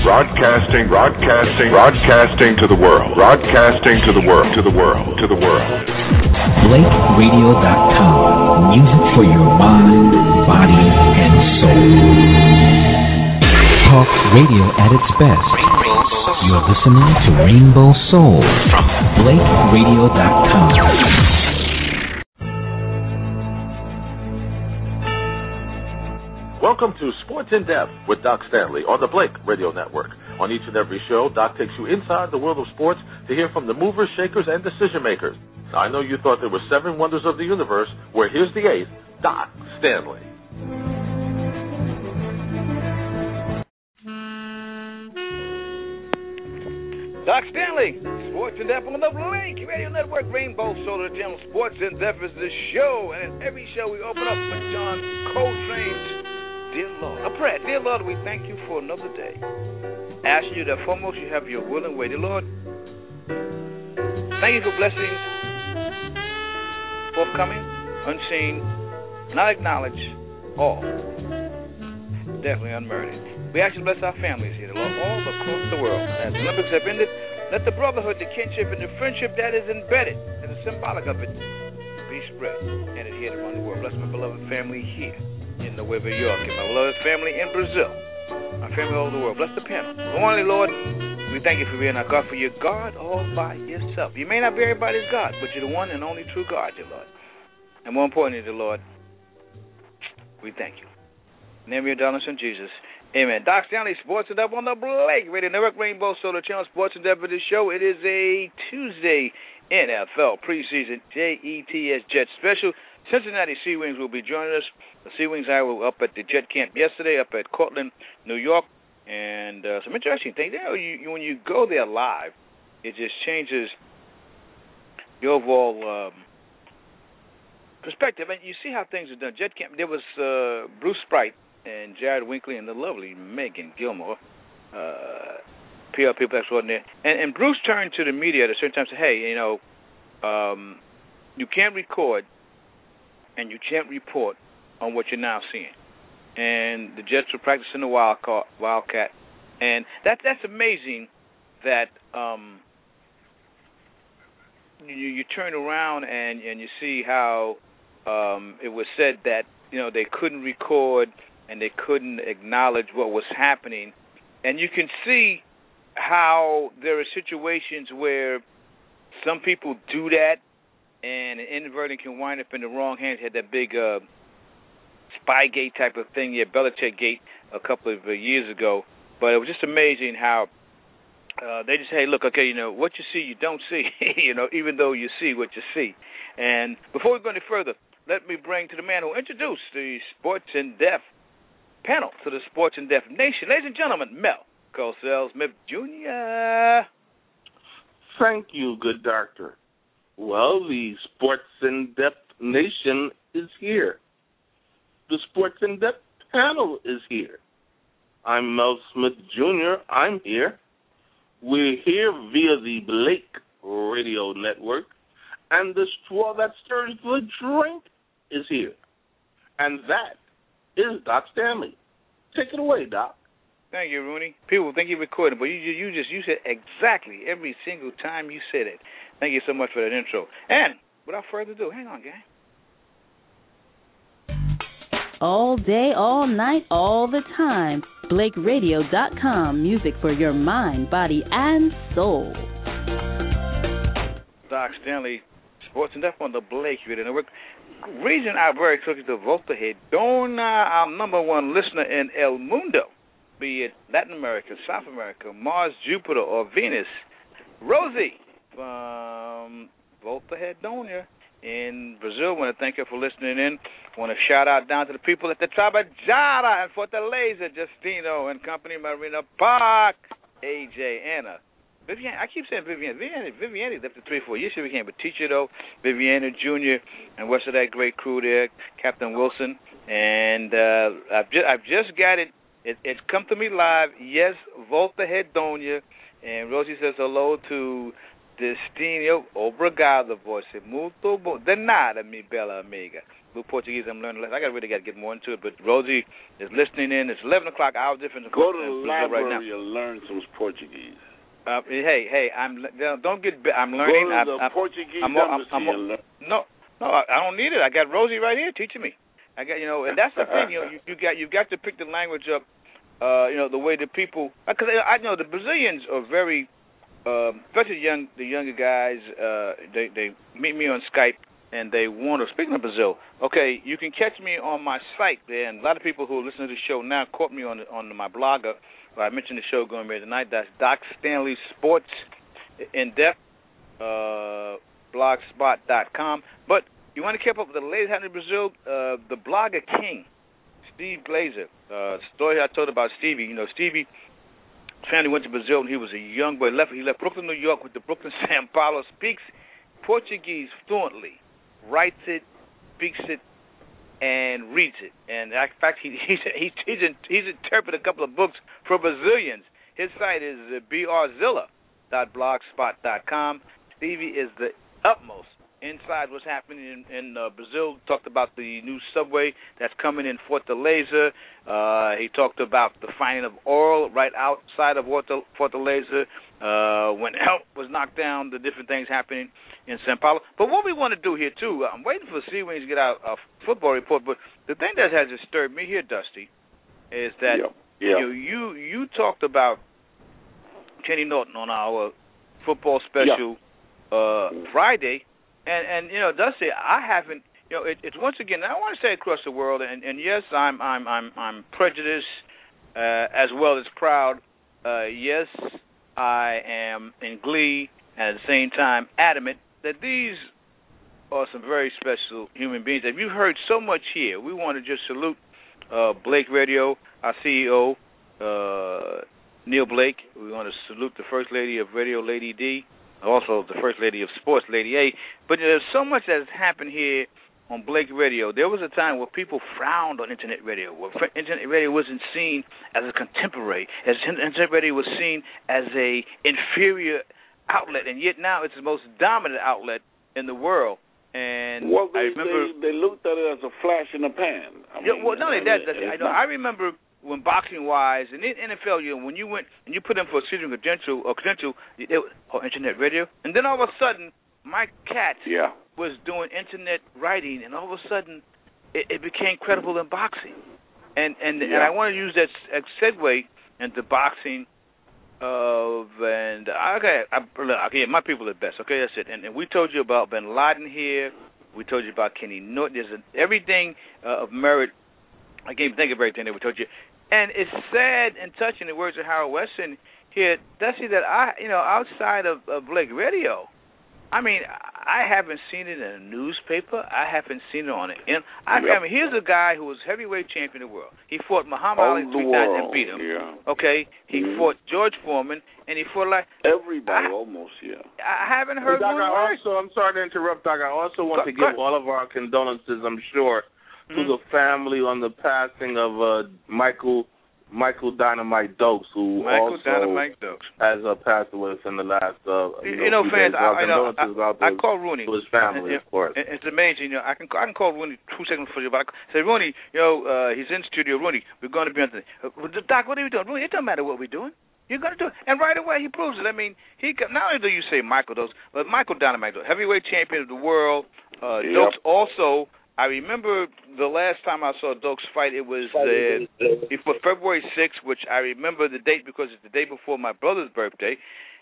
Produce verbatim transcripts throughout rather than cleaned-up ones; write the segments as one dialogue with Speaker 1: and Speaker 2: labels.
Speaker 1: Broadcasting, broadcasting, broadcasting to the world. Broadcasting to the world, to the world, to the world.
Speaker 2: Blake Radio dot com. Music for your mind, body, and soul. Talk radio at its best. You're listening to Rainbow Soul from Blake Radio dot com.
Speaker 3: Welcome to Sports in Depth with Doc Stanley on the Blake Radio Network. On each and every show, Doc takes you inside the world of sports to hear from the movers, shakers, and decision makers. Now, I know you thought there were seven wonders of the universe, where here's the eighth, Doc Stanley.
Speaker 4: Doc Stanley, Sports in Depth on the Blake Radio Network. Rainbow Solar Channel. Sports in Depth is the show, and in every show we open up with John Coltrane's Dear Lord, a prayer. Dear Lord, we thank you for another day. Asking you that foremost you have your will and way. Dear Lord, thank you for blessings forthcoming, unseen, not acknowledged, all. Definitely unmerited. We ask you to bless our families here, Lord, all across the world. As the Olympics have ended, let the brotherhood, the kinship, and the friendship that is embedded, and the symbolic of it, be spread and adhered around the world. Bless my beloved family here in Nueva York, and my beloved family in Brazil, my family all over the world. Bless the panel. Only, Lord, we thank you for being our God, for you're God all by yourself. You may not be everybody's God, but you're the one and only true God, dear Lord. And more importantly, dear Lord, we thank you. In the name of your darling son, Jesus. Amen. Doc Stanley, Sports in Depth on the Blake Radio Network, Rainbow Solar Channel, Sports in Depth for this show. It is a Tuesday N F L preseason J E T S Jet special. Cincinnati Sea Wings will be joining us. The Sea Wings I were up at the Jet Camp yesterday, up at Cortland, New York, and uh, some interesting things. You know, you, you, when you go there live, it just changes the overall um, perspective. And you see how things are done. Jet Camp, there was uh, Bruce Sprite and Jared Winkley and the lovely Megan Gilmore, uh, P R people extraordinaire. And, and Bruce turned to the media at a certain time and said, hey, you know, um, you can't record and you can't report on what you're now seeing. And the Jets were practicing the Wildcat, Wildcat. And that that's amazing that um, you, you turn around and, and you see how um, it was said that, you know, they couldn't record and they couldn't acknowledge what was happening. And you can see how there are situations where some people do that, and an inadvertent can wind up in the wrong hands. Had that big uh, Spygate type of thing, yeah, Belichick Gate, a couple of uh, years ago. But it was just amazing how uh, they just say, hey, look, okay, you know, what you see, you don't see, you know, even though you see what you see. And before we go any further, let me bring to the man who introduced the Sports in Depth panel to the Sports in Depth Nation. Ladies and gentlemen, Mel Cosell Smith, Junior
Speaker 5: Thank you, good doctor. Well, the Sports in Depth Nation is here. The Sports in Depth panel is here. I'm Mel Smith, Junior I'm here. We're here via the Blake Radio Network, and the straw that stirs the drink is here. And that is Doc Stanley. Take it away, Doc.
Speaker 4: Thank you, Rooney. People think you're recording, but you, you just you said exactly every single time you said it. Thank you so much for that intro. And without further ado, hang on, gang.
Speaker 6: All day, all night, all the time. Blake Radio dot com. Music for your mind, body, and soul.
Speaker 4: Doc Stanley, Sports in Depth on the Blake Radio Network. Reason I'm very excited to Volta Hedona, our number one listener in El Mundo, be it Latin America, South America, Mars, Jupiter, or Venus. Rosie from Volta Redonda in Brazil. I want to thank you for listening in. I want to shout out down to the people at the Tabajara and Fortaleza, Justino and company, Marina Park, A J, Anna. Vivian, I keep saying Vivian. Vivian, Vivian left for three or four years. She became a teacher, though. Viviana Junior and rest of that great crew there, Captain Wilson. And uh, I've, just, I've just got it. it. It's come to me live. Yes, Volta Redonda. And Rosie says hello to Destino, obrigado, você muito bom. De nada, mi bella amiga. Little Portuguese, I'm learning. I got really got to get more into it. But Rosie is listening in. It's eleven o'clock, hour difference.
Speaker 7: Go to the library
Speaker 4: right now.
Speaker 7: and learn some Portuguese.
Speaker 4: Uh, hey, hey, I'm don't get. I'm learning.
Speaker 7: Go to the
Speaker 4: I'm,
Speaker 7: Portuguese
Speaker 4: I'm,
Speaker 7: embassy
Speaker 4: I'm, I'm,
Speaker 7: and learn.
Speaker 4: No, no, I, I don't need it. I got Rosie right here teaching me. I got you know, and that's the thing. You know, you, you got you got to pick the language up. Uh, you know, the way the people, because I know the Brazilians are very, um, especially the young, the younger guys. Uh, they they meet me on Skype and they want to. Speaking of Brazil, okay, you can catch me on my site there, and a lot of people who listen to the show now caught me on on my blogger. I mentioned the show going there tonight. That's Doc Stanley Sports in Depth, uh, blogspot dot com. But you want to keep up with the latest happening in Brazil? Uh, the blogger king, Steve Glazer. Uh, the story I told about Stevie. You know, Stevie family went to Brazil when he was a young boy. Left he left Brooklyn, New York, with the Brooklyn Sao Paulo. Speaks Portuguese fluently, writes it, speaks it, and reads it. And in fact, he, he's he's he's, he's interpreted a couple of books for Brazilians. His site is b r zilla dot blogspot dot com. Stevie is the utmost inside what's happening in, in uh, Brazil. Talked about the new subway that's coming in Fortaleza. Uh, he talked about the finding of oil right outside of Fortaleza. Uh, when help was knocked down, the different things happening in Sao Paulo. But what we want to do here, too, I'm waiting for C Wings to get out a football report, but the thing that has disturbed me here, Dusty, is that
Speaker 7: yeah. Yeah.
Speaker 4: You, you you talked about Kenny Norton on our football special yeah. uh, Friday, and, and, you know, Dusty, I haven't, you know, it, it's once again, I want to say across the world, and, and yes, I'm I'm I'm I'm prejudiced uh, as well as proud. Uh, yes, I am in glee and at the same time adamant that these are some very special human beings. If you've heard so much here, we want to just salute uh, Blake Radio, our C E O, uh, Neil Blake. We want to salute the First Lady of Radio, Lady D, also the First Lady of Sports, Lady A. But there's so much that has happened here on Blake Radio. There was a time where people frowned on Internet radio, where Internet radio wasn't seen as a contemporary, as Internet radio was seen as a inferior outlet, and yet now it's the most dominant outlet in the world. And
Speaker 7: well, they,
Speaker 4: I remember
Speaker 7: they, they looked at it as a flash in the pan. I
Speaker 4: yeah,
Speaker 7: mean,
Speaker 4: well, not only that,
Speaker 7: it,
Speaker 4: I know. I remember when boxing wise and in N F L, you know, when you went and you put in for a season credential or credential, they, oh, Internet radio, and then all of a sudden, Mike Katz
Speaker 7: yeah.
Speaker 4: was doing Internet writing, and all of a sudden, it, it became credible in boxing. And and
Speaker 7: yeah.
Speaker 4: and I want to use that segue into boxing. Of and okay, I, okay, my people are best. Okay, that's it. And, and we told you about Bin Laden here. We told you about Kenny Norton. There's a, everything uh, of merit. I can't even think of everything that we told you. And it's sad and touching, the words of Harold Weston here, Dusty, that I, you know, outside of, of Blake Radio, I mean, I haven't seen it in a newspaper. I haven't seen it on it. And I, I mean, here's a guy who was heavyweight champion of the world. He fought Muhammad
Speaker 7: All
Speaker 4: Ali three times and beat him.
Speaker 7: Yeah.
Speaker 4: Okay, he mm-hmm. fought George Foreman, and he fought like
Speaker 7: everybody
Speaker 4: I,
Speaker 7: almost. Yeah.
Speaker 4: I haven't heard
Speaker 5: Doc,
Speaker 4: one
Speaker 5: I
Speaker 4: word.
Speaker 5: also, I'm sorry to interrupt, Doc. I also want
Speaker 4: go,
Speaker 5: to give
Speaker 4: go.
Speaker 5: all of our condolences, I'm sure, to
Speaker 4: mm-hmm.
Speaker 5: the family on the passing of uh, Michael. Michael Dynamite Dokes, who
Speaker 4: Michael
Speaker 5: also
Speaker 4: Dynamite Dokes.
Speaker 5: has uh, passed away within the last uh,
Speaker 4: you, you
Speaker 5: know,
Speaker 4: know, fans. I, I, know, I,
Speaker 5: about
Speaker 4: I
Speaker 5: his,
Speaker 4: call Rooney
Speaker 5: to his family,
Speaker 4: and,
Speaker 5: of course.
Speaker 4: It's amazing. You know, I can I can call Rooney two seconds for you, but I say Rooney, you know, uh, he's in studio. Rooney, we're going to be on the uh, Doc. What are we doing? Rooney, it doesn't matter what we're doing. You're going to do it, and right away he proves it. I mean, he not only do you say Michael Dokes, but Michael Dynamite Dokes, heavyweight champion of the world. Uh,
Speaker 7: yep.
Speaker 4: Dokes also. I remember the last time I saw Dokes fight, it was uh, for February sixth, which I remember the date because it's the day before my brother's birthday.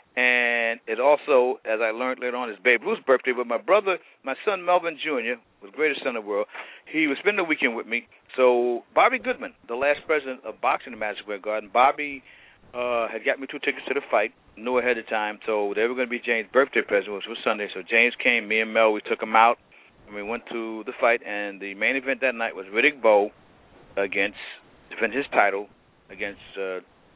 Speaker 4: And it also, as I learned later on, is Babe Ruth's birthday. But my brother, my son Melvin Junior, was the greatest son in the world. He was spending the weekend with me. So Bobby Goodman, the last president of boxing in Madison Square Garden, Bobby uh, had got me two tickets to the fight, knew ahead of time. So they were going to be James' birthday present, which was Sunday. So James came, me and Mel, we took him out. We went to the fight, and the main event that night was Riddick Bowe against, defend his title against uh,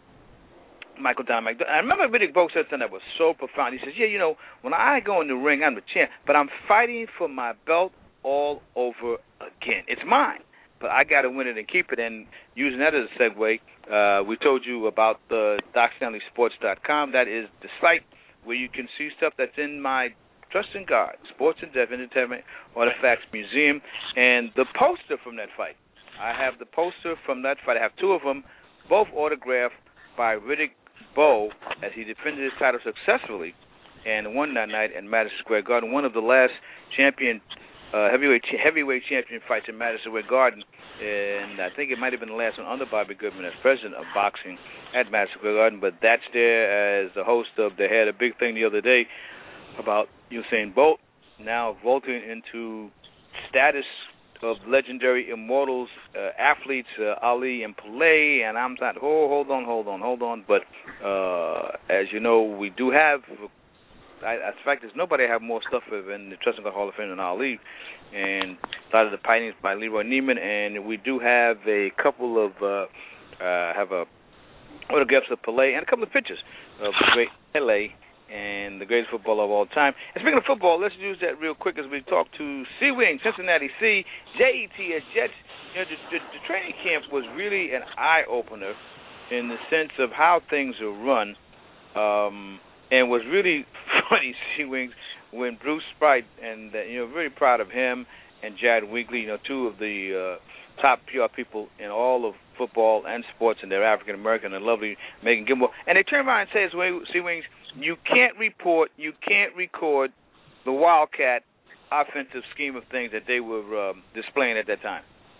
Speaker 4: Michael Dynamite. I remember Riddick Bowe said something that was so profound. He says, yeah, you know, when I go in the ring, I'm the champ, but I'm fighting for my belt all over again. It's mine, but I got to win it and keep it. And using that as a segue, uh, we told you about the doc stanley sports dot com. That is the site where you can see stuff that's in my Trust in God, Sports and Deaf Entertainment Artifacts Museum, and the poster from that fight. I have the poster from that fight. I have two of them, both autographed by Riddick Bowe as he defended his title successfully and won that night in Madison Square Garden, one of the last champion uh, heavyweight heavyweight champion fights in Madison Square Garden, and I think it might have been the last one under Bobby Goodman as president of boxing at Madison Square Garden, but that's there as the host of, they had a big thing the other day about Usain Bolt now vaulting into status of legendary immortals, uh, athletes, uh, Ali and Pelé, and I'm not, oh, hold on, hold on, hold on, but uh, as you know, we do have, I, in fact, there's nobody have more stuff in the Trust in God Hall of Fame than Ali, and a lot of the paintings by Leroy Neiman, and we do have a couple of, uh, uh, have a autographs of Pelé and a couple of pictures of the great Pelé, and the greatest footballer of all time. And speaking of football, let's use that real quick as we talk to C Wing, Cincinnati C, J E T S Jets. You know, the, the, the training camp was really an eye-opener in the sense of how things are run, um, and was really funny, C Wings, when Bruce Sprite, and uh, you know, very proud of him, and Jared Weekly, you know, two of the uh, top P R people in all of football and sports, and they're African American, and lovely Megan Gilmore. And they turn around and say, C Wings, you can't report, you can't record the Wildcat offensive scheme of things that they were um, displaying at that time.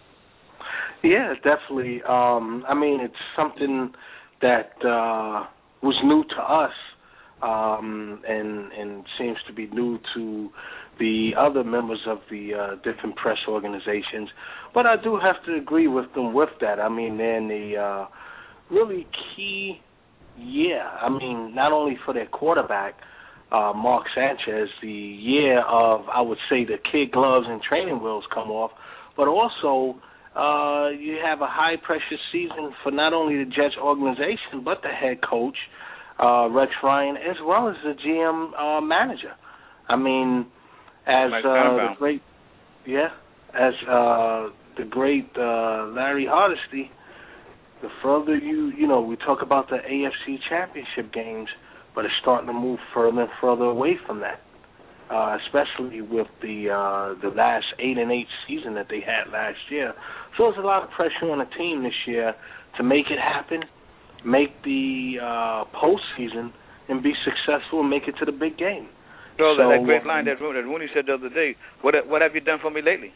Speaker 8: Yeah, definitely. Um, I mean, it's something that uh, was new to us, um, and and seems to be new to the other members of the uh, different press organizations. But I do have to agree with them with that. I mean, they're in the uh, really key year. I mean, not only for their quarterback, uh, Mark Sanchez, the year of, I would say, the kid gloves and training wheels come off, but also uh, you have a high-pressure season for not only the Jets organization, but the head coach, uh, Rex Ryan, as well as the G M uh, manager. I mean, as uh, the great, yeah, as uh, the great uh, Larry Hardesty, the further you, you know, we talk about the A F C championship games, but it's starting to move further and further away from that, uh, especially with the uh, the last eight and eight season that they had last year. So there's a lot of pressure on the team this year to make it happen, make the uh, postseason, and be successful and make it to the big game.
Speaker 4: So,
Speaker 8: so
Speaker 4: that great line that Rooney said the other day, what what have you done for me lately?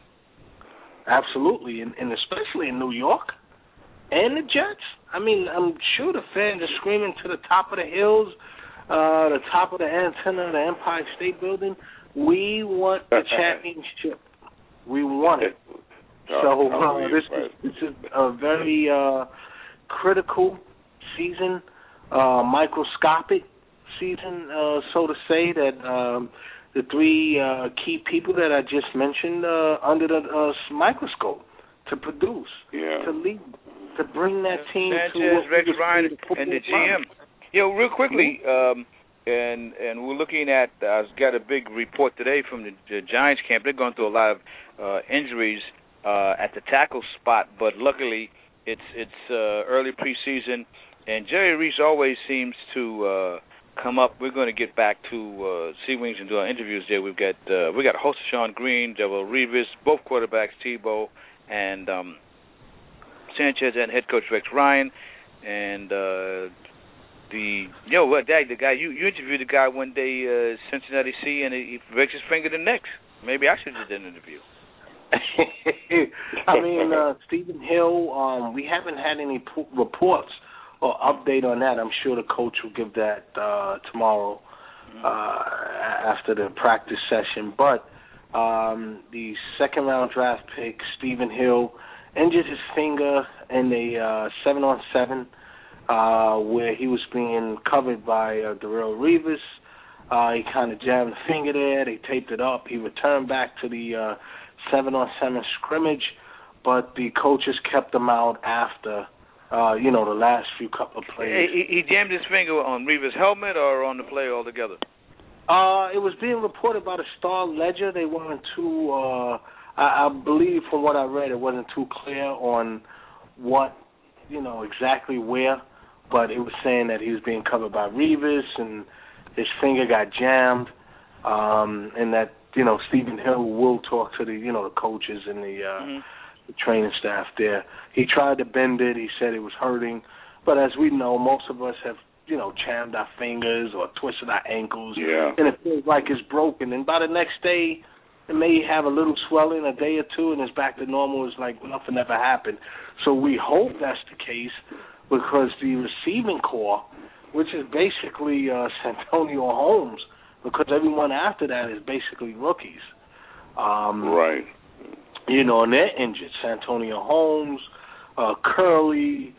Speaker 8: Absolutely, and, and especially in New York. And the Jets. I mean, I'm sure the fans are screaming to the top of the hills, uh, the top of the antenna of the Empire State Building, we want the championship. We want it. So uh, this is this is a very uh, critical season, uh, microscopic season, uh, so to say, that um, the three uh, key people that I just mentioned uh, under the uh, microscope to produce,
Speaker 7: yeah.
Speaker 8: to lead, to bring that team
Speaker 4: Sanchez,
Speaker 8: to what
Speaker 4: Rex
Speaker 8: we
Speaker 4: Ryan, and the G M. You know, real quickly, um, and and we're looking at, I've got a big report today from the, the Giants camp. They're going through a lot of uh, injuries uh, at the tackle spot, but luckily it's it's uh, early preseason, and Jerry Reese always seems to uh, come up. We're going to get back to uh, Sea Wings and do our interviews there. We've got uh, we got host Sean Green, Devil Revis, both quarterbacks, Tebow and um, Sanchez, and head coach Rex Ryan, and uh, the you know what that the guy you, you interviewed the guy one day, uh, Cincinnati C, and he breaks his finger the next. Maybe I should have done an interview.
Speaker 8: I mean, uh, Stephen Hill. Um, we haven't had any p- reports or update on that. I'm sure the coach will give that uh, tomorrow uh, after the practice session. But um, the second round draft pick, Stephen Hill, injured his finger in a uh, seven on seven uh, where he was being covered by uh, Darrelle Revis. Uh, he kind of jammed the finger there. They taped it up. He returned back to the uh, seven on seven scrimmage, but the coaches kept him out after, uh, you know, the last few couple of plays.
Speaker 4: He, he jammed his finger on Revis' helmet or on the play altogether?
Speaker 8: Uh, it was being reported by the Star Ledger. They weren't too, uh, I, I believe from what I read, it wasn't too clear on what, you know, exactly where, but it was saying that he was being covered by Revis and his finger got jammed, um, and that you know Stephen Hill will talk to the you know the coaches and the, uh, mm-hmm. the training staff there. He tried to bend it. He said it was hurting, but as we know, most of us have you know jammed our fingers or twisted our ankles,
Speaker 7: yeah.
Speaker 8: and it feels like it's broken. And by the next day, it may have a little swelling, a day or two, and it's back to normal. It's like nothing ever happened. So we hope that's the case, because the receiving core, which is basically uh, Santonio Holmes, because everyone after that is basically rookies. Um,
Speaker 7: right.
Speaker 8: You know, and they're injured. Santonio Holmes, uh, Curley,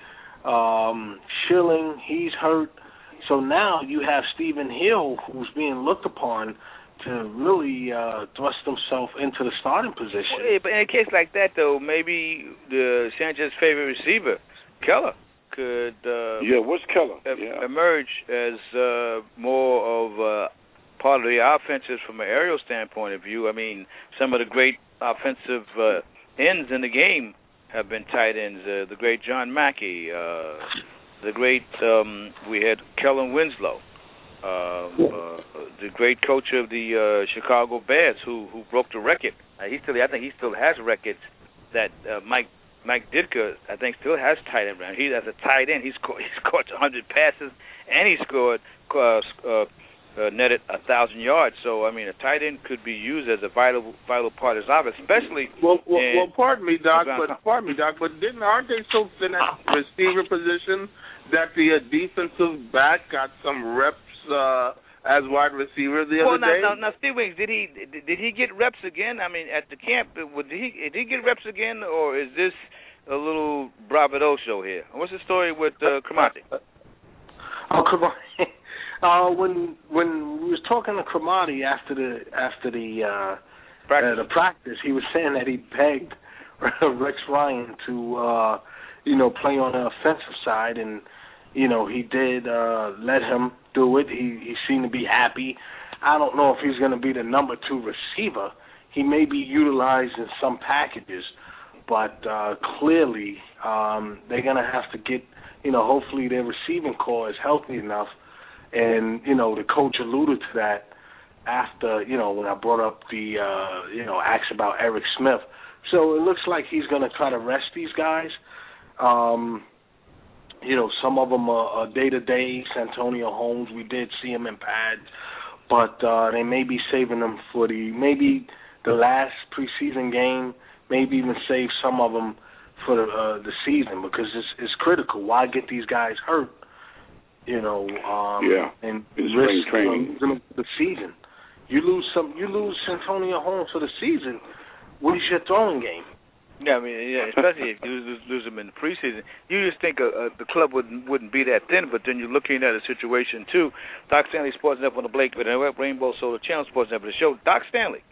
Speaker 8: um, Schilling, he's hurt. So now you have Stephen Hill, who's being looked upon to really uh, thrust himself into the starting position.
Speaker 4: Well, yeah, but in a case like that, though, maybe the Sanchez's favorite receiver, Keller, could uh,
Speaker 7: yeah, what's Keller?
Speaker 4: E-
Speaker 7: yeah.
Speaker 4: emerge as uh, more of uh, part of the offenses from an aerial standpoint of view. I mean, some of the great offensive uh, ends in the game have been tight ends. Uh, the great John Mackey, uh, the great um, we had Kellen Winslow. Uh, uh, the great coach of the uh, Chicago Bears, who who broke the record. Uh, he still, I think, he still has records that uh, Mike Mike Ditka, I think, still has tight end. He as a tight end, he's scored, he's scored one hundred passes, and he scored uh, uh, uh, netted a thousand yards. So I mean, a tight end could be used as a vital vital part of his offense, especially.
Speaker 5: Well, well,
Speaker 4: in,
Speaker 5: well pardon me, Doc, but pardon me, Doc, but didn't aren't they so thin at the receiver position that the uh, defensive back got some reps? Uh, as wide receiver the
Speaker 4: well,
Speaker 5: other
Speaker 4: now,
Speaker 5: day.
Speaker 4: Now, now, Steve Wings, did he did, did he get reps again? I mean, at the camp, did he did he get reps again, or is this a little bravado show here? What's the story with uh, Cromartie?
Speaker 8: Oh, Cromartie. Uh, when when we was talking to Cromartie after the after the uh,
Speaker 4: practice.
Speaker 8: Uh, the practice, he was saying that he begged Rex Ryan to uh, you know play on the offensive side, and you know he did uh, let him do it. He he seemed to be happy. I don't know if he's going to be the number two receiver. He may be utilized in some packages, but uh, clearly um, they're going to have to get, you know, hopefully their receiving core is healthy enough. And, you know, the coach alluded to that after, you know, when I brought up the, uh, you know, asked about Eric Smith. So it looks like he's going to try to rest these guys. Um You know, some of them are, are day-to-day. Santonio Holmes, we did see him in pads, but uh, they may be saving them for the maybe the last preseason game. Maybe even save some of them for the, uh, the season, because it's, it's critical. Why get these guys hurt? You know, um,
Speaker 7: yeah,
Speaker 8: and
Speaker 7: it's
Speaker 8: risk
Speaker 7: training
Speaker 8: them the season. You lose some. You lose Santonio Holmes for the season. What is your throwing game?
Speaker 4: Yeah, I mean, yeah, especially if you lose, lose them in the preseason, you just think uh, uh, the club wouldn't wouldn't be that thin. But then you're looking at a situation too. Doc Stanley, Sports Network on the Blake Radio Network, Rainbow Solar Channel, Sports Network, the show. Doc Stanley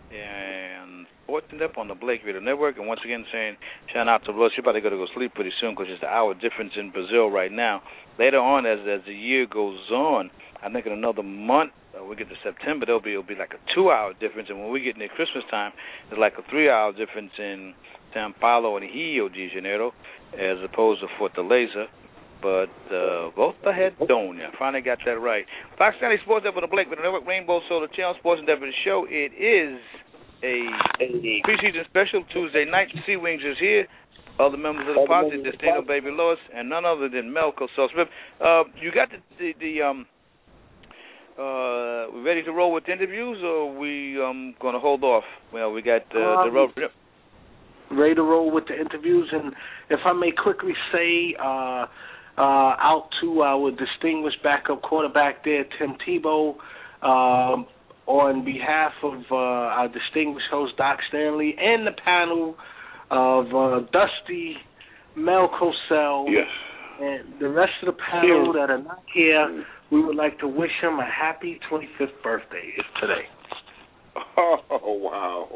Speaker 4: and Sports Network on the Blake Radio Network. And once again, saying shout out to Los. You're about to go to go sleep pretty soon because it's the hour difference in Brazil right now. Later on, as as the year goes on, I think in another month. Uh, we get to September, there'll be it'll be like a two-hour difference, and when we get near Christmas time, it's like a three-hour difference in São Paulo and Rio de Janeiro, as opposed to Fortaleza. But uh, Volta Redonda, finally got that right. Fox County Sports Network with the Blake with the Network Rainbow Solar Channel Sports Endeavor show. It is a, a preseason special Tuesday night. Sea Wings is here. Other members of the posse, Destino Baby Lois, and none other than Melco Soul Smith. Uh, you got the the, the um. Uh, we ready to roll with interviews, or are we um, going to hold off? Well, we got uh, um, the road.
Speaker 8: Ready to roll with the interviews, and if I may quickly say, uh, uh, out to our distinguished backup quarterback there, Tim Tebow, um, on behalf of uh, our distinguished host, Doc Stanley, and the panel of uh, Dusty, Mel Cosell,
Speaker 7: yes.
Speaker 8: and the rest of the panel that are not here. We would like to wish him a happy twenty-fifth birthday. It's today.
Speaker 7: Oh, wow.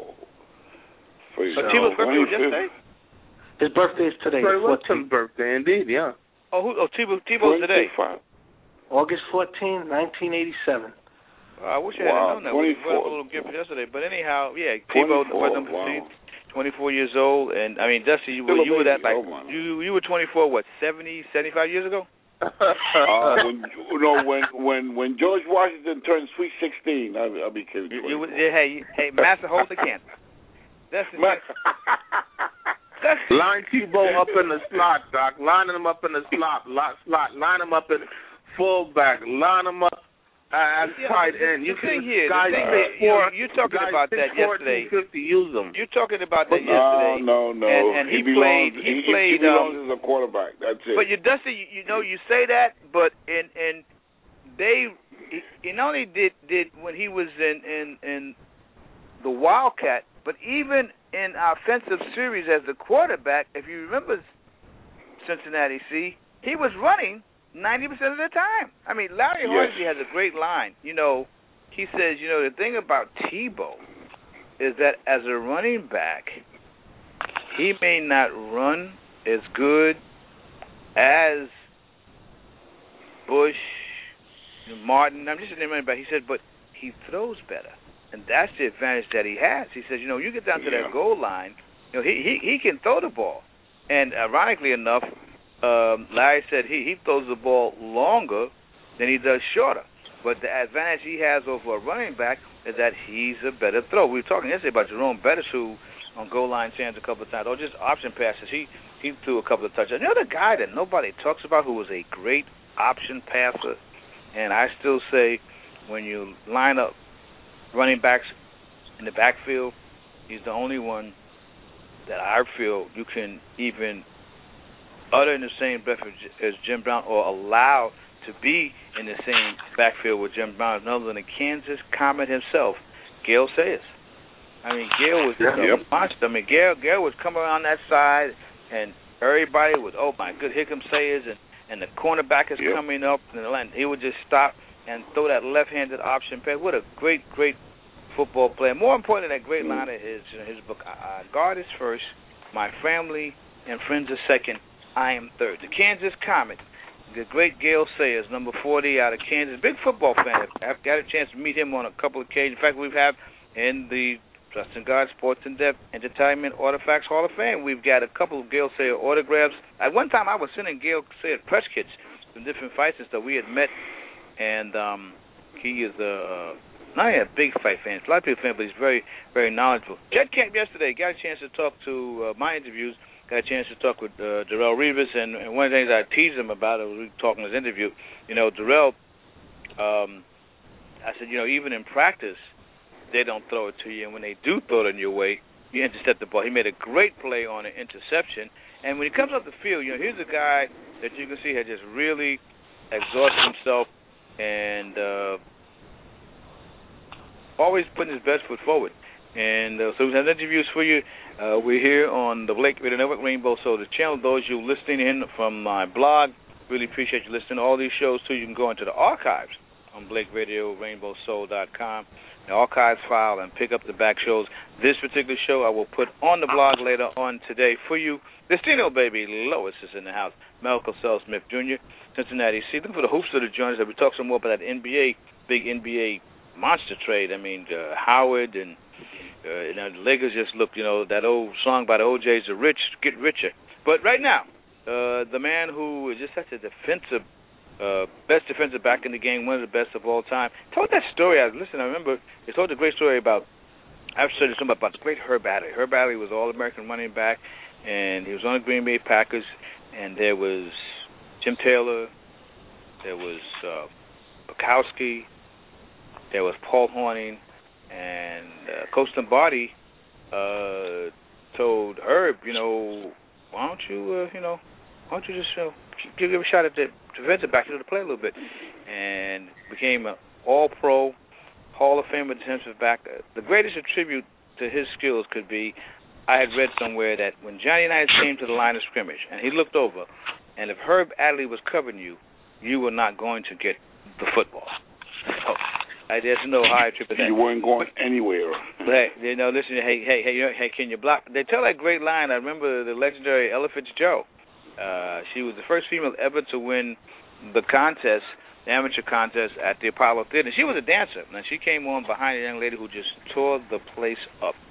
Speaker 4: So Tebow's birthday was yesterday?
Speaker 8: His birthday is today.
Speaker 5: Right, what's his birthday, indeed, yeah.
Speaker 4: Oh, who, oh Tebow, Tebow's today?
Speaker 8: August fourteenth, nineteen eighty-seven.
Speaker 4: Uh, I wish I
Speaker 7: wow,
Speaker 4: had known that. We put up a little gift yesterday. But anyhow, yeah, Tebow, the president of the twenty-four years old. And, I mean, Dusty, you, were, you were that, like, you, you were twenty-four, what, seventy, seventy-five years ago?
Speaker 7: uh, when, you know, when when when George Washington turned Sweet Sixteen, I'll, I'll be kidding.
Speaker 4: You, you, hey, hey, Master, hold the candle. That's the Ma- That's
Speaker 5: Line Tebow up in the slot, Doc. Line him up in the slot, lot, slot. Line him up in fullback. Line him up uh, as
Speaker 4: yeah,
Speaker 5: tight
Speaker 4: the,
Speaker 5: end. You
Speaker 4: the thing
Speaker 5: can
Speaker 4: here,
Speaker 5: guys
Speaker 4: the thing
Speaker 5: uh,
Speaker 4: that, you know, you're talking
Speaker 5: guys
Speaker 4: about that yesterday.
Speaker 5: fifty, use them.
Speaker 4: You're talking about that
Speaker 7: no,
Speaker 4: yesterday.
Speaker 7: No, no,
Speaker 4: and, and he,
Speaker 7: he belongs,
Speaker 4: played. He,
Speaker 7: he
Speaker 4: played.
Speaker 7: He belongs
Speaker 4: um,
Speaker 7: as a quarterback. That's it.
Speaker 4: But you, Dusty, you, you know, you say that, but in in they, he, he not only did did when he was in in in the Wildcat, but even in offensive series as the quarterback, if you remember Cincinnati, see, he was running ninety percent of the time. I mean, Larry
Speaker 7: yes.
Speaker 4: Hornsby has a great line. You know, he says, you know, the thing about Tebow is that as a running back, he may not run as good as Bush, Martin. I'm just naming running back. He said, but he throws better. And that's the advantage that he has. He says, you know, you get down to
Speaker 7: yeah.
Speaker 4: that goal line, you know, he, he, he can throw the ball. And ironically enough, um, Larry said he, he throws the ball longer than he does shorter. But the advantage he has over a running back is that he's a better thrower. We were talking yesterday about Jerome Bettis, who on goal line stands a couple of times, or just option passes. He he threw a couple of touchdowns. Another guy that nobody talks about who was a great option passer, and I still say when you line up running backs in the backfield, he's the only one that I feel you can even utter in the same breath as Jim Brown or allow to be in the same backfield with Jim Brown, other than the Kansas Comet himself, Gale Sayers. I mean, Gale was just
Speaker 7: yeah,
Speaker 4: a yep. monster. I mean, Gale, Gale would come around that side, and everybody would, oh, my good, here comes Sayers, and, and the cornerback is
Speaker 7: yep.
Speaker 4: coming up, and he would just stop and throw that left-handed option pass. What a great, great football player. More important than that great line of his, his book, uh, God is first, my family and friends are second, I am third. The Kansas Comet, the great Gale Sayers, number forty out of Kansas. Big football fan. I've got a chance to meet him on a couple of occasions. In fact, we've had in the Trust in God Sports in Depth Entertainment Artifacts Hall of Fame, we've got a couple of Gale Sayers autographs. At one time, I was sending Gale Sayers press kits from different fights and stuff. We had met, and um, he is a, not a big fight fan. A lot of people fan, but he's very, very knowledgeable. Jet Camp yesterday, got a chance to talk to uh, my interviews. Got a chance to talk with uh, Darrelle Revis, and, and one of the things I teased him about, we were talking in his interview, you know, Darrelle, um, I said, you know, even in practice, they don't throw it to you, and when they do throw it in your way, you intercept the ball. He made a great play on an interception, and when he comes off the field, you know, here's a guy that you can see had just really exhausted himself and uh, always putting his best foot forward. And uh, so we have interviews for you. Uh, we're here on the Blake Radio Network, Rainbow Soul, the channel. Those you listening in from my blog, really appreciate you listening to all these shows, too. You can go into the archives on Blake Radio, rainbow soul dot com, the archives file, and pick up the back shows. This particular show I will put on the blog later on today for you. Destino, baby, Lois is in the house. Mel Cosell Smith Junior, Cincinnati. See, look for the Hoopster to join us. We talk some more about that N B A, big N B A monster trade. I mean, uh, Howard and Uh, you know, the Lakers just look, you know, that old song by the O Js, the rich get richer. But right now, uh, the man who is just such a defensive, uh, best defensive back in the game, one of the best of all time, told that story. I Listen, I remember he told a great story about, I've said something about the great Herb Adderley. Herb Adderley was All-American running back, and he was on the Green Bay Packers, and there was Jim Taylor, there was uh, Bukowski, there was Paul Hornung, and uh, Coach Lombardi uh, told Herb, you know, why don't you, uh, you know, why don't you just uh, give, give a shot at the defensive back, you know, to play a little bit, and became an All-Pro, Hall of Famer defensive back. Uh, the greatest attribute to his skills could be, I had read somewhere that when Johnny Unitas came to the line of scrimmage, and he looked over, and if Herb Adderley was covering you, you were not going to get the football. So, I just know how I trip that.
Speaker 7: You weren't going anywhere.
Speaker 4: But hey, you know, listen, hey, hey, hey, hey, can you block? They tell that great line. I remember the legendary Ella Fitzgerald. Uh, she was the first female ever to win the contest, the amateur contest at the Apollo Theater. She was a dancer, and she came on behind a young lady who just tore the place up,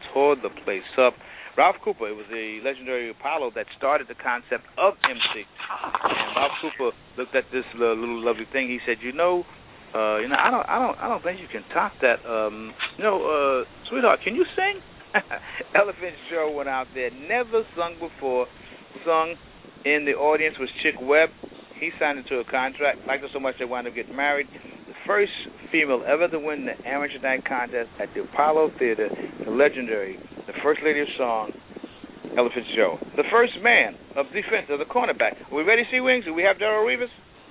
Speaker 4: tore the place up. Ralph Cooper, it was the legendary Apollo that started the concept of M C. And Ralph Cooper looked at this uh, little lovely thing. He said, "You know, uh, you know, I don't, I don't, I don't think you can top that. Um, you know, uh, sweetheart, can you sing?" Ella Fitzgerald went out there, never sung before, sung in the audience was Chick Webb. He signed into a contract, liked her so much they wound up getting married. The first female ever to win the Amateur Night Contest at the Apollo Theater, the legendary, the First Lady of Song, Ella Fitzgerald. The first man of defense, of the cornerback. Are we ready, Sea Wings? Do we have Darrell Revis?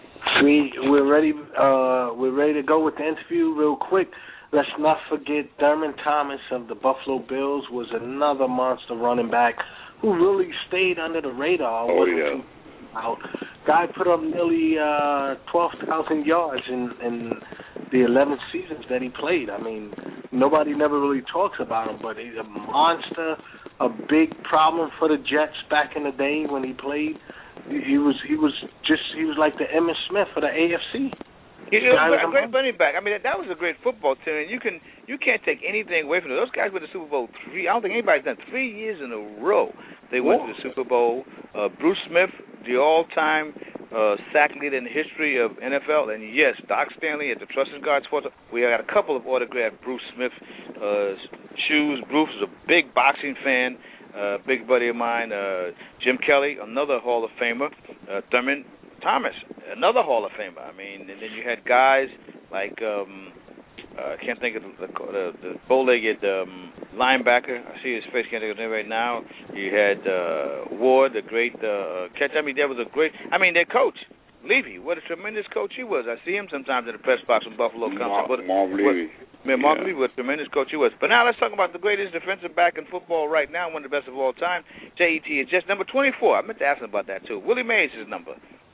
Speaker 8: We, we're ready. Uh, we're ready to go with the interview real quick. Let's not forget Thurman Thomas of the Buffalo Bills was another monster running back who really stayed under the radar.
Speaker 7: Oh, yeah.
Speaker 8: Out. Guy put up nearly uh, twelve thousand yards in, in the eleven seasons that he played. I mean, nobody never really talks about him, but he's a monster, a big problem for the Jets back in the day when he played. He was he was just he was like the Emmitt Smith for the A F C.
Speaker 4: He was a great running back. I mean, that, that was a great football team, and you can you can't take anything away from it. Those guys went to the Super Bowl three. I don't think anybody's done three years in a row. They went Whoa. to the Super Bowl. Uh, Bruce Smith, the all-time uh, sack leader in the history of N F L, and yes, Doc Stanley at the Trusted God Sports. We got a couple of autographed Bruce Smith uh, shoes. Bruce is a big boxing fan. Uh, big buddy of mine, uh, Jim Kelly, another Hall of Famer. Uh, Thurman Thomas, another Hall of Famer. I mean, and then you had guys like um, uh, I can't think of the the, the bow-legged um, linebacker. I see his face. Can't think of his name right now. You had uh, Ward, the great uh, catch. I mean, there was a great. I mean, their coach Levy. What a tremendous coach he was. I see him sometimes in the press box when Buffalo comes.
Speaker 7: Mark,
Speaker 4: but,
Speaker 7: Mark Levy.
Speaker 4: Man, Mark yeah. Levy, what a tremendous coach he was. But now let's talk about the greatest defensive back in football right now, one of the best of all time. J E T is just number twenty-four. I meant to ask him about that too. Willie Mays is his number.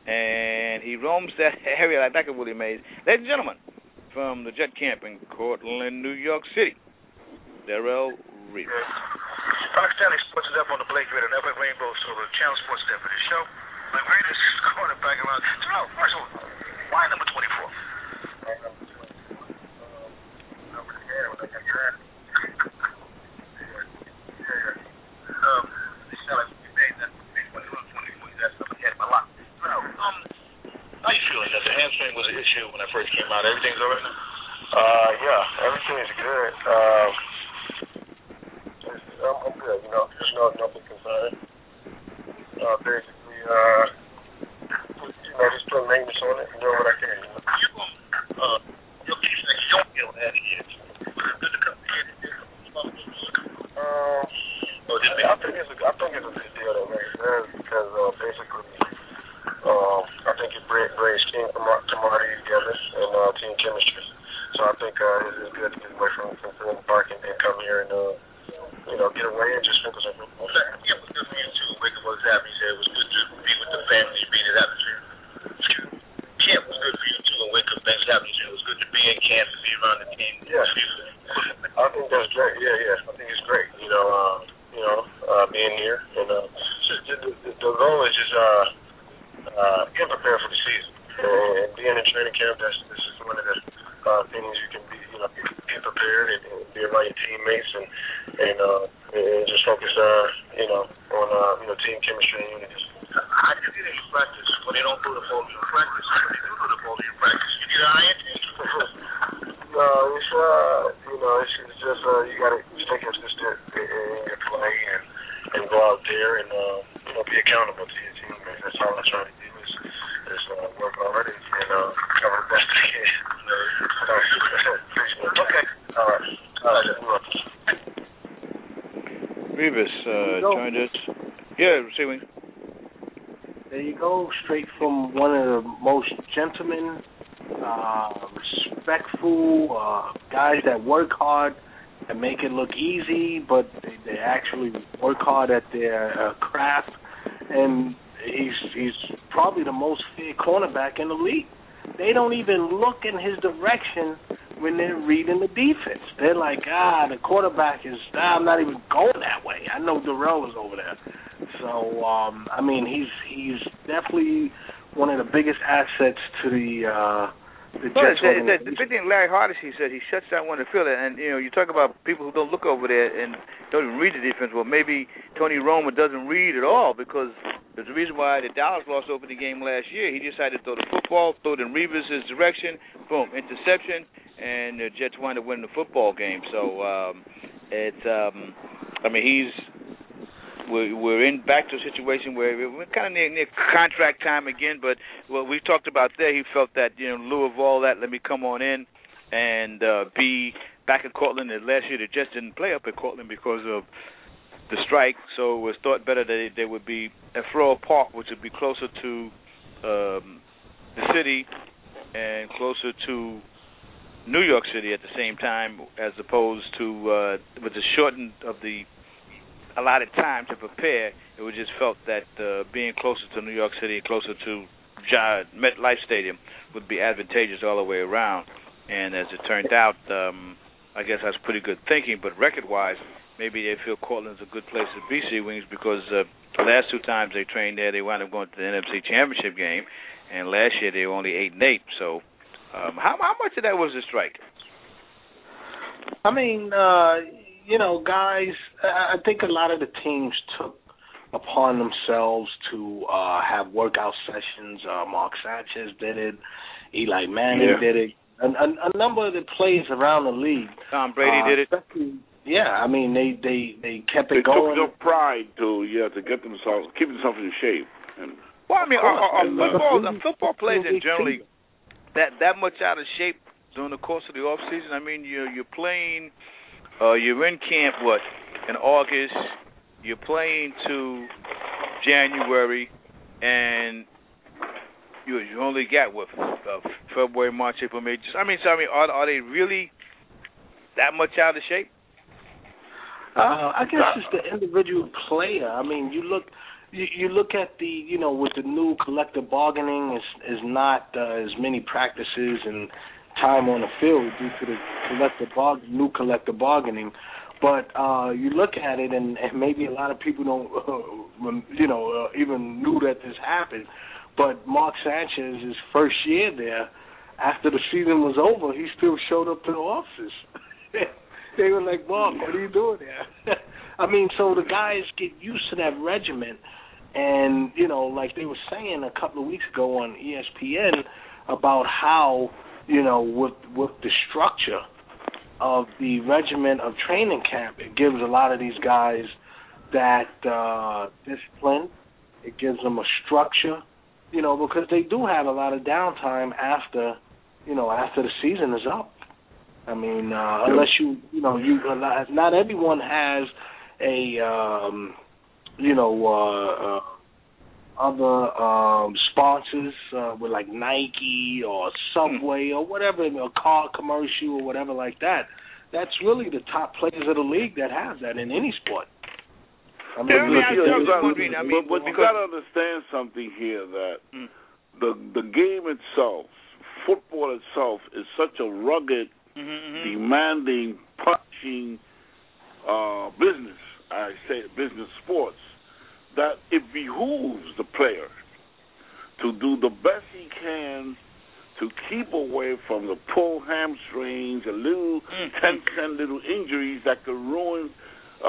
Speaker 4: And he roams that area like that of Willie Mays. Ladies and gentlemen, from the Jet Camp in Cortland, New York City, Darrell Revis.
Speaker 9: Doc Stanley, Sports is up on the Blake Radio Network, Rainbow Soul, Channel Sports Step for the show. The greatest cornerback around. So, no, first of all, why number twenty-four? How you feeling? That the hamstring was an issue when I first came out. Everything's all right now?
Speaker 10: Uh, yeah, everything is good. Uh, I'm, I'm good, you know. There's no nothing concerned. Uh, basically, uh, you know, just put maintenance on it and do what I can. You know?
Speaker 9: You uh, your case that you don't feel that it is. Was it good to come here and do something?
Speaker 10: Um,
Speaker 9: or did
Speaker 10: I, I think it's a, I think it's a good deal that makes sense because uh, basically. Um, I think it brings team camaraderie together and uh, team chemistry. So I think uh, it's good to get away from Fulton Park and, and come here and, uh, you know, get away and just focus on football.
Speaker 9: Yeah, it was good for you too. Wake up was happy. You said it was good to be with the family, be in the atmosphere. Camp was good for you too, and wake up things happening. It was good to be in camp and be around the team.
Speaker 10: Yeah, I think that's great. Yeah, yeah, I think it's great. You know, uh, you know, uh, being here and uh, just, the, the, the goal is just. Uh, Uh, getting prepared for the season and being in training camp. That's this is one of the uh, things you can be, you know, get prepared and, and be around your teammates and and, uh, and just focus, uh, you know, on uh, you know team chemistry and unity.
Speaker 9: How do you get into practice when they don't do the ball in practice? When they do do the ball in practice, you get an iron tank.
Speaker 10: No, it's uh, you know, it's, it's just uh, you got to stay consistent in your play and and go out there and uh, you know be accountable to your teammates. That's all I'm trying to do is, is uh, work already and uh, cover the best I can. Okay. All right. All right.
Speaker 4: Revis uh, joined us. Yeah, receiving.
Speaker 8: There you go. Straight from one of the most gentlemen, uh, respectful uh, guys that work hard and make it look easy, but they, they actually work hard at their uh, craft. And he's he's probably the most feared cornerback in the league. They don't even look in his direction when they're reading the defense. They're like, ah, the quarterback is, ah, I'm not even going that way. I know Darrell is over there. So, um, I mean, he's he's definitely one of the biggest assets to the uh, the
Speaker 4: well,
Speaker 8: Jets
Speaker 4: it's, it's,
Speaker 8: organization.
Speaker 4: the big thing Larry Hardesty said, he shuts down when they feel it. And, you know, you talk about people who don't look over there and don't even read the defense. Well, maybe Tony Romo doesn't read at all, because there's a reason why the Dallas lost opening game last year. He decided to throw the football, throw it in Reeves' direction, boom, interception, and the Jets wound up winning the football game. So um, it's, um, I mean, he's, we're, we're in back to a situation where we're kind of near, near contract time again. But what we talked about there, he felt that, you know, in lieu of all that, let me come on in and uh, be back in Cortland. And last year, the Jets didn't play up at Cortland because of the strike, so it was thought better that they would be at Floral Park, which would be closer to um, the city and closer to New York City at the same time, as opposed to uh, with the shortened of the allotted time to prepare. It was just felt that uh, being closer to New York City and closer to MetLife Stadium would be advantageous all the way around. And as it turned out, um, I guess that's pretty good thinking. But record-wise, maybe they feel Cortland's a good place to be, Sea Wings, because uh, the last two times they trained there, they wound up going to the N F C Championship game, and last year they were only eight and eight. So, um, how how much of that was the strike?
Speaker 8: I mean, uh, you know, guys, I think a lot of the teams took upon themselves to uh, have workout sessions. Uh, Mark Sanchez did it. Eli Manning
Speaker 7: yeah.
Speaker 8: did it. A, a, a number of the players around the league.
Speaker 4: Tom Brady
Speaker 8: uh,
Speaker 4: did it.
Speaker 8: Yeah, I mean, they, they, they kept it
Speaker 7: they
Speaker 8: going.
Speaker 7: They took their pride to, yeah, to get themselves, keep themselves in shape. And
Speaker 4: well, I mean, are, are, are
Speaker 7: and,
Speaker 4: football,
Speaker 7: uh,
Speaker 4: are football players in generally that, that much out of shape during the course of the off season? I mean, you're, you're playing, uh, you're in camp, what, in August, you're playing to January, and you, you only got, what, uh, February, March, April, May. Just, I mean, so, I mean, are, are they really that much out of shape?
Speaker 8: Uh, I guess it's the individual player. I mean, you look, you, you look at the, you know, with the new collective bargaining, is is not uh, as many practices and time on the field due to the collective bar- new collective bargaining. But uh, you look at it, and, and maybe a lot of people don't, uh, you know, uh, even knew that this happened. But Mark Sanchez, his first year there, after the season was over, he still showed up to the offices. They were like, Mark, what are you doing there? I mean, so the guys get used to that regimen. And, you know, like they were saying a couple of weeks ago on E S P N about how, you know, with, with the structure of the regimen of training camp, it gives a lot of these guys that uh, discipline. It gives them a structure, you know, because they do have a lot of downtime after, you know, after the season is up. I mean, uh, unless you, you know, you not everyone has a, um, you know, uh, uh, other um, sponsors uh, with like Nike or Subway or whatever, a car commercial or whatever like that. That's really the top players of the league that have that in any sport. I mean,
Speaker 7: yeah,
Speaker 8: look,
Speaker 7: I,
Speaker 8: you,
Speaker 7: I,
Speaker 8: you,
Speaker 7: got,
Speaker 4: wondering, I mean,
Speaker 7: but, but you got to understand something here, that mm. the the game itself, football itself, is such a rugged, Mm-hmm. demanding, punching uh, business, I say business sports, that it behooves the player to do the best he can to keep away from the pulled hamstrings, the little mm-hmm. ten cent little injuries that could ruin uh,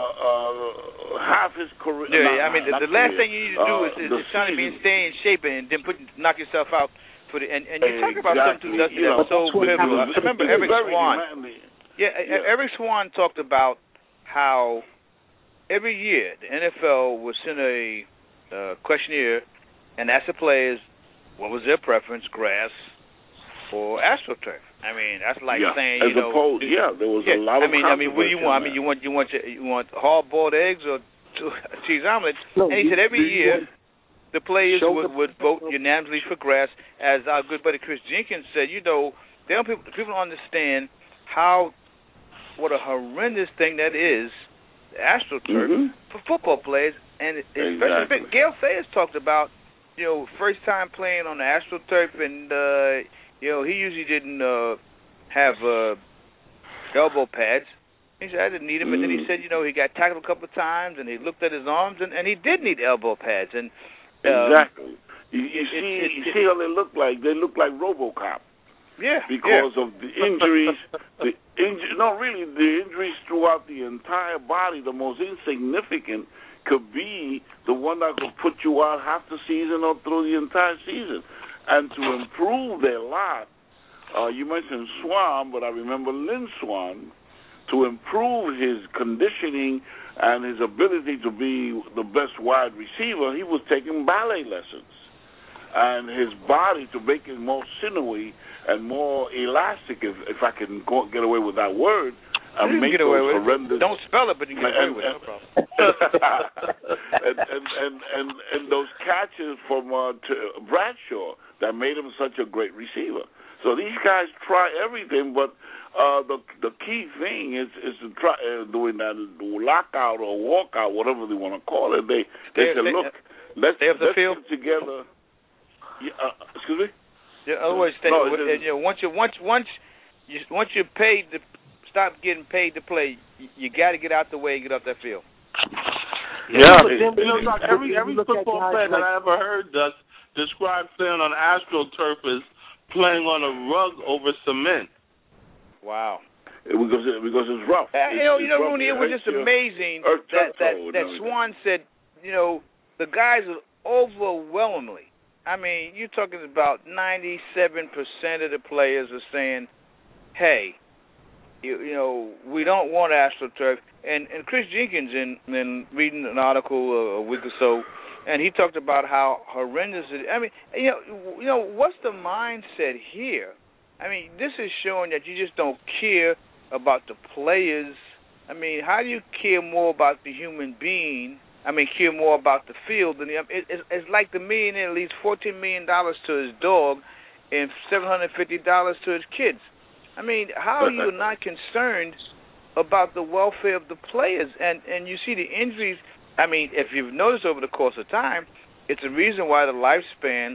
Speaker 7: uh, half his career.
Speaker 4: Yeah,
Speaker 7: not,
Speaker 4: I mean, the, the last thing you need to do uh, is, is, is trying to be stay in shape and then put knock yourself out. For the, and, and you talk about
Speaker 7: exactly.
Speaker 4: something Dusty,
Speaker 7: you know,
Speaker 4: that's so pivotal. I remember Eric Swan. Yeah,
Speaker 7: yeah,
Speaker 4: Eric Swan talked about how every year the N F L would send a uh, questionnaire and ask the players what was their preference, grass or AstroTurf. I mean, that's like
Speaker 7: yeah.
Speaker 4: saying,
Speaker 7: As
Speaker 4: you know,
Speaker 7: opposed, yeah, there was
Speaker 4: yeah,
Speaker 7: a lot
Speaker 4: I
Speaker 7: of
Speaker 4: mean, I mean, what do you want? I mean, you want you want your, you want hard-boiled eggs or cheese omelet?
Speaker 8: No,
Speaker 4: and he said every year.
Speaker 8: Want-
Speaker 4: The players would,
Speaker 8: the
Speaker 4: would vote unanimously for grass. As our good buddy Chris Jenkins said, you know, they don't people, people don't understand how, what a horrendous thing that is, the AstroTurf, mm-hmm. for football players. And especially,
Speaker 7: exactly.
Speaker 4: Gale Sayers talked about, you know, first time playing on the AstroTurf, and, uh, you know, he usually didn't uh, have uh, elbow pads. He said, I didn't need them. Mm-hmm. And then he said, you know, he got tackled a couple of times, and he looked at his arms, and, and he did need elbow pads. And
Speaker 7: Exactly. Um, you, you
Speaker 4: it,
Speaker 7: see,
Speaker 4: it, it,
Speaker 7: you see how they look like? They look like RoboCop.
Speaker 4: Yeah,
Speaker 7: because
Speaker 4: yeah.
Speaker 7: of the injuries. the inju- No, really, the injuries throughout the entire body, the most insignificant could be the one that could put you out half the season or through the entire season. And to improve their lot, uh, you mentioned Swan, but I remember Lynn Swan, to improve his conditioning and his ability to be the best wide receiver, he was taking ballet lessons. And his body, to make it more sinewy and more elastic, if, if I can go, get away with that word, and make
Speaker 4: get
Speaker 7: those
Speaker 4: away with
Speaker 7: horrendous...
Speaker 4: It. Don't spell it, but you can get
Speaker 7: and,
Speaker 4: away with it,
Speaker 7: and,
Speaker 4: no problem.
Speaker 7: and, and, and, and, and those catches from uh, to Bradshaw that made him such a great receiver. So these guys try everything, but uh, the the key thing is is to try uh, doing that lockout or walkout, whatever they want to call it. They they say, look, let's
Speaker 4: they have the
Speaker 7: let's
Speaker 4: field
Speaker 7: get together. Yeah, uh, excuse me.
Speaker 4: Yeah, otherwise, stay,
Speaker 7: no,
Speaker 4: with, you know, once you once once you once you're paid to stop getting paid to play, you, you got to get out the way and get off that field.
Speaker 5: Yeah, yeah. You know, Doc, every every football player that I ever heard does describe playing on AstroTurf as playing on a rug over cement.
Speaker 4: Wow.
Speaker 7: Because it, because it's rough.
Speaker 4: Uh,
Speaker 7: it's,
Speaker 4: you know, you know,
Speaker 7: rough.
Speaker 4: Rooney, it was just amazing that that, that Swan said, you know, the guys are overwhelmingly. I mean, you're talking about ninety-seven percent of the players are saying, "Hey, you, you know, we don't want AstroTurf." And and Chris Jenkins, in in reading an article a, a week or so, and he talked about how horrendous it is. I mean, you know, you know, what's the mindset here? I mean, this is showing that you just don't care about the players. I mean, how do you care more about the human being? I mean, care more about the field than the, it, it's, it's like the millionaire leaves fourteen million dollars to his dog and seven hundred fifty dollars to his kids. I mean, how are you not concerned about the welfare of the players? And and you see the injuries. I mean, if you've noticed over the course of time, it's a reason why the lifespan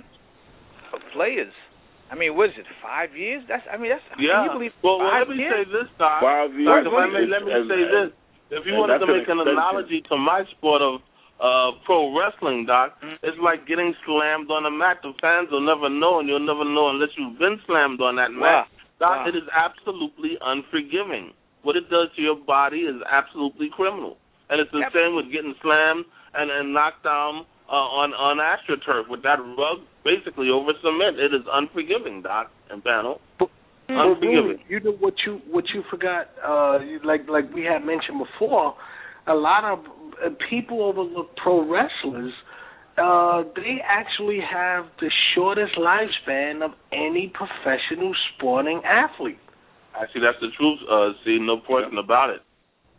Speaker 4: of players. I mean, what is it? Five years? That's. I mean, that's.
Speaker 5: Yeah.
Speaker 4: Can you believe
Speaker 5: well, well,
Speaker 4: five
Speaker 5: let me
Speaker 4: years?
Speaker 5: say this, Doc.
Speaker 7: Five years.
Speaker 5: Doc, let me, let me say this. If you wanted to make an analogy to my sport of uh, pro wrestling, Doc, mm-hmm. it's like getting slammed on a mat. The fans will never know, and you'll never know unless you've been slammed on that
Speaker 4: wow.
Speaker 5: mat. Doc,
Speaker 4: wow.
Speaker 5: it is absolutely unforgiving. What it does to your body is absolutely criminal. And it's the
Speaker 4: yep.
Speaker 5: same with getting slammed and, and knocked down uh, on, on AstroTurf with that rug basically over cement. It is unforgiving, Doc and panel.
Speaker 8: But,
Speaker 5: unforgiving.
Speaker 8: You know what you what you forgot, uh, like like we had mentioned before, a lot of uh, people overlook pro wrestlers. Uh, they actually have the shortest lifespan of any professional sporting athlete.
Speaker 5: Actually, that's the truth. Uh, see, no question yeah. about it.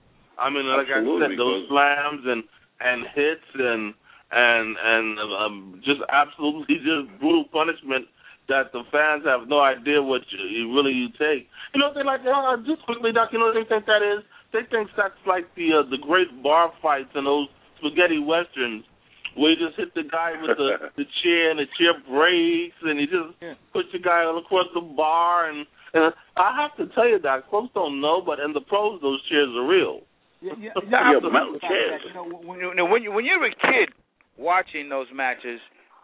Speaker 5: I mean, like
Speaker 7: Absolutely,
Speaker 5: I said, those slams and, and hits and and and um, just absolutely just brutal punishment that the fans have no idea what you, you really you take. You know, they like uh, just quickly, Doc. You know what they think that is? They think that's like the uh, the great bar fights and those spaghetti westerns where you just hit the guy with the, the chair and the chair breaks and you just yeah. put the guy across the bar and. And I have to tell you, Doc, folks don't know, but in the pros, those chairs are real.
Speaker 4: Yeah, yeah,
Speaker 7: yeah, yeah metal chairs.
Speaker 4: You know, when, you, when, you, when you're a kid watching those matches,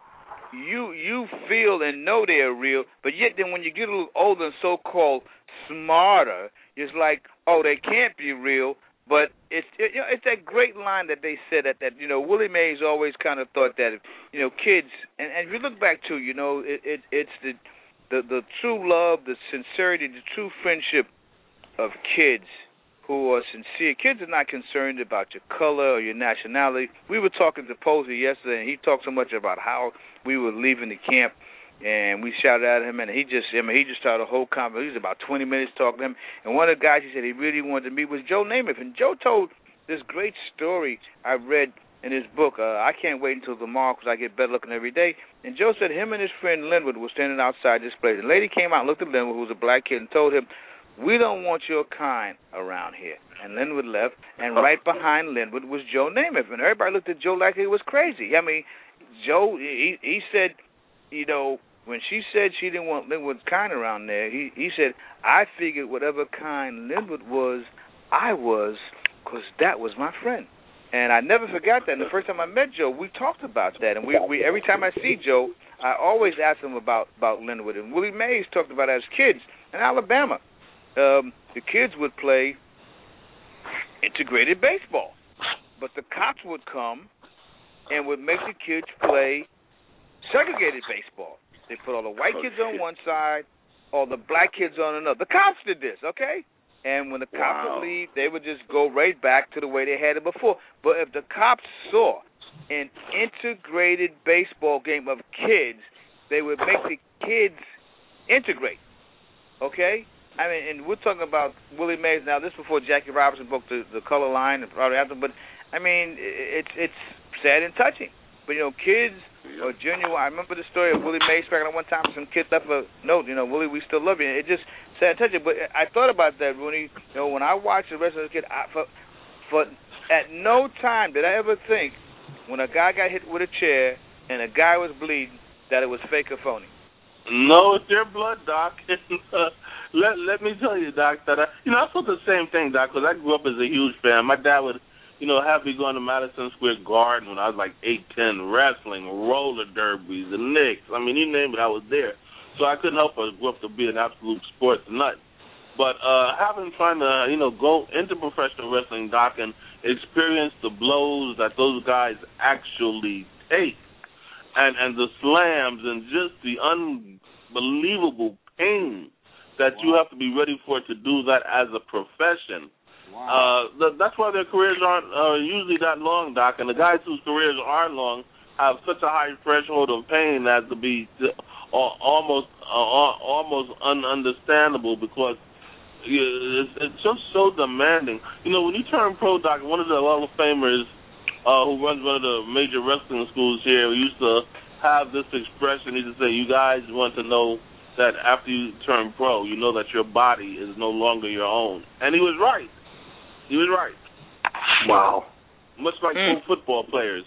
Speaker 4: you you feel and know they're real, but yet then when you get a little older and so-called smarter, it's like, oh, they can't be real. But it's it, you know, it's that great line that they said that, that you know, Willie Mays always kind of thought that, you know, kids, and, and if you look back to, you know, it, it it's the... The, the true love, the sincerity, the true friendship of kids who are sincere. Kids are not concerned about your color or your nationality. We were talking to Posey yesterday, and he talked so much about how we were leaving the camp, and we shouted at him, and he just, I mean, he just started a whole conversation. He was about twenty minutes talking to him, and one of the guys he said he really wanted to meet was Joe Namath, and Joe told this great story I read in his book. Uh, I can't wait until tomorrow because I get better looking every day. And Joe said him and his friend Linwood were standing outside this place. The lady came out and looked at Linwood, who was a black kid, and told him, "We don't want your kind around here." And Linwood left, and right behind Linwood was Joe Namath. And everybody looked at Joe like he was crazy. I mean, Joe, he, he said, you know, when she said she didn't want Linwood's kind around there, he, he said, I figured whatever kind Linwood was, I was, because that was my friend. And I never forgot that. And the first time I met Joe, we talked about that. And we, we every time I see Joe, I always ask them about, about Linwood. And Willie Mays talked about as kids in Alabama. Um, the kids would play integrated baseball. But the cops would come and would make the kids play segregated baseball. They put all the white kids on one side, all the black kids on another. The cops did this, okay? And when the cops
Speaker 7: Wow.
Speaker 4: would leave, they would just go right back to the way they had it before. But if the cops saw an integrated baseball game of kids, they would make the kids integrate, okay? I mean, and we're talking about Willie Mays now. This before Jackie Robinson broke the, the color line and probably after. But I mean, it's it's sad and touching. But you know, kids or genuine. I remember the story of Willie Mays back at one time. Some kid left a note. You know, Willie, we still love you. It just sad and touching. But I thought about that, Rooney. You know, when I watched the rest of the kid, I, for for at no time did I ever think when a guy got hit with a chair and a guy was bleeding that it was fake or phony.
Speaker 5: No, it's their blood, Doc. uh, let let me tell you, Doc, that I, you know I felt the same thing, Doc, because I grew up as a huge fan. My dad would, you know, have me going to Madison Square Garden when I was like eight, ten, wrestling, roller derbies, the Knicks. I mean, you name it, I was there. So I couldn't help but grow up to be an absolute sports nut. But uh, having trying to, you know, go into professional wrestling, Doc, and experience the blows that those guys actually take, and and the slams, and just the unbelievable pain that wow. you have to be ready for to do that as a profession. Wow. Uh, th- that's why their careers aren't uh, usually that long, Doc. And the guys whose careers are long have such a high threshold of pain as to be uh, almost uh, almost ununderstandable because it's, it's just so demanding. You know, when you turn pro, Doc, one of the Hall of Famers uh, who runs one of the major wrestling schools here used to have this expression. He used to say, you guys want to know that after you turn pro, you know that your body is no longer your own. And he was right. He was right.
Speaker 8: Wow.
Speaker 5: Much like mm. pro football players.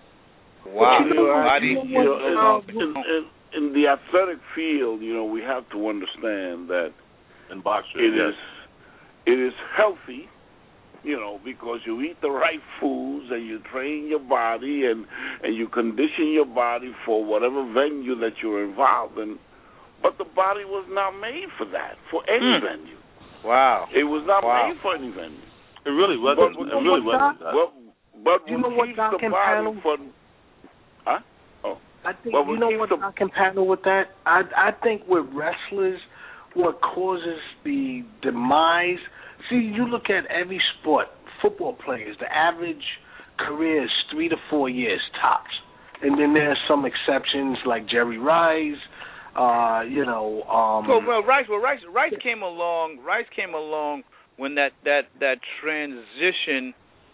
Speaker 4: Wow.
Speaker 7: You know,
Speaker 4: body,
Speaker 7: you know, in, in, in, in the athletic field, you know, we have to understand that
Speaker 5: in boxing,
Speaker 7: it
Speaker 5: yes.
Speaker 7: is it is healthy, you know, because you eat the right foods and you train your body and, and you condition your body for whatever venue that you're involved in. But the body was not made for that, for any mm. venue.
Speaker 4: Wow.
Speaker 7: It was not
Speaker 4: wow.
Speaker 7: made for any venue.
Speaker 5: It really wasn't.
Speaker 7: But,
Speaker 5: it really wasn't.
Speaker 7: But, but
Speaker 8: you know what Doc can panel?
Speaker 7: For, huh? Oh.
Speaker 8: I think you know what Doc can panel with that? I I think with wrestlers, what causes the demise. See, you look at every sport. Football players, the average career is three to four years tops, and then there's some exceptions like Jerry Rice. Uh, you know, um,
Speaker 4: well, well, Rice, well, Rice, Rice came along. Rice came along when that that that transition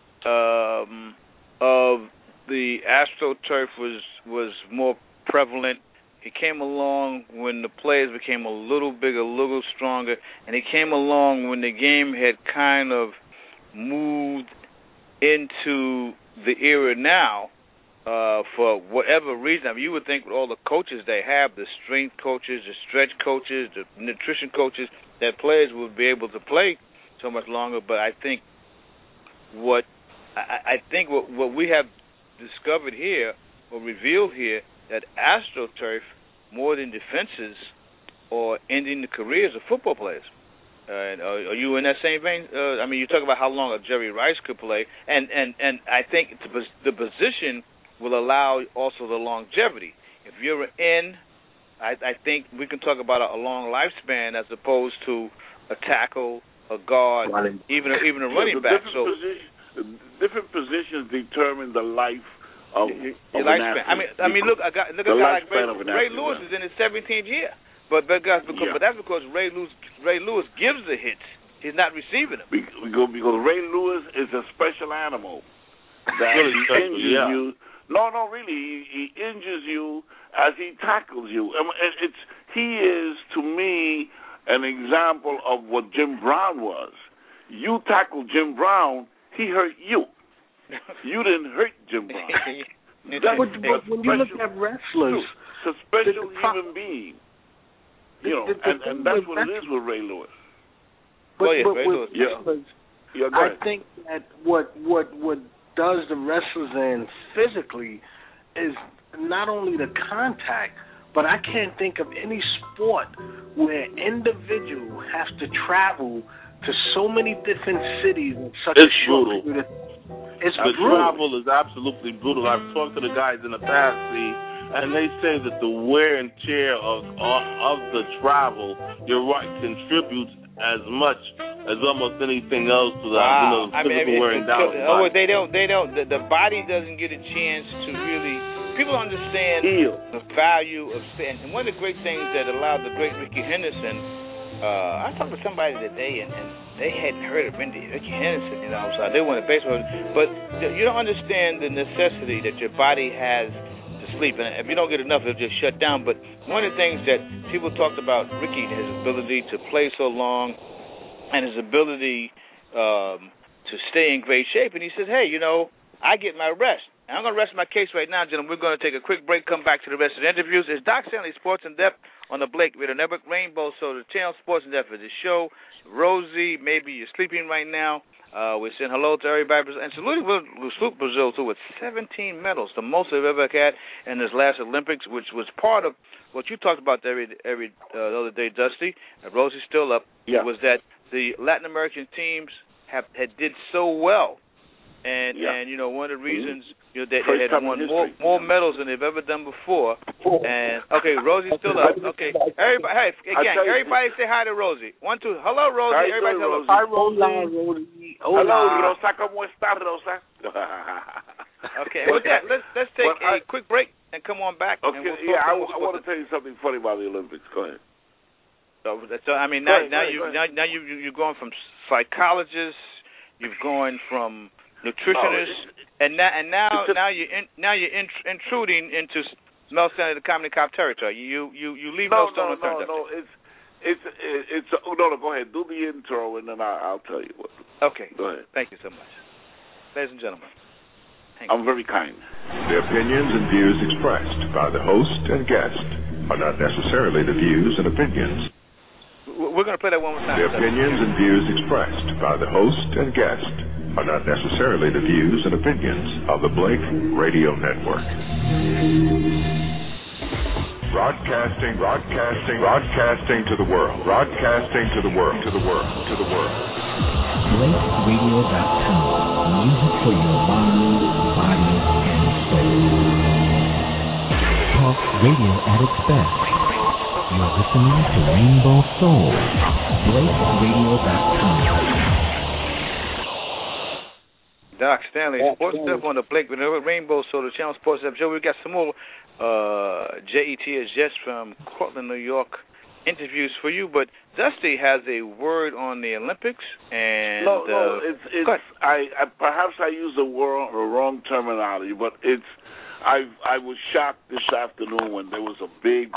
Speaker 4: um, of the AstroTurf was was more prevalent. He came along when the players became a little bigger, a little stronger, and he came along when the game had kind of moved into the era now. Uh, for whatever reason, I mean, you would think with all the coaches they have, the strength coaches, the stretch coaches, the nutrition coaches, that players would be able to play so much longer. But I think what I, I think what, what we have discovered here or revealed here that AstroTurf more than defenses or ending the careers of football players. Uh, and are, are you in that same vein? Uh, I mean, you talk about how long a Jerry Rice could play, and and and I think the, the position will allow also the longevity. If you're in, I, I think we can talk about a, a long lifespan as opposed to a tackle, a guard, running. even a, even a running
Speaker 7: yeah,
Speaker 4: back.
Speaker 7: Different,
Speaker 4: so
Speaker 7: position, different positions determine the life of,
Speaker 4: your,
Speaker 7: of
Speaker 4: your lifespan. I mean, I mean, look, I got look at a guy like Ray, Ray Lewis is in his seventeenth year, but but, guys, because, yeah. but that's because Ray Lewis Ray Lewis gives the hits. He's not receiving them.
Speaker 7: Because, because Ray Lewis is a special animal that
Speaker 5: really
Speaker 7: injures
Speaker 5: yeah.
Speaker 7: you. No, no, really, he, he injures you as he tackles you. I mean, it's he is to me an example of what Jim Brown was. You tackled Jim Brown, he hurt you. You didn't hurt Jim Brown.
Speaker 8: That's but, but when you look at wrestlers,
Speaker 7: it's a special
Speaker 8: the, the,
Speaker 7: human being. You know,
Speaker 8: the, the,
Speaker 7: and, and that's what it is with Ray Lewis.
Speaker 8: But,
Speaker 4: oh, yeah,
Speaker 8: but
Speaker 4: Ray
Speaker 8: with
Speaker 4: Lewis.
Speaker 8: wrestlers,
Speaker 7: yeah. Yeah,
Speaker 8: I think that what what what does the wrestlers in physically is not only the contact, but I can't think of any sport where individual has to travel to so many different cities in such
Speaker 5: it's
Speaker 8: a short
Speaker 5: brutal.
Speaker 8: period. It's
Speaker 5: the
Speaker 8: brutal.
Speaker 5: travel is absolutely brutal. I've talked to the guys in the past, see, and they say that the wear and tear of of the travel, you're right, contributes as much as almost anything else to the,
Speaker 4: wow.
Speaker 5: you know,
Speaker 4: I mean,
Speaker 5: physical wear and down.
Speaker 4: Oh, they don't, they don't. The, the body doesn't get a chance to really. People understand
Speaker 5: Heal.
Speaker 4: the value of sin, and one of the great things that allowed the great Ricky Henderson. Uh, I talked to somebody today, and, and they hadn't heard of Ricky Henderson. You know, so they went to baseball, but you don't understand the necessity that your body has to sleep, and if you don't get enough, it'll just shut down. But one of the things that people talked about Ricky, his ability to play so long, and his ability um, to stay in great shape, and he says, "Hey, you know, I get my rest." And I'm going to rest my case right now, gentlemen. We're going to take a quick break, come back to the rest of the interviews. It's Doc Stanley, Sports in Depth on the Blake Radio Network, Rainbow Soda Channel, Sports in Depth is the show. Rosie, maybe you're sleeping right now. Uh, we're saying hello to everybody. And saluting Brazil, too, with seventeen medals, the most they've ever had in this last Olympics, which was part of what you talked about every, every uh, the other day, Dusty. And Rosie's still up.
Speaker 7: Yeah.
Speaker 4: Was that the Latin American teams have had did so well. And,
Speaker 7: yeah.
Speaker 4: and you know, one of the reasons you know, they,
Speaker 7: First
Speaker 4: they had won more, more medals than they've ever done before. And, okay, Rosie's still up. Okay, everybody, hey, again, everybody say hi to Rosie. One, two, hello, Rosie.
Speaker 7: Hi,
Speaker 4: everybody hello.
Speaker 7: Hi, Rosie. Hola, Rosie. Hello, Rosa. ¿Cómo estás, Rosa?
Speaker 4: Okay, with that, let's, let's take
Speaker 7: well,
Speaker 4: a
Speaker 7: I,
Speaker 4: quick break and come on back.
Speaker 7: Okay,
Speaker 4: and we'll
Speaker 7: yeah, I,
Speaker 4: I
Speaker 7: want to tell you something funny about the Olympics. Go ahead.
Speaker 4: So, so I mean, now,
Speaker 7: ahead,
Speaker 4: now,
Speaker 7: ahead,
Speaker 4: you, now, now you, you're going from psychologists, you've going from nutritionists,
Speaker 7: no,
Speaker 4: and now and now
Speaker 7: a,
Speaker 4: now you're in, now you're in, intruding into Mel Stanley, the Comedy Cop territory. You you you leave
Speaker 7: no,
Speaker 4: Mel Stanley.
Speaker 7: No, no, no, no. It's it's it's. Oh, no, no. Go ahead. Do the intro, and then I, I'll tell you what.
Speaker 4: Okay.
Speaker 7: Go ahead.
Speaker 4: Thank you so much, ladies and gentlemen. Thank
Speaker 7: I'm
Speaker 4: you.
Speaker 7: very kind.
Speaker 1: The opinions and views expressed by the host and guest are not necessarily the views and opinions.
Speaker 4: We're going to play that one more time.
Speaker 1: The opinions and views expressed by the host and guest are not necessarily the views and opinions of the Blake Radio Network. Broadcasting, broadcasting, broadcasting to the world. Broadcasting to the world, to the world, to the world.
Speaker 2: Blake Radio dot com. Music for your mind, body, and soul. Talk radio at its best. You're listening to Rainbow Soul. Blake Radio dot com.
Speaker 4: Doc Stanley, Sports Stuff on the Blake Rainbow Soda Channel, Sports Stuff Show. We've got some more uh, J E T is just from Cortland, New York interviews for you, but Dusty has a word on the Olympics. And
Speaker 7: no, no,
Speaker 4: uh,
Speaker 7: it's it's. I, I perhaps I use the wrong, the wrong terminology, but it's. I I was shocked this afternoon when there was a big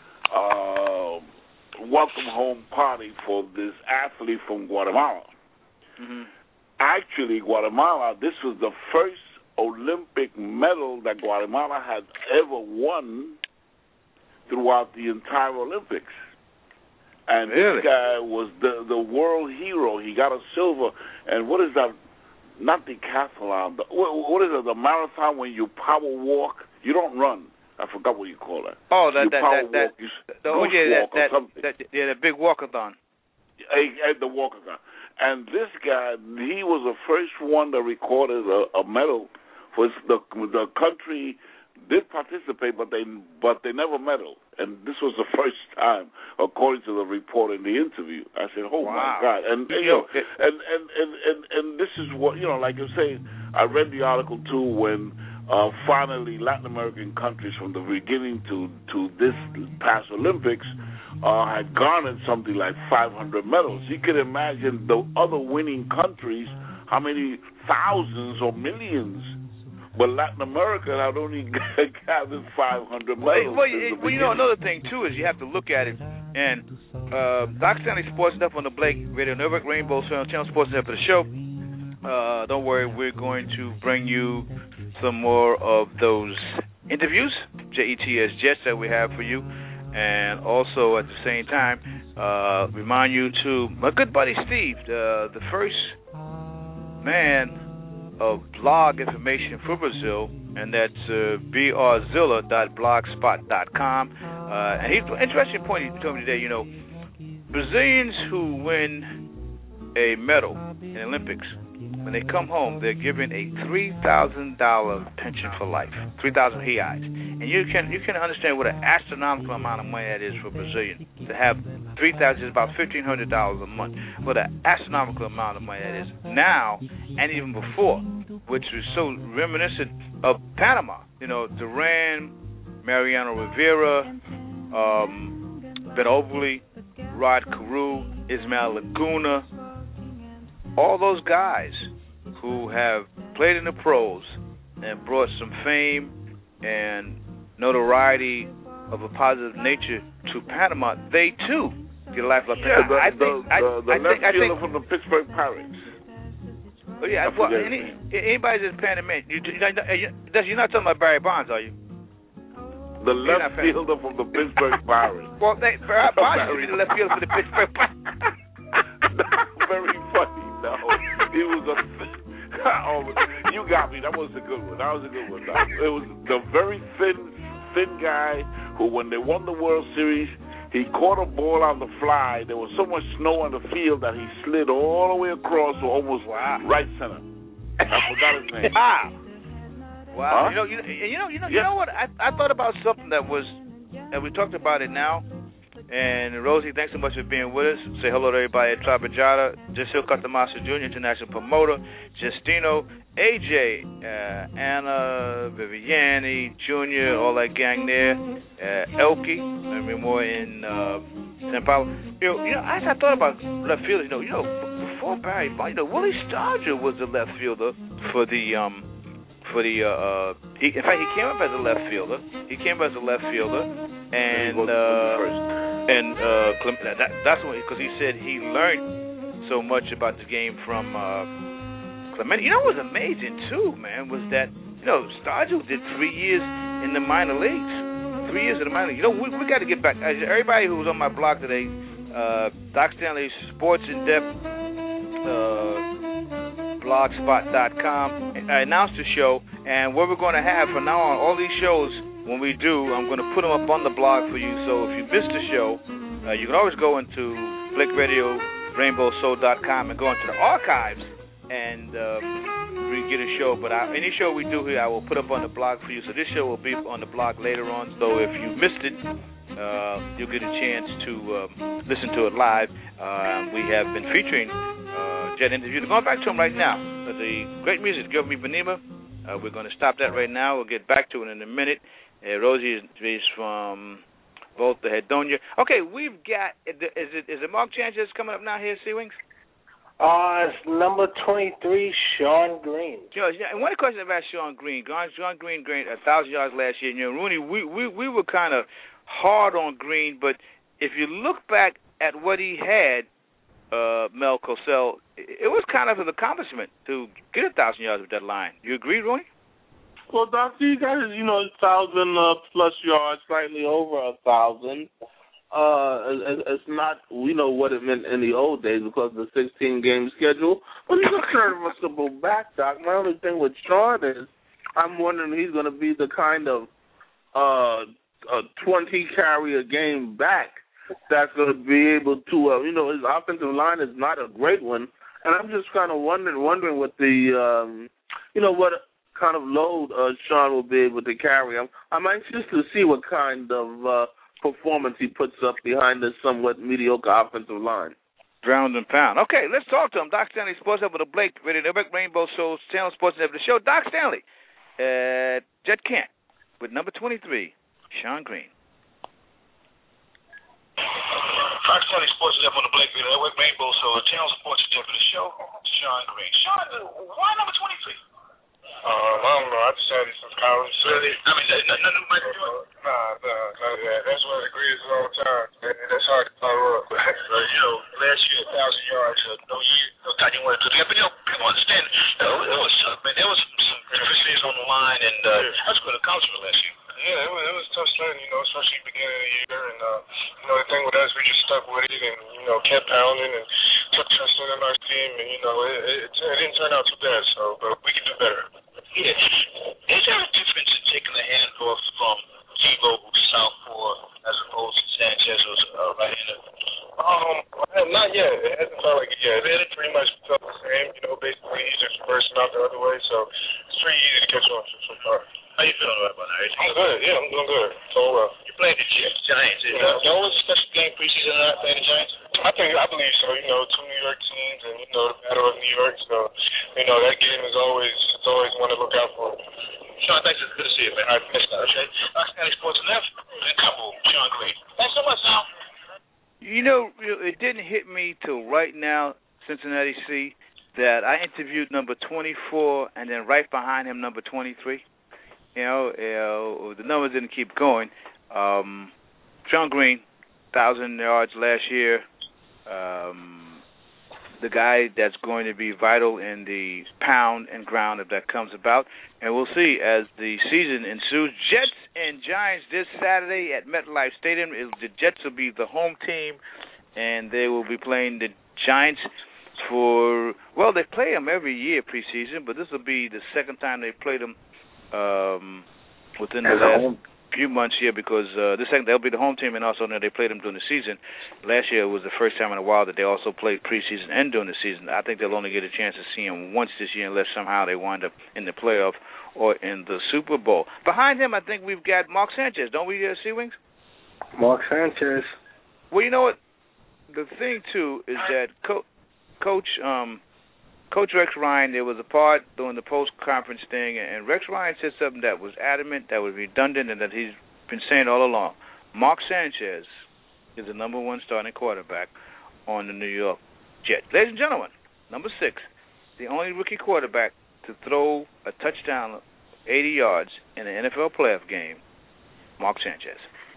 Speaker 7: uh, welcome home party for this athlete from Guatemala.
Speaker 4: Mm-hmm.
Speaker 7: Actually, Guatemala, this was the first Olympic medal that Guatemala had ever won throughout the entire Olympics. And
Speaker 4: really?
Speaker 7: This guy was the the world hero. He got a silver. And what is that? Not decathlon. The, what, what is it? The marathon when you power walk? You don't run. I forgot what you call that.
Speaker 4: Oh, that
Speaker 7: you
Speaker 4: that
Speaker 7: power
Speaker 4: that, that,
Speaker 7: walk. You
Speaker 4: the, oh yeah,
Speaker 7: walk
Speaker 4: that,
Speaker 7: or
Speaker 4: that, that yeah, the big walkathon.
Speaker 7: At the walkathon. And this guy, he was the first one that recorded a, a medal for the the country. Did participate, but they but they never medaled, and this was the first time, according to the report in the interview. I said, "Oh
Speaker 4: wow.
Speaker 7: my God!" And, and you know, and, and and and and this is what you know, like you say. I read the article too when uh, finally Latin American countries, from the beginning to to this past Olympics, uh, had garnered something like five hundred medals. You could imagine the other winning countries, how many thousands or millions. But Latin America had only gathered five hundred medals.
Speaker 4: Well, well, well you know, another thing, too, is you have to look at it. And uh, Doc Stanley Sports Stuff on the Blake Radio Network, Rainbow Channel Sports Stuff for the show. Uh, don't worry, we're going to bring you some more of those interviews, J E T S Jets, that we have for you. And also, at the same time, uh, remind you to my good buddy Steve, uh, the first man of blog information for Brazil, and that's uh, b r zilla dot blogspot dot com. Uh, and he's interesting point he told me today. You know, Brazilians who win a medal in the Olympics, when they come home, they're given a three thousand dollar pension for life, three thousand reais, and you can you can understand what an astronomical amount of money that is for a Brazilian to have three thousand is about fifteen hundred dollars a month. What an astronomical amount of money that is now, and even before, which was so reminiscent of Panama. You know, Duran, Mariano Rivera, um, Ben Obley, Rod Carew, Ismael Laguna, all those guys who have played in the pros and brought some fame and notoriety of a positive nature to Panama, they too get a lifelong pension.
Speaker 7: Yeah, the,
Speaker 4: I
Speaker 7: the,
Speaker 4: think,
Speaker 7: the,
Speaker 4: I,
Speaker 7: the
Speaker 4: I
Speaker 7: left
Speaker 4: think, I
Speaker 7: fielder
Speaker 4: think,
Speaker 7: from the Pittsburgh Pirates.
Speaker 4: Oh yeah, well, any, anybody that's Panamanian, you, you, you, you're not talking about Barry Bonds, are you?
Speaker 7: The left fielder from the Pittsburgh Pirates.
Speaker 4: Well, they, Barry Bonds is the left fielder for the Pittsburgh Pirates.
Speaker 7: Very funny. No, he was a. Oh, you got me. That was a good one. That was a good one. It was the very thin, thin guy who, when they won the World Series, he caught a ball on the fly. There was so much snow on the field that he slid all the way across to almost wow. right center. I forgot his name.
Speaker 4: Wow. Wow.
Speaker 7: Huh?
Speaker 4: You know, you know, you know, you know,
Speaker 7: yeah.
Speaker 4: you know what? I I thought about something that was, and we talked about it now. And Rosie, thanks so much for being with us. Say hello to everybody at Trabajada, Jasil Catamasa Junior, international promoter, Justino, A J, uh, Anna, Viviani, Junior, all that gang there, uh, Elke, I mean more in uh, San Paulo. You know, you know, as I thought about left fielder, you know, you know, before Barry Bonds, you know, Willie Stargell was the left fielder for the um, for the uh, uh he, in fact he came up as a left fielder. He came up as a left fielder, and uh. And uh, that, that's what, because he said he learned so much about the game from uh, Clemente. You know what was amazing, too, man, was that, you know, Stargell did three years in the minor leagues. Three years in the minor leagues. You know, we, we got to get back. Everybody who was on my blog today, uh, Doc Stanley, Sports in Depth, uh, blogspot dot com, I announced the show, and what we're going to have from now on, all these shows, when we do, I'm going to put them up on the blog for you. So if you missed the show, uh, you can always go into Blake Radio Rainbow Soul dot com and go into the archives and uh, we get a show. But I, any show we do here, I will put up on the blog for you. So this show will be on the blog later on. So if you missed it, uh, you'll get a chance to um, listen to it live. Uh, we have been featuring uh, Jet interviews. Going back to him right now. The great music, Give Me Benema. Uh, we're going to stop that right now. We'll get back to it in a minute. Uh, Rosie is, is from Volta Redonia. Okay, we've got, is it is it Mark Sanchez coming up now here, Sea Wings?
Speaker 8: Uh, it's number twenty-three, Sean Green.
Speaker 4: You know, and one question about Sean Green. Sean Green, Green, a thousand yards last year. You know, Rooney, we we, we were kind of hard on Green, but if you look back at what he had, uh, Mel Cosell, it was kind of an accomplishment to get a thousand yards with that line. You agree, Rooney?
Speaker 5: Well, Doctor, you got his, you know, thousand uh, plus yards, slightly over a thousand. Uh, it's not, we know what it meant in the old days because of the sixteen game schedule. But he's a serviceable back, Doc. My only thing with Sean is, I'm wondering if he's going to be the kind of uh, a twenty carry a game back that's going to be able to, uh, you know, his offensive line is not a great one, and I'm just kind of wondering, wondering what the, um, you know, what kind of load uh, Sean will be able to carry. I'm, I'm anxious to see what kind of uh, performance he puts up behind this somewhat mediocre offensive line.
Speaker 4: Ground and pound. Okay, let's talk to him. Doc Stanley, Sports Up with the Blake, Radio Network, Rainbow Souls, Channel Sports Network, the show. Doc Stanley, uh, Jet Kent, with number twenty-three, Sean Green.
Speaker 9: Doc Stanley, Sports Up on the Blake, Radio Network, Rainbow Souls, Channel Sports Network, the show. Sean Green. Sean, why number twenty-three?
Speaker 10: Um, I don't know. I just had it since college.
Speaker 9: Really? I mean, nothing nothing might be doing.
Speaker 10: Nah, nah, nah, yeah. That's what agrees all the time. That's hard to follow up.
Speaker 9: So, you know, last year, a thousand yards, uh, no year, no time you want to do that. But, you know, people understand, you know, it was tough, man. There was some, some deficiencies on the line, and uh, yeah. that's good accomplishment last year.
Speaker 10: Yeah, it was, it was tough sledding, you know, especially beginning of the year. And, uh, you know, the thing with us, we just stuck with it and, you know, kept pounding and took trust in our team. And, you know, it, it, it didn't turn out too bad. So, but we can do better.
Speaker 9: Yeah. Is there a difference in taking the handoff from Tebow, who's southpaw, as opposed to Sanchez, who's uh, right-hander?
Speaker 10: Um, not yet. It hasn't felt like it yet. It pretty much felt the same. You know, basically he's just reversing out the other way, so it's pretty easy to catch on so far.
Speaker 9: How you feeling about that?
Speaker 10: I'm good. Yeah, I'm doing good. So well.
Speaker 9: You played the Giants. Is
Speaker 10: Yeah.
Speaker 9: that always a special game preseason or not playing the Giants?
Speaker 10: I think I believe so. You know, two New York teams, and you know the Battle of New York. So, you know that game is always it's always one to look out for.
Speaker 9: Sean, thanks. It's good to see you, man. All right, thanks, okay. Fox County Sports and F. And couple, Sean Green. Thanks so much, Al.
Speaker 4: You know, it didn't hit me till right now, Cincinnati C, that I interviewed number twenty-four, and then right behind him, number twenty-three. You know, uh, the numbers didn't keep going. Um, Sean Green, thousand yards last year. Um, the guy that's going to be vital in the pound and ground if that comes about. And we'll see as the season ensues. Jets and Giants this Saturday at MetLife Stadium. The Jets will be the home team, and they will be playing the Giants for, well, they play them every year preseason, but this will be the second time they played them um, within the last few months here because uh, this second they'll be the home team, and also they played them during the season. Last year was the first time in a while that they also played preseason and during the season. I think they'll only get a chance to see them once this year unless somehow they wind up in the playoff or in the Super Bowl. Behind him, I think we've got Mark Sanchez, don't we, uh, Sea-Wings?
Speaker 8: Mark Sanchez.
Speaker 4: Well, you know what? The thing, too, is that Co- Coach um, Coach Rex Ryan, there was a part during the post-conference thing, and Rex Ryan said something that was adamant, that was redundant, and that he's been saying all along. Mark Sanchez is the number one starting quarterback on the New York Jets. Ladies and gentlemen, number six, the only rookie quarterback to throw a touchdown eighty yards in an N F L playoff game, Mark Sanchez.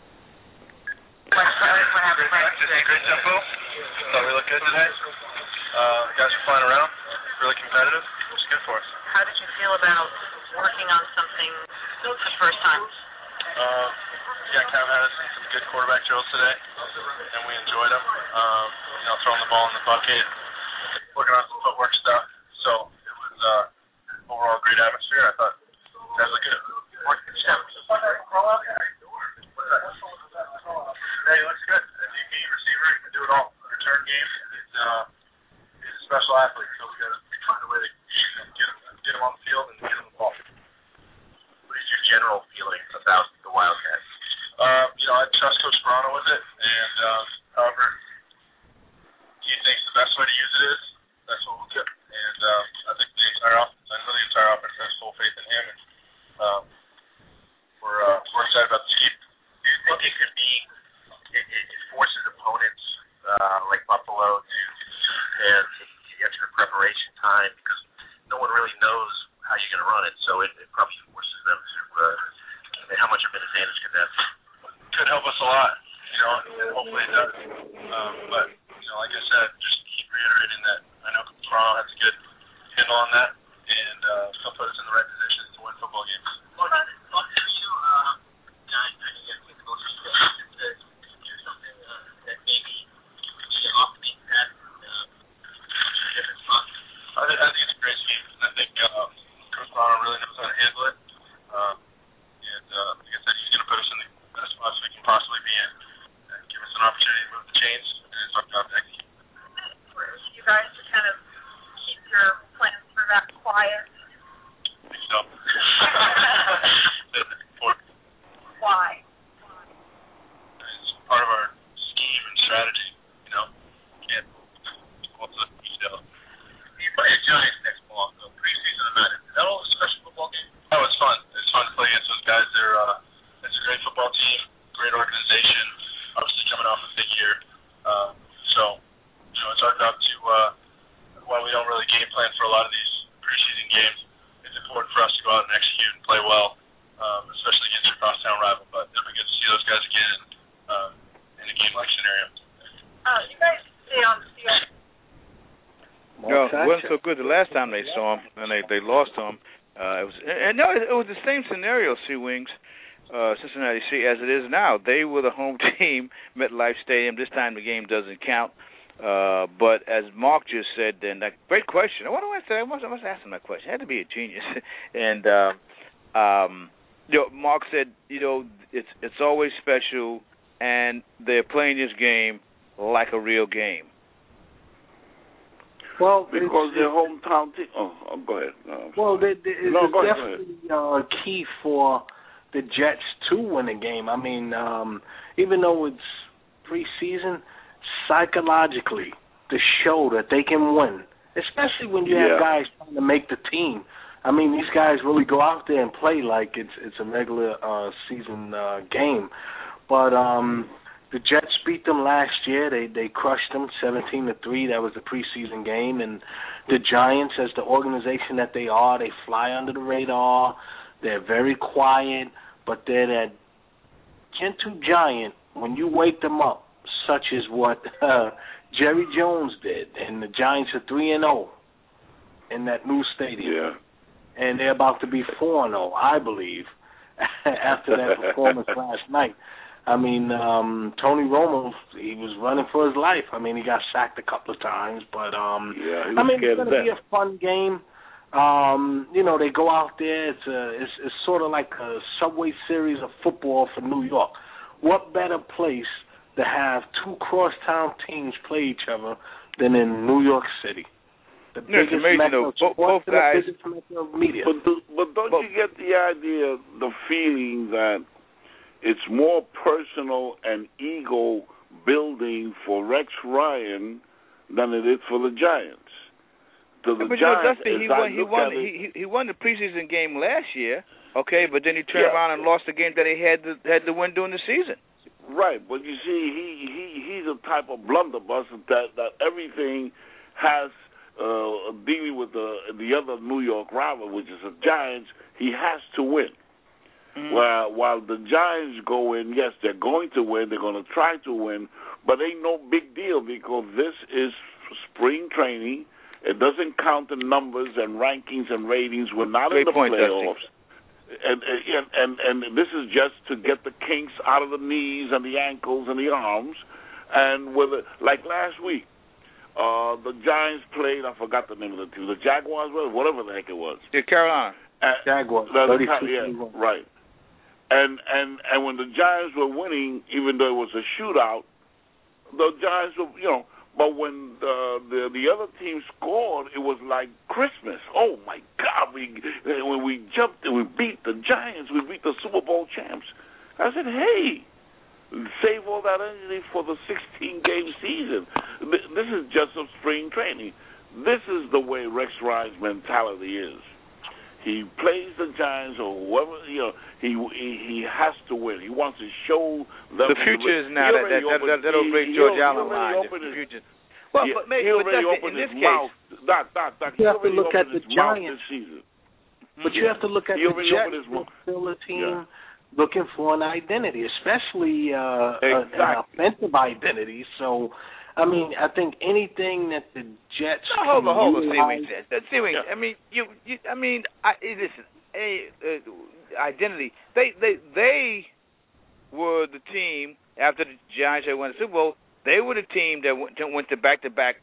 Speaker 11: What happened today? Great tempo. Thought we looked good today. Uh, guys are flying around, really competitive, which is good for us.
Speaker 12: How did you feel about working on something for the first time?
Speaker 11: Uh, yeah, Cam had us in some good quarterback drills today, and we enjoyed them. Um, you know, throwing the ball in the bucket, working on some footwork stuff. So it was uh, overall a great atmosphere. I thought guys looked good. Working the steps. Yeah, he looks good. As a D B, receiver, he can do it all. Return game, he's, uh, he's a special athlete, so we got to find a way to get him, get him on the field and get him the ball.
Speaker 9: What is your general feeling about the Wildcats?
Speaker 11: Um, you know, I trust Coach Sparano with it, and um, however he thinks the best way to use it is, that's what we'll do. And um, I think the entire offense, I know the entire offense has full faith in him, and um, we're uh, we're excited about the team.
Speaker 9: Do you think it could be it, it, it forces opponents uh, like Buffalo to prepare to get extra preparation time because no one really knows how you're going to run it, so it, it probably forces them to. Uh, I mean, how much of an advantage could that be?
Speaker 11: Could help us a lot, you know, and hopefully it does. Um, but you know, like I said, just keep reiterating that I know Toronto has a good handle on that, and uh, still put us in the right position to win football games.
Speaker 9: Well, on you, uh, I think it's going to do something uh, that maybe you're off the path, uh, different spots.
Speaker 11: I think, I think it's a great scheme. I think uh, Coach Toronto really knows how to handle it. Um, and uh, like I said, he's going to put us in the best spots we can possibly be in and give us an opportunity to move the chains, and it's our job to execute.
Speaker 12: You guys to kind of keep your plans for that quiet.
Speaker 11: I think so.
Speaker 12: Why?
Speaker 11: It's part of our scheme and strategy, you know. Can't also detail.
Speaker 9: You play the Giants next fall, so preseason and that. Is that all a special football game?
Speaker 11: Oh, it's fun. It's fun to play against those guys. They're uh, it's a great football team, great organization. Obviously coming off a big year, uh, so you know it's our job to. Uh, while we don't really game plan for a lot of these preseason games, it's important for us to go out and execute and play well, um, especially against your crosstown rival. But it'll be good to see those guys again um, in a game-like scenario.
Speaker 12: Uh, you guys stay on the field.
Speaker 4: No, it wasn't so good the last time they saw him, and they they lost to him. Uh, it was, and no, it was the same scenario, Sea-Wings, uh, Cincinnati C, as it is now. They were the home team, MetLife Stadium. This time the game doesn't count. Uh, but as Mark just said, then that great question. What do I say? I must, I must ask him that question. I had to be a genius. and uh, um, you know, Mark said, you know, it's it's always special, and they're playing this game like a real game.
Speaker 7: Well, because their hometown team. Oh, oh, go ahead. No,
Speaker 8: well, they, they,
Speaker 7: no,
Speaker 8: it's
Speaker 7: go ahead,
Speaker 8: definitely uh, key for the Jets to win a game. I mean, um, even though it's preseason, psychologically, to show that they can win, especially when you
Speaker 7: yeah.
Speaker 8: have guys trying to make the team. I mean, these guys really go out there and play like it's it's a regular uh, season uh, game. But um, the Jets beat them last year. They they crushed them seventeen to three. That was the preseason game. And the Giants, as the organization that they are, they fly under the radar. They're very quiet, but they're that gentle giant when you wake them up, such as what uh, Jerry Jones did. And the Giants are three and oh in that new stadium.
Speaker 7: Yeah.
Speaker 8: And they're about to be four and oh, I believe, after that performance last night. I mean, um, Tony Romo, he was running for his life. I mean, he got sacked a couple of times, but um,
Speaker 7: yeah, he was
Speaker 8: I mean,
Speaker 7: it's
Speaker 8: going to be a fun game. Um, you know, they go out there. It's a, it's, it's sort of like a Subway Series of football for New York. What better place to have two crosstown teams play each other than in New York City? The
Speaker 4: yeah, it's amazing though. Both, both guys.
Speaker 8: Media.
Speaker 7: But, do, but don't both. you get the idea, the feeling that it's more personal and ego building for Rex Ryan than it is for the Giants? To the
Speaker 4: but
Speaker 7: Giants,
Speaker 4: you know, Dusty, he won. He won. He, he won the preseason game last year. Okay, but then he turned
Speaker 7: yeah.
Speaker 4: around and lost the game that he had to, had to win during the season.
Speaker 7: Right, but you see, he he he's a type of blunderbuss that that everything has. Uh, dealing with the the other New York rival, which is the Giants, he has to win. Mm-hmm. While while the Giants go in, yes, they're going to win. They're going to try to win, but ain't no big deal because this is spring training. It doesn't count the numbers and rankings and ratings. We're not
Speaker 4: Great
Speaker 7: in the
Speaker 4: point,
Speaker 7: playoffs. And, and and and this is just to get the kinks out of the knees and the ankles and the arms. And with it, like last week. Uh, the Giants played, I forgot the name of the team, the Jaguars, whatever the heck it was.
Speaker 4: Yeah, Carolina.
Speaker 8: Uh, Jaguars.
Speaker 7: The, the, yeah, right. And, and and when the Giants were winning, even though it was a shootout, the Giants were, you know, but when the the, the other team scored, it was like Christmas. Oh, my God, we when we jumped and we beat the Giants, we beat the Super Bowl champs. I said, hey. Save all that energy for the sixteen-game season. This is just a spring training. This is the way Rex Ryan's mentality is. He plays the Giants or whoever, you know, he he, he has to win. He wants to show them.
Speaker 4: The future is now that, that, that, that, that old great George Allen line. The future. Well,
Speaker 7: he,
Speaker 4: but maybe but in this case.
Speaker 7: Mouth. Doc, Doc, Doc,
Speaker 8: you have to look at the Giants.
Speaker 7: This season.
Speaker 8: But yeah. you have to look at
Speaker 7: he
Speaker 8: the Jets. Still a team.
Speaker 7: Yeah.
Speaker 8: Looking for an identity, especially uh,
Speaker 7: exactly.
Speaker 8: an offensive identity. So, I mean, I think anything that the Jets
Speaker 4: no, hold on, hold on,
Speaker 8: utilize...
Speaker 4: see what yeah. I mean, you, you, I mean, I, listen, a, uh, identity. They, they, they were the team after the Giants had won the Super Bowl. They were the team that went to, went to back-to-back,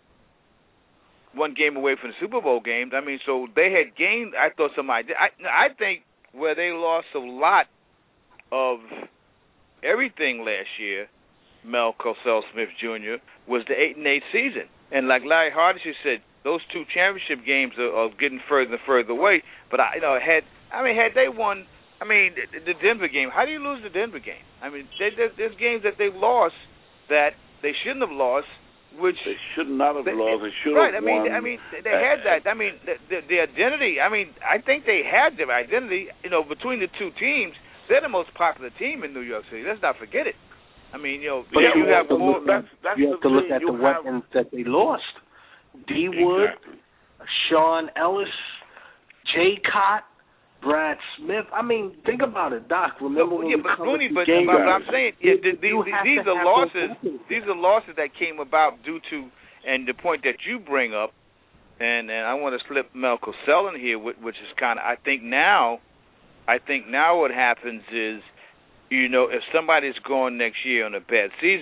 Speaker 4: one game away from the Super Bowl games. I mean, so they had gained. I thought some idea. I, I think where they lost a lot of everything last year, Mel Cosell Smith Junior, was the eight and eight season. And like Larry Hardesty said, those two championship games are, are getting further and further away. But I, you know, had I mean, had they won, I mean, the, the Denver game. How do you lose the Denver game? I mean, they, there, there's games that they've lost that they shouldn't have lost, which
Speaker 7: they should not have
Speaker 4: they,
Speaker 7: lost. They should
Speaker 4: right,
Speaker 7: have
Speaker 4: I mean,
Speaker 7: won.
Speaker 4: I mean, they had that. I mean, the, the, the identity. I mean, I think they had their identity. You know, between the two teams, they're the most popular team in New York City. Let's not forget it. I mean, you know,
Speaker 8: but
Speaker 4: yeah,
Speaker 8: you,
Speaker 4: you have,
Speaker 8: have to
Speaker 4: more.
Speaker 8: Look, that's, that's you have to look at the have... weapons that they lost. D. Wood,
Speaker 7: exactly.
Speaker 8: Sean Ellis, Jay Cott, Brad Smith. I mean, think about it, Doc. Remember
Speaker 4: no,
Speaker 8: when
Speaker 4: yeah,
Speaker 8: we
Speaker 4: but
Speaker 8: covered
Speaker 4: Rooney,
Speaker 8: the
Speaker 4: but,
Speaker 8: game?
Speaker 4: but I'm saying, yeah, the, the,
Speaker 8: you
Speaker 4: the,
Speaker 8: have
Speaker 4: these
Speaker 8: to
Speaker 4: are
Speaker 8: have
Speaker 4: losses.
Speaker 8: those
Speaker 4: These are losses that came about due to, and the point that you bring up, and and I want to slip Mel Cosell in here, which is kind of, I think now, I think now what happens is, you know, if somebody's going next year on a bad season,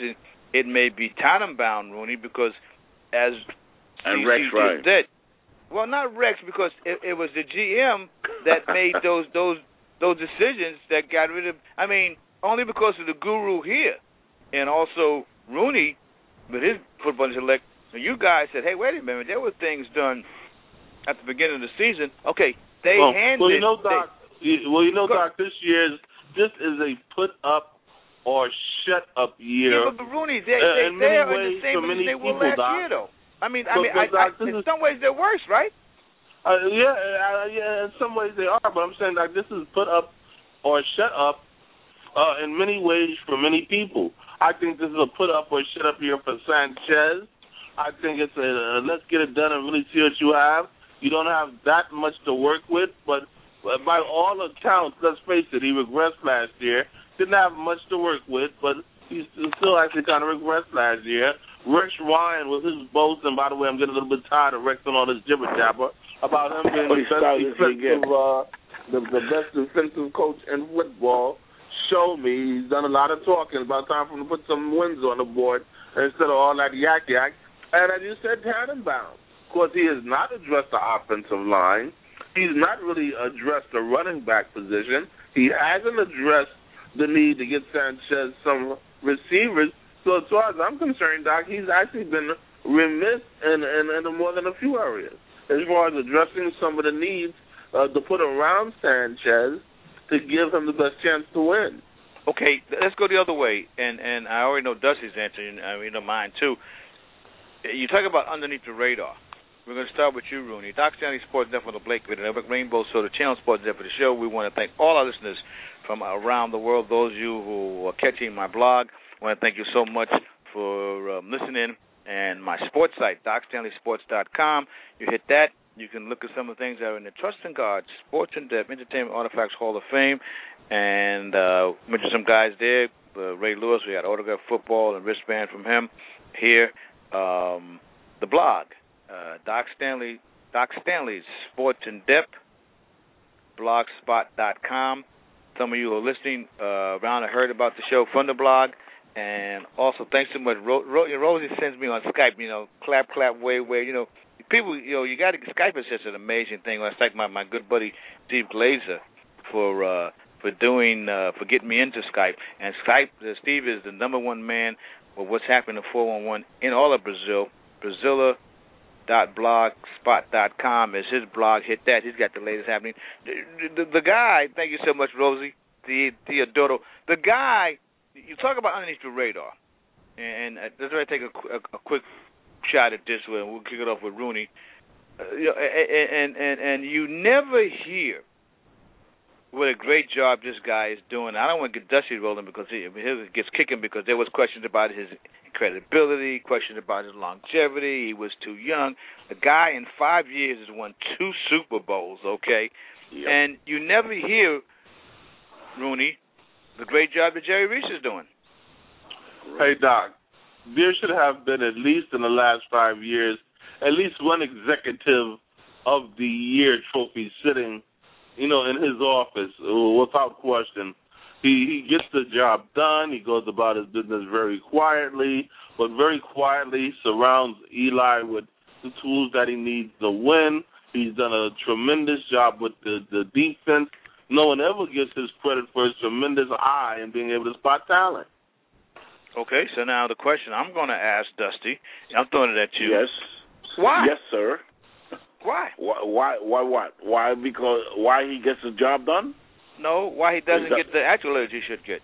Speaker 4: it may be time-bound, Rooney, because as
Speaker 7: and
Speaker 4: C C
Speaker 7: Rex
Speaker 4: just
Speaker 7: Ryan.
Speaker 4: did, well, not Rex, because it, it was the G M that made those those those decisions that got rid of. I mean, only because of the guru here, and also Rooney, with his football intellect. You guys said, "Hey, wait a minute. There were things done at the beginning of the season." Okay, they
Speaker 5: well,
Speaker 4: handed.
Speaker 5: Well, you know, Doc.
Speaker 4: They,
Speaker 5: well, you know,
Speaker 4: go,
Speaker 5: Doc. This year's this is a put up or shut up year.
Speaker 4: Yeah, but the Rooney, they,
Speaker 5: uh,
Speaker 4: they,
Speaker 5: in
Speaker 4: they
Speaker 5: many
Speaker 4: are
Speaker 5: ways,
Speaker 4: in the same
Speaker 5: for
Speaker 4: position
Speaker 5: many
Speaker 4: they were
Speaker 5: people,
Speaker 4: last
Speaker 5: Doc.
Speaker 4: year, though. I mean, I
Speaker 5: but,
Speaker 4: mean,
Speaker 5: but,
Speaker 4: I,
Speaker 5: Doc,
Speaker 4: I, in
Speaker 5: is,
Speaker 4: some ways they're worse, right?
Speaker 5: Uh, yeah, uh, yeah. In some ways they are, but I'm saying like this is put up or shut up uh, in many ways for many people. I think this is a put up or shut up year for Sanchez. I think it's a uh, let's get it done and really see what you have. You don't have that much to work with, but, but by all accounts, let's face it, he regressed last year. Didn't have much to work with, but he still actually kind of regressed last year. Rex Ryan with his boast, and by the way, I'm getting a little bit tired of Rex and all this jibber jabber about him being the best defensive, uh, the, the best defensive coach in football. Show me he's done a lot of talking. About time for him to put some wins on the board instead of all that yak yak. And as you said, Tannenbaum. Of course, he has not addressed the offensive line. He's not really addressed the running back position. He hasn't addressed the need to get Sanchez some receivers. So as far as I'm concerned, Doc, he's actually been remiss in, in, in more than a few areas. As far as addressing some of the needs uh, to put around Sanchez to give him the best chance to win.
Speaker 4: Okay, let's go the other way. And, and I already know Dusty's answer, and I mean, mine too. You talk about underneath the radar. We're going to start with you, Rooney. Doc Stanley Sports Network, the Blake Radio Network, Rainbow Soda Channel Sports Network for the show. We want to thank all our listeners from around the world, those of you who are catching my blog. I want to thank you so much for um, listening. And my sports site, doc stanley sports dot com. You hit that. You can look at some of the things that are in the Trust and God Sports and Depth Entertainment Artifacts Hall of Fame. And uh, mention some guys there. Uh, Ray Lewis, we got autographed football and wristband from him here. Um, the blog, uh, Doc Stanley, Doc Stanley's Sports in Depth, blogspot dot com. Some of you are listening uh, around and heard about the show from the blog. And also, thanks so much. Ro- Ro- Rosie sends me on Skype, you know, clap, clap, way, way. You know, people, you know, you got to, Skype is such an amazing thing. I thank my, my good buddy Steve Glazer for uh, for doing, uh, for getting me into Skype. And Skype, uh, Steve is the number one man with what's happening in four one one in all of Brazil. Brazilla dot blogspot dot com is his blog. Hit that. He's got the latest happening. The, the, the guy, thank you so much, Rosie, Theodoro. The guy, you talk about underneath the radar, and uh, let's try to take a, a, a quick shot at this one. We'll kick it off with Rooney. Uh, you know, and, and, and you never hear what a great job this guy is doing. I don't want to get Dusty rolling because he, I mean, he gets kicking because there was questions about his credibility, questions about his longevity. He was too young. The guy in five years has won two Super Bowls, okay? Yep. And you never hear, Rooney, the great job that Jerry Reese is doing.
Speaker 5: Hey, Doc, there should have been, at least in the last five years, at least one executive of the year trophy sitting, you know, in his office, without question. He he gets the job done. He goes about his business very quietly, but very quietly surrounds Eli with the tools that he needs to win. He's done a tremendous job with the, the defense. No one ever gets his credit for his tremendous eye in being able to spot talent.
Speaker 4: Okay, so now the question I'm going to ask Dusty, I'm throwing it at you.
Speaker 7: Yes.
Speaker 4: Why?
Speaker 7: Yes, sir.
Speaker 4: Why?
Speaker 7: Why? Why? Why? What? Why? Because why he gets the job done?
Speaker 4: No, why he doesn't get the accolades he should get.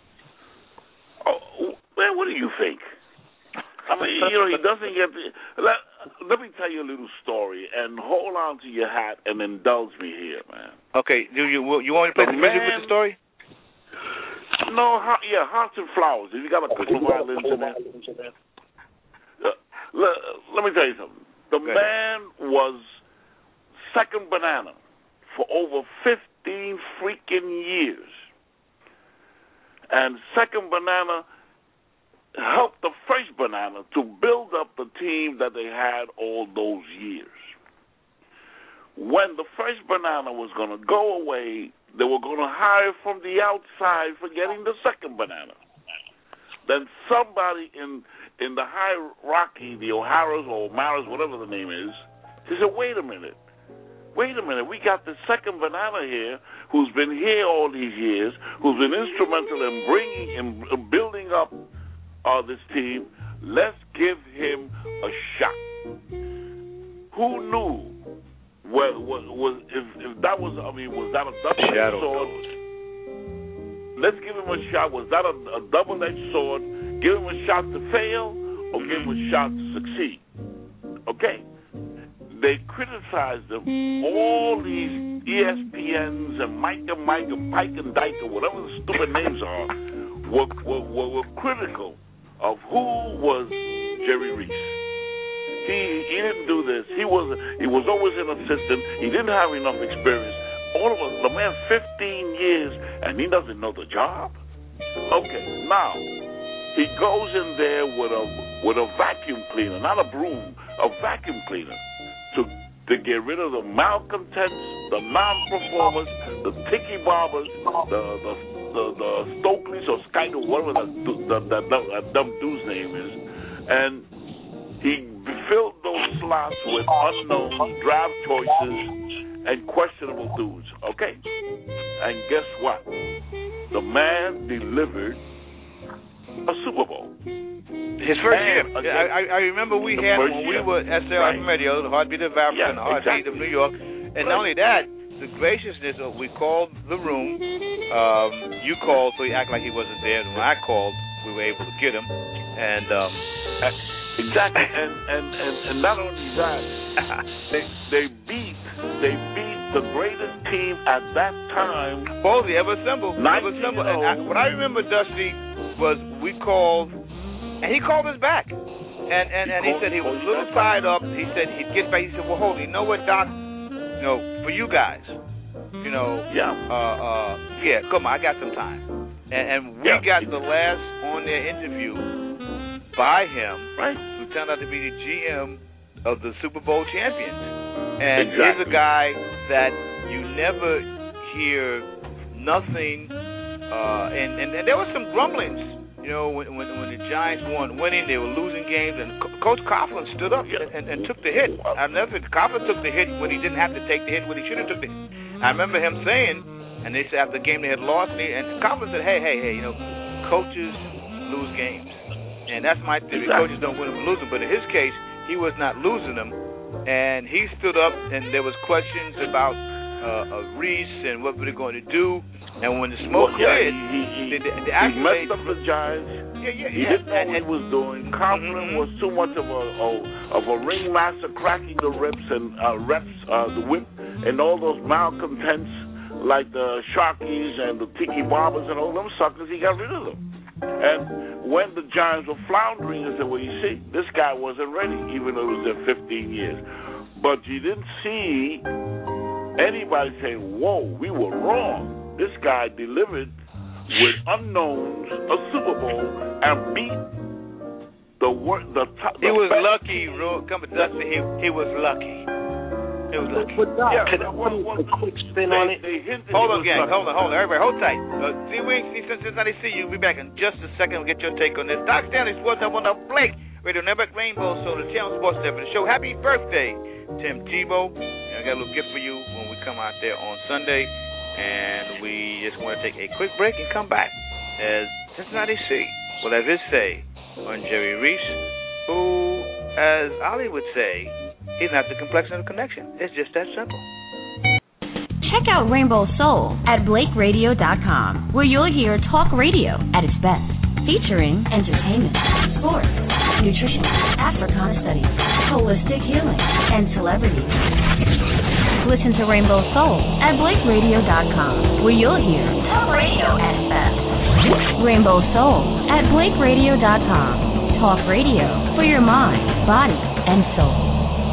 Speaker 7: Oh, man, what do you think? I mean, you know, he doesn't get the... Let, let me tell you a little story, and hold on to your hat and indulge me here, man.
Speaker 4: Okay, do you you want to play the, the music with the story?
Speaker 7: No, yeah, Hearts and Flowers. If you got a couple of violins in there. Uh, let, let me tell you something. The
Speaker 4: Go
Speaker 7: man ahead. was second banana for over fifteen freaking years. And second banana helped the first banana to build up the team that they had all those years. When the first banana was going to go away, they were going to hire from the outside for getting the second banana. then somebody in in the hierarchy, the O'Haras or O'Maras, whatever the name is, he said, wait a minute. Wait a minute. We got the second banana here who's been here all these years, who's been instrumental in bringing, in building up uh, this team. Let's give him a shot. Who knew? Well, was, was if, if that was, I mean, was that a double-edged sword? Let's give him a shot. Was that a, a double-edged sword? Give him a shot to fail or give him a shot to succeed? Okay? They criticized him. All these E S P Ns and Mike and Mike and Pike and Dyke or whatever the stupid names are were, were, were, were critical of who was Jerry Reese. He he didn't do this. He was he was always an assistant. He didn't have enough experience. All of us, the man, fifteen years, and he doesn't know the job. Okay, now he goes in there with a with a vacuum cleaner, not a broom, a vacuum cleaner, to to get rid of the malcontents, the non-performers, the ticky bobbers, the the the, the Stokeleys or Skyler, whatever the, the, the, the, the dumb dude's name is, and he filled those slots with unknown draft choices and questionable dudes. Okay, and guess what? The man delivered a Super Bowl.
Speaker 4: His first year. I, I remember we had when we were S L right. Radio, the Heartbeat of Africa yeah, and the Heartbeat exactly. of New York. And right. not only that, the graciousness of we called the room. Um, you called, so he acted like he wasn't there. And when I called, we were able to get him. And um,
Speaker 7: exactly. and, and, and, and not only that, they they beat they beat the greatest team at that time.
Speaker 4: Supposedly ever assembled. Ever assembled. And I, what I remember, Dusty, was we called. And he called us back. And and, and he said he was a little tied up. He said he'd get back. He said, well, hold on. You know what, Doc? You know, for you guys, you know,
Speaker 7: yeah,
Speaker 4: uh, uh, yeah, come on, I got some time. And, and we yeah. got the last on-air interview by him,
Speaker 7: right.
Speaker 4: who turned out to be the G M of the Super Bowl champions. And
Speaker 7: exactly.
Speaker 4: here's a guy that you never hear nothing. Uh, and, and, and there were some grumblings. You know, when, when when the Giants weren't winning, they were losing games, and Co- Coach Coughlin stood up and, and, and took the hit. I never Coughlin took the hit when he didn't have to take the hit, when he should have took the hit. I remember him saying, and they said after the game they had lost, and, he, and Coughlin said, hey, hey, hey, you know, coaches lose games. And that's my theory. Exactly. Coaches don't win them, lose them. But in his case, he was not losing them, and he stood up, and there was questions about uh, uh, Reese and what were they going to do. And when the smoke
Speaker 7: well, yeah,
Speaker 4: cleared,
Speaker 7: he, he,
Speaker 4: the, the, the
Speaker 7: he messed up the Giants.
Speaker 4: Yeah, yeah,
Speaker 7: he
Speaker 4: yeah.
Speaker 7: didn't know
Speaker 4: and,
Speaker 7: what he was doing. Coughlin mm-hmm. was too much of a, a of a ringmaster, cracking the reps and uh, reps, uh, the whip, and all those malcontents like the Sharkies and the Tiki Bobbers and all them suckers. He got rid of them. And when the Giants were floundering, he said, "Well, you see, this guy wasn't ready, even though he was there fifteen years." But you didn't see anybody saying, "Whoa, we were wrong." This guy delivered with unknowns a Super Bowl and beat the work. The top.
Speaker 4: He was best. lucky, Ro. Come on, Dusty. He he was lucky. He was lucky.
Speaker 8: But, but,
Speaker 7: yeah,
Speaker 8: could I put a quick spin
Speaker 7: they,
Speaker 8: on it?
Speaker 7: They
Speaker 4: hold on, gang. Hold on, hold on. Everybody, hold tight. Uh, see, we ain't since since I see you. We'll be back in just a second. We'll get your take on this. Doc Stanley, Sports Hub on the Blake Radio Network, Rainbow Soul, the Channel Sports Step for the show. Happy birthday, Tim Tebow. And I got a little gift for you when we come out there on Sunday. And we just want to take a quick break and come back. As Cincinnati C will have his say on Jerry Reese, who, as Ali would say, he's not the complexion of the connection. It's just that simple.
Speaker 6: Check out Rainbow Soul at blake radio dot com, where you'll hear talk radio at its best, featuring entertainment, sports, nutrition, Africana studies, holistic healing, and celebrities. Listen to Rainbow Soul at blake radio dot com, where you'll hear talk radio at its best. Rainbow Soul at blake radio dot com. Talk radio for your mind, body, and soul.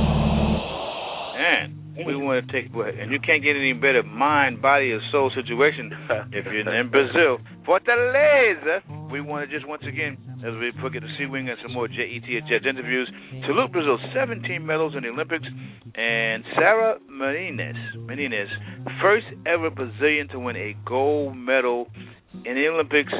Speaker 4: And we want to take, and you can't get any better mind, body, or soul situation if you're in Brazil. Fortaleza. We want to just once again, as we put it to C-Wing and some more J E T and Jets interviews, salute Brazil's seventeen medals in the Olympics, and Sarah Marines, Marines, first ever Brazilian to win a gold medal in the Olympics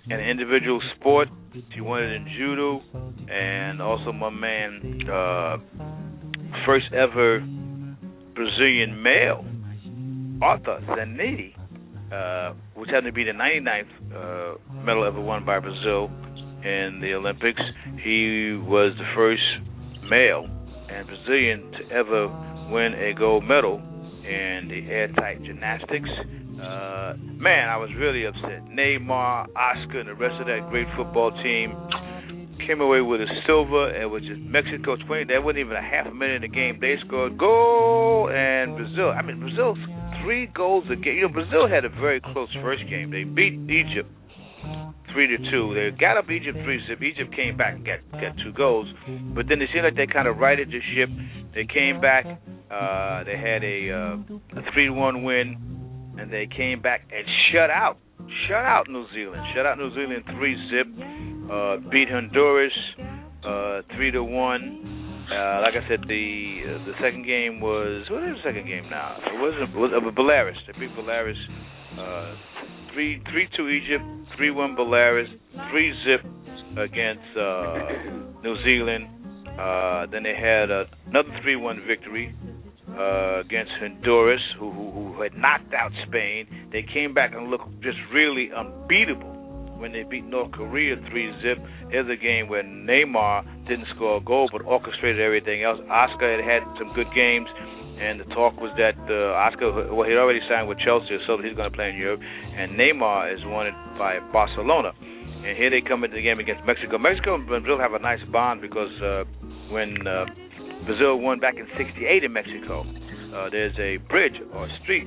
Speaker 4: in an individual sport. She won it in judo, and also my man, uh, first ever Brazilian male, Arthur Zanetti, uh, which happened to be the ninety-ninth uh, medal ever won by Brazil in the Olympics. He was the first male and Brazilian to ever win a gold medal in the airtight gymnastics. Uh, man, I was really upset. Neymar, Oscar, and the rest of that great football team came away with a silver, and which is Mexico twenty. There wasn't even a half a minute in the game. They scored goal, and Brazil. I mean, Brazil three goals a game. You know, Brazil had a very close first game. They beat Egypt three to two. They got up Egypt three zip. Egypt came back and got got two goals, but then it seemed like they kind of righted the ship. They came back. Uh, they had a uh, a three to one win, and they came back and shut out, shut out New Zealand, shut out New Zealand three zip. Uh, beat Honduras uh, three to one. Uh, like I said, the uh, the second game was what is the second game now? It wasn't was uh, Belarus. They beat Belarus uh, three three two Egypt, three one Belarus, three zip against uh, New Zealand. Uh, then they had uh, another three one victory uh, against Honduras, who, who who had knocked out Spain. They came back and looked just really unbeatable when they beat North Korea three zip. There's a game where Neymar didn't score a goal but orchestrated everything else. Oscar had had some good games, and the talk was that uh, Oscar, well, he'd already signed with Chelsea, so he's going to play in Europe, and Neymar is wanted by Barcelona. And here they come into the game against Mexico. Mexico and Brazil have a nice bond because uh, when uh, Brazil won back in sixty-eight in Mexico, uh, there's a bridge or a street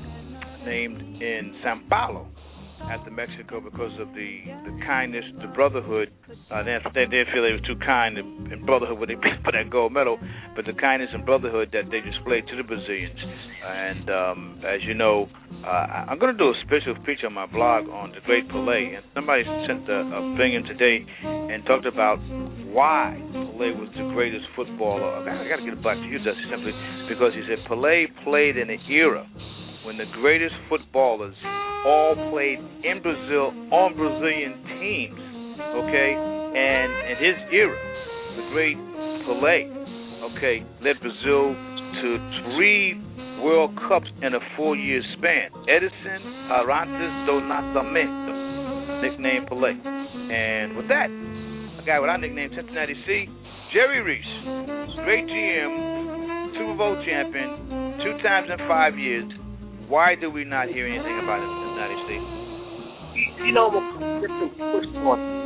Speaker 4: named in Sao Paulo after Mexico because of the, the kindness, the brotherhood. Uh, they, they didn't feel they were too kind in, in brotherhood when they put that gold medal, but the kindness and brotherhood that they displayed to the Brazilians. And um, as you know, uh, I'm going to do a special feature on my blog on the great Pelé, and somebody sent a, a thing in today and talked about why Pelé was the greatest footballer. I got to get it back to you, Dusty, simply because he said Pelé played in an era when the greatest footballers all played in Brazil on Brazilian teams, okay? And in his era, the great Pelé, okay, led Brazil to three World Cups in a four-year span. Edison Arantes do Nascimento, nicknamed Pelé. And with that, a guy with our nickname Cincinnati C, Jerry Reese, great G M, Super Bowl champion, two times in five years. Why do we not hear anything about it in the United States?
Speaker 8: You know, different twist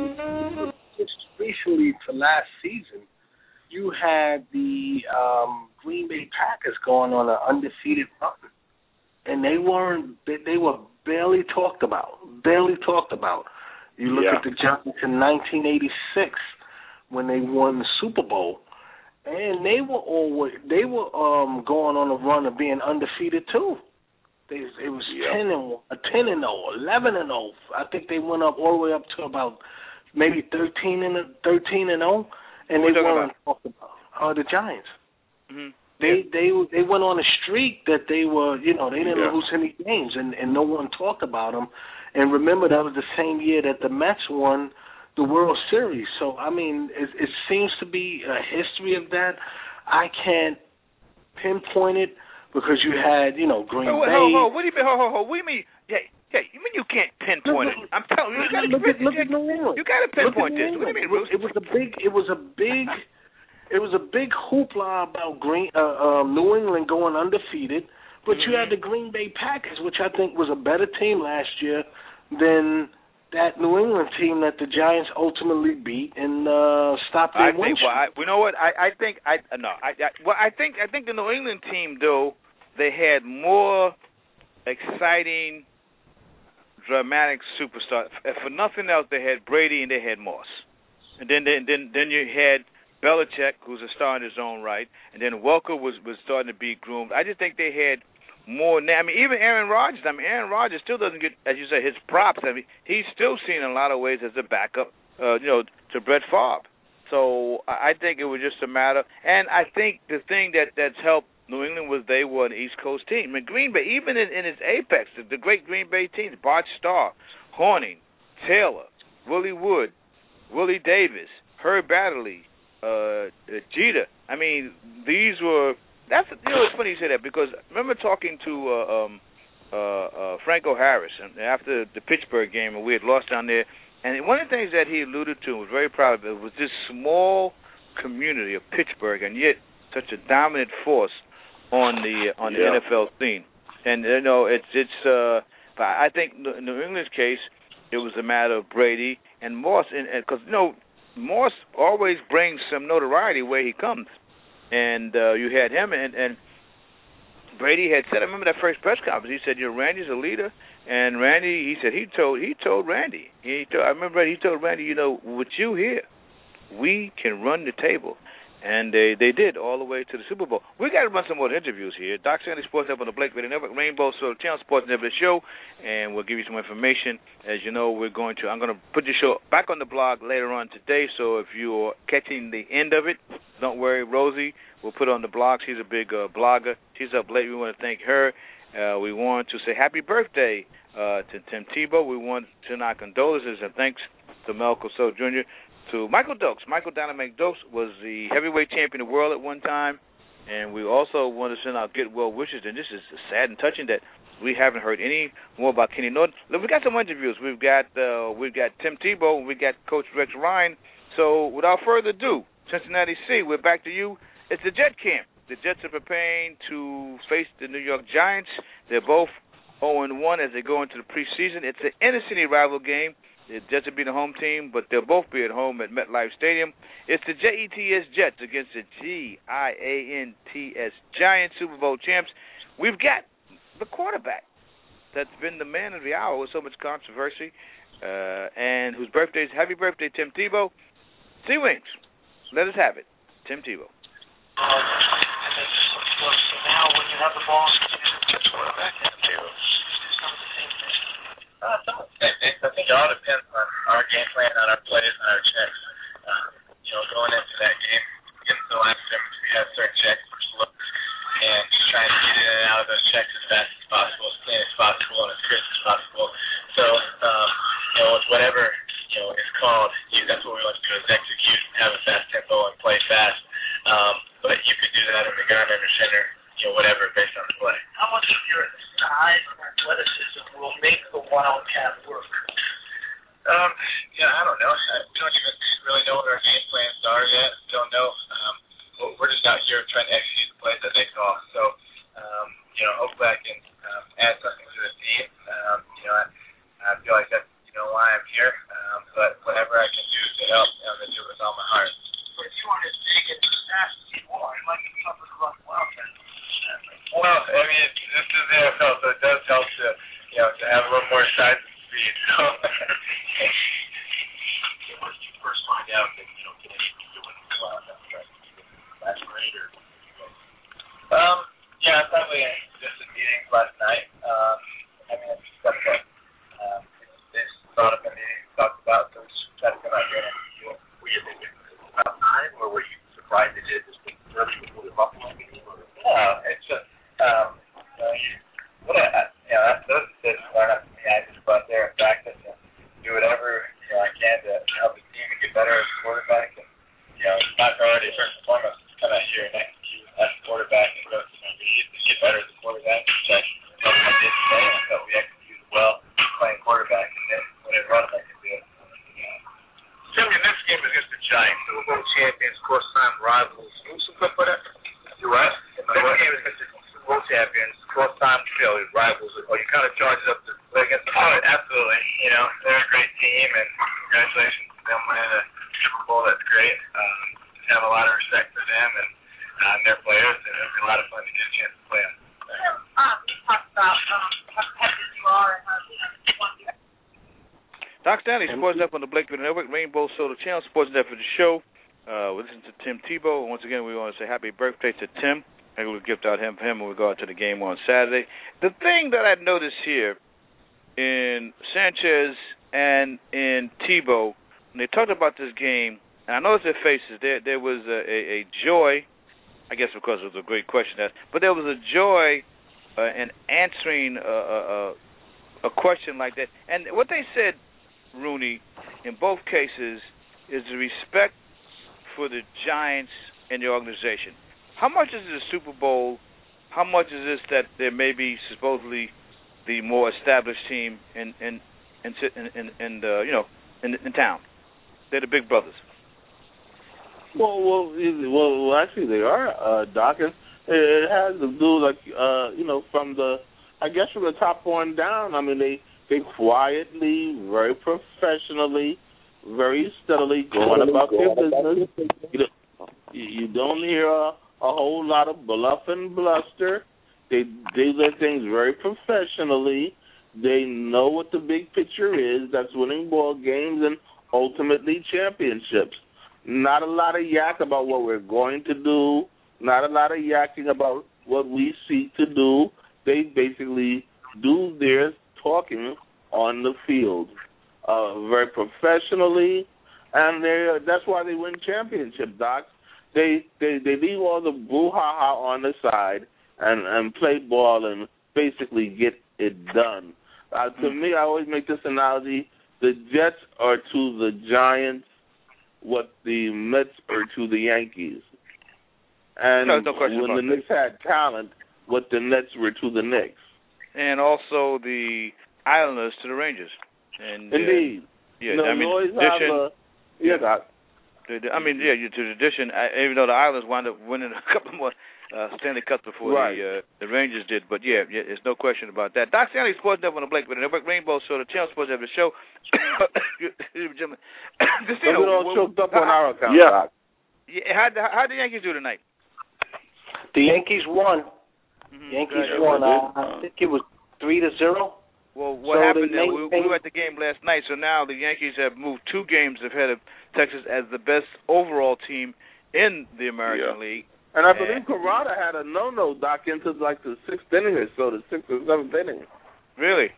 Speaker 8: on just recently to last season, you had the um, Green Bay Packers going on an undefeated run, and they weren't. They, they were barely talked about. Barely talked about. You look
Speaker 7: yeah.
Speaker 8: at the Giants in nineteen eighty-six when they won the Super Bowl, and they were always they were um, going on a run of being undefeated too. They, it was
Speaker 7: yeah.
Speaker 8: ten and a ten and zero, eleven and zero. I think they went up all the way up to about maybe thirteen and thirteen and zero, and they weren't talked about. Uh, the Giants.
Speaker 4: Mm-hmm.
Speaker 8: They yeah. they they went on a streak that they were, you know, they didn't
Speaker 7: yeah.
Speaker 8: lose any games, and, and no one talked about them. And remember, that was the same year that the Mets won the World Series. So I mean, it, it seems to be a history of that. I can't pinpoint it. Because you had, you know, Green
Speaker 4: oh,
Speaker 8: Bay.
Speaker 4: Ho, ho, what do you mean? Ho, ho, ho. What do you mean? Yeah, yeah. You mean you can't pinpoint
Speaker 8: look,
Speaker 4: it? I'm telling you, you got to
Speaker 8: look, look at New England.
Speaker 4: You got to pinpoint this. What do you mean, Bruce?
Speaker 8: It was a big. It was a big. It was a big hoopla about Green uh, um, New England going undefeated, but mm-hmm. you had the Green Bay Packers, which I think was a better team last year than that New England team that the Giants ultimately beat and uh, stopped their
Speaker 4: I
Speaker 8: win
Speaker 4: think. Well, I, you know what? I, I think. I no. I, I well, I think. I think the New England team, though, they had more exciting, dramatic superstars. For nothing else, they had Brady and they had Moss, and then then then, then you had Belichick, who's a star in his own right, and then Welker was, was starting to be groomed. I just think they had more. I mean, even Aaron Rodgers. I mean, Aaron Rodgers still doesn't get, as you say, his props. I mean, he's still seen in a lot of ways as a backup, uh, you know, to Brett Favre. So I think it was just a matter. And I think the thing that, that's helped New England was they were an East Coast team. I mean, Green Bay, even in, in its apex, the, the great Green Bay teams, Bart Starr, Horning, Taylor, Willie Wood, Willie Davis, Herb Batterly, uh, Jeter. I mean, these were. That's you know it's funny you say that because I remember talking to uh, um, uh, uh, Franco Harris and after the Pittsburgh game and we had lost down there, and one of the things that he alluded to and was very proud of it was this small community of Pittsburgh, and yet such a dominant force on the on the
Speaker 7: yeah.
Speaker 4: N F L scene. And you know it's it's. Uh, but I think in New England's case, it was a matter of Brady and Moss, and because you know Moss always brings some notoriety where he comes. And uh, you had him, and, and Brady had said, I remember that first press conference. He said, "You know, Randy's a leader," and Randy, he said, he told he told Randy. He told, I remember he told Randy, you know, with you here, we can run the table, and they they did all the way to the Super Bowl. We got to run some more interviews here. Doc Stanley Sports Up on the Blake Radio Network, Rainbow Soul Channel Sports Network Show, and we'll give you some information. As you know, we're going to I'm going to put the show back on the blog later on today. So if you're catching the end of it, don't worry, Rosie will put on the blog. She's a big uh, blogger. She's up late. We want to thank her. Uh, we want to say happy birthday uh, to Tim Tebow. We want to send our condolences and thanks to Mel Cosell Junior To Michael Dokes. Michael Dynamite Dokes was the heavyweight champion of the world at one time, and we also want to send our get well wishes. And this is sad and touching that we haven't heard any more about Kenny Norton. Look, we got some interviews. We've got uh, we've got Tim Tebow. We got Coach Rex Ryan. So without further ado, Cincinnati C, we're back to you. It's the Jet Camp. The Jets are preparing to face the New York Giants. They're both oh and one as they go into the preseason. It's an inner-city rival game. The Jets will be the home team, but they'll both be at home at MetLife Stadium. It's the J E T S Jets against the G I A N T S Giants, Super Bowl champs. We've got the quarterback that's been the man of the hour with so much controversy, uh, and whose birthday is happy birthday, Tim Tebow. C-Wings, let us have it. Tim Tebow.
Speaker 9: Um, and then so now when you have the ball, it's quarterback Tim Tebow. Uh, some of the same things. I think it all depends on our game plan, on our plays, and our checks. Um, you know, going into that game, getting to the line of scrimmage, we have certain checks, first look, and just trying to get in and out of those checks as fast as possible, as clean as possible, and as crisp as possible. So, um, you know, with whatever, you know, is called, you, that's what we want to do is execute, have a fast tempo, and play fast. Um, but you could do that in the gun, under center, you know, whatever, based on the play. How much of your size and athleticism will make the Wildcat work? Um, yeah, I don't know. We don't even really know what our game plans are yet. We don't know. Um, we're just out here trying to execute the plays that they call. So, um, you know, hopefully I can um, add something to the team. Um, you know, I, I feel like that's, you know, why I'm here. Um, but whatever I can do to help, I'm going to do it with all my heart. So if you aren't as big and as fast as you are, it might be tougher to run Wildcat. Well, I mean, it, this is the N F L, so it does help to, you know, to have a little more size and speed. So, when did you first find out that you don't get anything doing the Wildcat? Last night or? Um, yeah, probably just in meetings last night. Um, I mean, it's stuff that um, they just brought up in meetings, talked about, so we just tried to come out here and do it. Were you thinking about time, or were you surprised it did this early before the Buffalo game? No, it's just, um, you know, you, what I, you know, that's, those decisions aren't up to me. I just go out there and practice and do whatever, you know, I can to help the team to get better as a quarterback. And, you know, my priority first and foremost is to come out here and execute as a quarterback and go to my lead to get better as a quarterback, which I felt I did today. I felt we executed well playing quarterback, and then when it runs, I can do it. Tim, your next game is against the Giants, Super Bowl champions, cross-time rivals. Can you some clip for that? You're right. The next game is against the Super Bowl champions, cross-time you know, rivals. Or you kind of charge up to play against them? Oh, absolutely. You know, they're a great team, and congratulations to them winning the Super Bowl. That's great. Um, just have a lot of respect for them and uh, their players, and it'll be a lot of fun to get a chance to play them. Um, you talked about um, how competitive you are and how you know, you want to.
Speaker 4: Doc Stanley, Sports Up on the Blake Radio Network, Rainbow Soda Channel, Sports Net for the show. Uh, we listen to Tim Tebow. Once again, we want to say happy birthday to Tim. Maybe we'll gift out him for him when we go out to the game on Saturday. The thing that I noticed here in Sanchez and in Tebow, when they talked about this game, and I noticed their faces, there there was a, a, a joy, I guess because it was a great question, but there was a joy uh, in answering a, a, a question like that. And what they said, Rooney, in both cases, is the respect for the Giants and the organization. How much is it a Super Bowl? How much is this that there may be supposedly the more established team in in in in, in the, you know in, in town? They're the big brothers.
Speaker 5: Well, well, well, well actually, they are, uh, Doc. And it has to do, like, uh, you know, from the, I guess, from the top on down. I mean, they they quietly, very professionally, very steadily going about their business. You don't, you don't hear a, a whole lot of bluff and bluster. They they do things very professionally. They know what the big picture is. That's winning ball games and ultimately championships. Not a lot of yak about what we're going to do. Not a lot of yakking about what we seek to do. They basically do their talking on the field, uh, very professionally, and they that's why they win championship, Doc. They they they leave all the brouhaha on the side and and play ball and basically get it done. Uh, to me, I always make this analogy: the Jets are to the Giants what the Mets are to the Yankees, and
Speaker 4: no, no question
Speaker 5: when
Speaker 4: about
Speaker 5: the Knicks had talent, what the Nets were to the Knicks,
Speaker 4: and also the Islanders to the Rangers. And
Speaker 5: indeed,
Speaker 4: uh, yeah,
Speaker 5: no,
Speaker 4: I mean,
Speaker 5: always
Speaker 4: addition,
Speaker 5: have a, yeah, Doc.
Speaker 4: I mean, yeah, to the addition, even though the Islanders wound up winning a couple more uh, Stanley Cups before
Speaker 5: right.
Speaker 4: the uh, the Rangers did, but yeah, yeah, there's no question about that. Doc Stanley, Sports Network on the Blake, with the Network Rainbow Show, the Channel Sports Network show. Gentlemen, Casino,
Speaker 5: all
Speaker 4: well,
Speaker 5: choked up on our account. Yeah.
Speaker 4: Doc. Yeah, how how the Yankees do tonight?
Speaker 8: The Yankees won. Mm-hmm. Yankees
Speaker 4: Good.
Speaker 8: won. Uh, I think it was three to zero.
Speaker 4: Well, what
Speaker 8: so
Speaker 4: happened there? We, we were at the game last night, so now the Yankees have moved two games ahead of Texas as the best overall team in the American
Speaker 5: yeah.
Speaker 4: League.
Speaker 5: And I believe Corrada had a no-no, Doc, into like the sixth inning or so, the sixth or seventh inning.
Speaker 4: Really?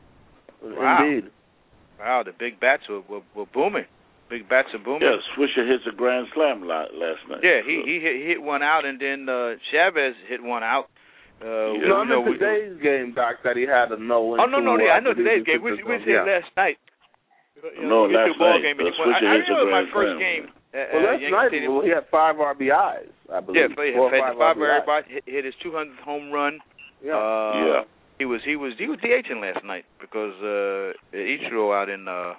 Speaker 4: Wow.
Speaker 5: Indeed.
Speaker 4: Wow, the big bats were, were, were booming. Big bats are booming.
Speaker 7: Yeah, Swisher hits a grand slam last night.
Speaker 4: Yeah, he he hit, he hit one out, and then uh, Chavez hit one out. Uh,
Speaker 5: yeah. No, I mean
Speaker 4: we,
Speaker 5: today's we, game, Doc, that he had a no.
Speaker 4: Oh no, no, yeah, I know today's game. We we said
Speaker 5: yeah.
Speaker 4: last night.
Speaker 7: You know, no, last
Speaker 4: ball
Speaker 7: night.
Speaker 4: Game and I, I remember my first game.
Speaker 5: Uh, well, last night well, he had five R B Is, I believe.
Speaker 4: Yeah, he had five R B Is. Hit, hit his two hundredth home run.
Speaker 5: Yeah.
Speaker 4: Uh,
Speaker 7: yeah.
Speaker 4: He was he was he was DHing last night because uh, Ichiro out in uh,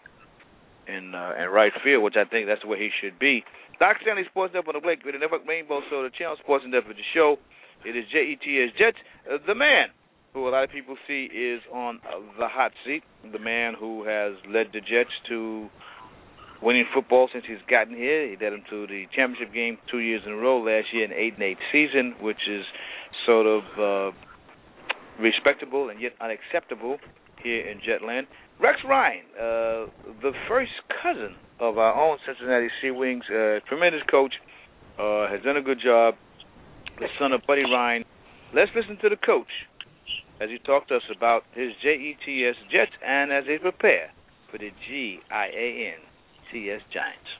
Speaker 4: in uh, in right field, which I think that's the way he should be. Doc Stanley, Sports Up on the Blake with the Network Rainbow Show, the Channel Sports and Network, the show. It is J E T S Jets, uh, the man who a lot of people see is on uh, the hot seat, the man who has led the Jets to winning football since he's gotten here. He led them to the championship game two years in a row last year, an eight and eight season, which is sort of uh, respectable and yet unacceptable here in Jetland. Rex Ryan, uh, the first cousin of our own Cincinnati Sea Wings, uh, tremendous coach, uh, has done a good job. The son of Buddy Ryan. Let's listen to the coach as he talked to us about his J E T S Jets and as they prepare for the G I A N T S Giants.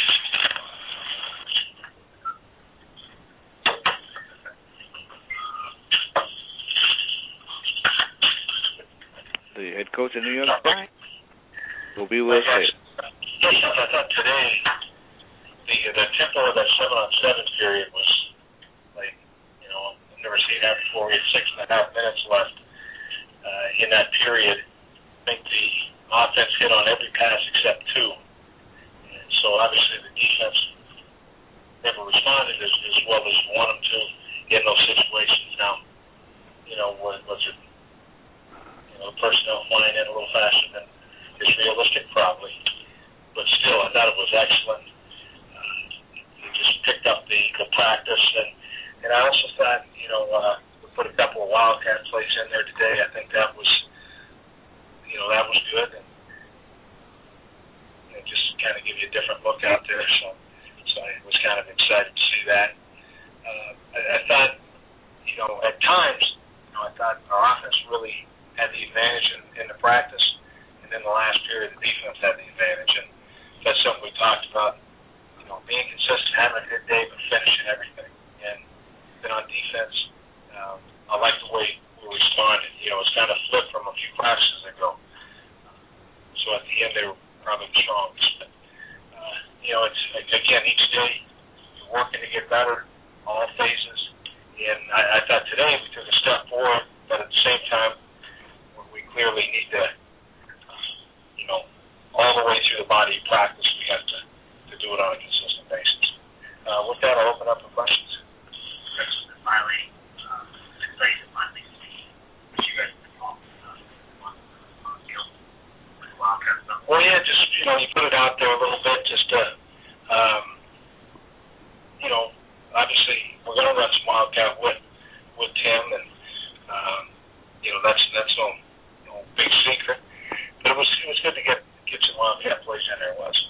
Speaker 4: The head coach of New York Giants will be with us later.
Speaker 10: I thought today the the tempo of that seven on seven period was like, you know, I've never seen that before. We had six and a half minutes left uh, in that period. I think the offense hit on every pass except two. And so obviously the defense never responded as, as well as you want them to in those situations. Now, you know, was, was it, you know, the personnel flying in a little faster than is realistic? Probably. But still, I thought it was excellent. Uh, he just picked up the, the practice. And, and I also thought, you know, uh, we put a couple of Wildcat plays in there today. I think that was, you know, that was good. And you know, just kind of give you a different look out there. So, so I was kind of excited to see that. Uh, I, I thought, you know, at times, you know, I thought our offense really had the advantage in, in the practice. And in the last period, the defense had the advantage. And that's something we talked about, you know, being consistent, having a good day, but finishing everything. And then on defense, um, I like the way we responded. You know, it's kind of flipped from a few practices ago. So at the end, they were
Speaker 9: all phases. And I, I thought today we took a step forward, but at the same time, we clearly need to, you know, all the way through the body of practice, we have to, to do it on a consistent basis. Uh, with that, I'll open up for questions.
Speaker 10: Finally, um, excited to finally see what you guys involved uh, on, on the field with Wildcat stuff.
Speaker 9: Well, yeah, just, you know, you put it out there a little bit just to, um, you know, obviously we're going to run some Wildcat with, with Tim, and, um, you know, that's that's no, no big secret. But it was it was good to get, get some Wildcat plays in there, was.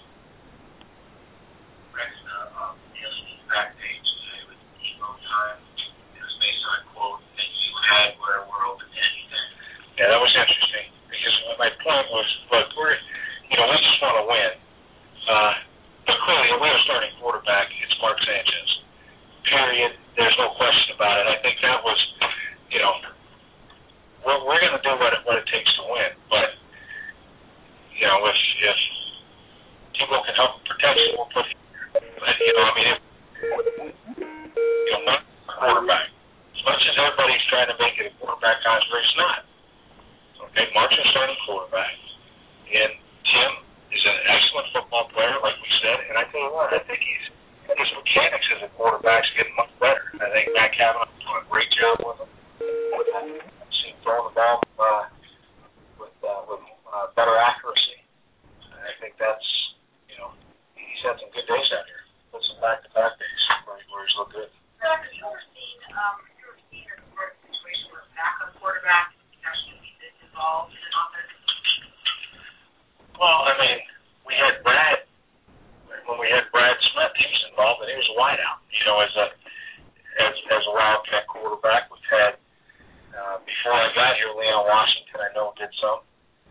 Speaker 10: Rex, uh, um, you know, backstage today with Emo Time. Based on a quote that you had where we're open to anything.
Speaker 9: Yeah, that was interesting because my point was, look, we're, you know, we just want to win. Uh, but clearly, we have a starting quarterback. It's Mark Sanchez. Period. There's no question about it. I think that was, you know, we're, we're going to do what it, what it takes to win. But, you know, if if people can help protect it, we'll put, you know, I mean, if, you know, not quarterback. As much as everybody's trying to make it a quarterback controversy, it's not. Okay, Mark's a starting quarterback. And Tim is an excellent football player, like we said. And I tell you what, I think he's his mechanics as a quarterback's getting much better. I think Matt Kavanaugh doing a great job with him. I've seen throwing the ball uh, with, uh, with uh, better accuracy. I think that's, you know, he's had some good days out here. Put some back-to-back days where, where he's looked good.
Speaker 12: Have you ever seen, um, you ever seen a sort of situation where a backup quarterback actually gets involved in an offense?
Speaker 9: Well, I mean, we had Brad, when we had Brad Smith, he was involved, and he was a wideout, you know, as a as as a Wildcat quarterback. We've had, uh, before I got here, Leon Washington, I know, did some.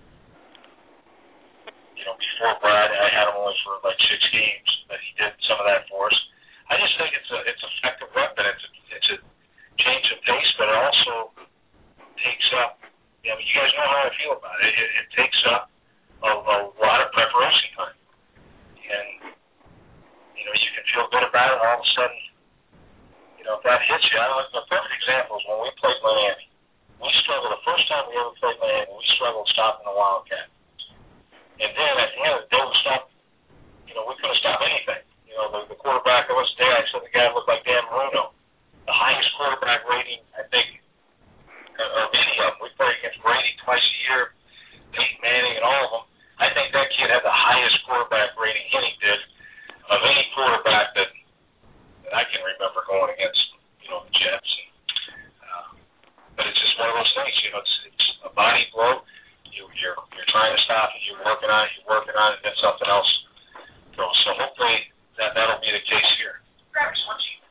Speaker 9: You know, before Brad, I had him only for like six games, but he did some of that for us. I just think it's a it's effective weapon. It's a, it's a change of pace, but it also takes up. You know, you guys know how I feel about it. It, it takes up a, a lot of preparation time, and you know you can feel good about it. And all of a sudden, you know if that hits you. I don't know, the perfect example is when we played Miami. We struggled the first time we ever played Miami. We struggled stopping the Wildcat, and then at the end of the day, we stopped. You know, we couldn't stop anything. You know, the, the quarterback that was there, I said the guy looked like Dan Marino. The highest quarterback rating, I think, of any of them. We played against Brady twice a year, Peyton Manning and all of them. I think that kid had the highest quarterback rating Henny did of any quarterback that, that I can remember going against, you know, the Jets. And, uh, but it's just one of those things, you know, it's, it's a body blow. You, you're, you're trying to stop it. You're working on it. You're working on it, and then something else goes. So hopefully, That, that'll be the case here.
Speaker 10: Rex, once you,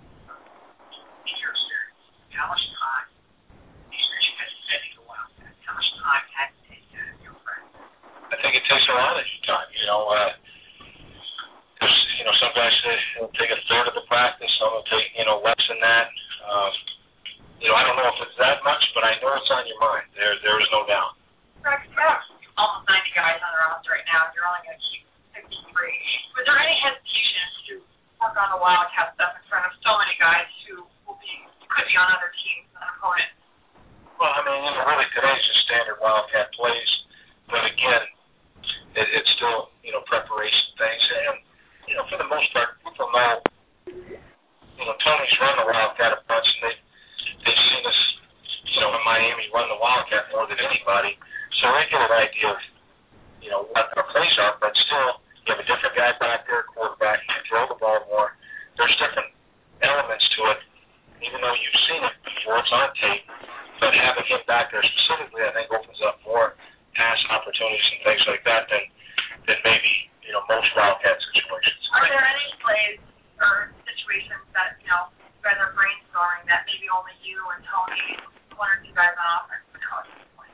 Speaker 10: in your experience, how much time, the experience you had defending the Wildcat, how much time had to take out of your friend?
Speaker 9: I think it takes a lot of your time. You know, uh, there's, you know, some guys say it'll take a third of the practice, some will take, you know, less than that. Um, you know, I don't know if it's that much, but I know it's on your mind. There, there is no doubt.
Speaker 12: Rex, you have almost ninety guys on the roster right now. You're only going to keep fifty-three. Was there any hesitation to work on the Wildcat stuff in front of so many guys who will be could be on other teams and opponents?
Speaker 9: Well, I mean, you know, really today's just standard Wildcat plays, but again, it, it's still, you know, preparation things. And, you know, for the most part, people know, you know, Tony's run the Wildcat a bunch, and they, they've seen us, you know, in Miami run the Wildcat more than anybody, so they get an idea of, you know, what our plays are, but still, you have a different guy back there, quarterback, you can throw the ball more. There's different elements to it, even though you've seen it before, it's on tape, but having him back there specifically, I think, opens up more pass opportunities and things like that than, than maybe, you know, most Wildcat situations.
Speaker 12: Are there any plays or situations that, you know, you guys are brainstorming that maybe only you and Tony, one or two guys on offense would know at this point?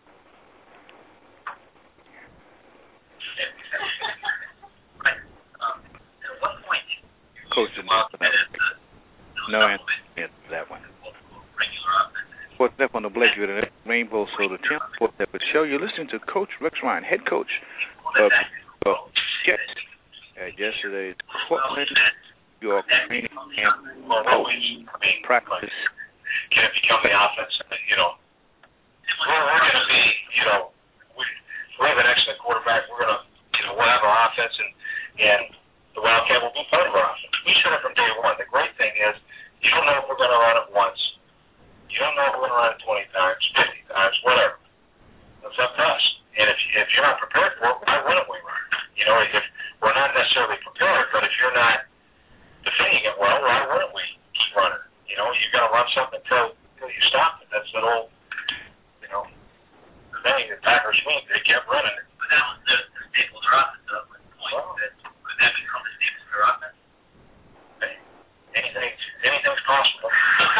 Speaker 10: Right. Um, at what point
Speaker 4: Coach did not no answer to that one. Fourth step on the Blake Rainbow Soda Tim. Fourth step of the show. You're listening to Coach Rex Ryan, head coach of uh, Jets. Uh, yesterday's Portland your training camp
Speaker 9: well, always, I mean,
Speaker 4: practice?
Speaker 9: Can it become the offense? You know, we're, we're going to be, you know, we, we have an excellent quarterback. We're going to, you know, we'll have our offense, and, and the Wildcat will be part of our offense. We said it from day one. The great thing is you don't know if we're going to run it once. You don't know if we're going to run it twenty times, fifty times, whatever. It's up to us. And if, if you're not prepared for it, why wouldn't we run it? You know, if we're not necessarily prepared, but if you're not defending it well, why wouldn't we keep running? You know, you got to run something until, until you stop it. That's the whole, you know, the thing that Packers win. They kept running it.
Speaker 10: But that was the, the staple of their offense, though, at the point. Well, that, could that become the staple of their offense?
Speaker 9: Hey, anything, anything's possible.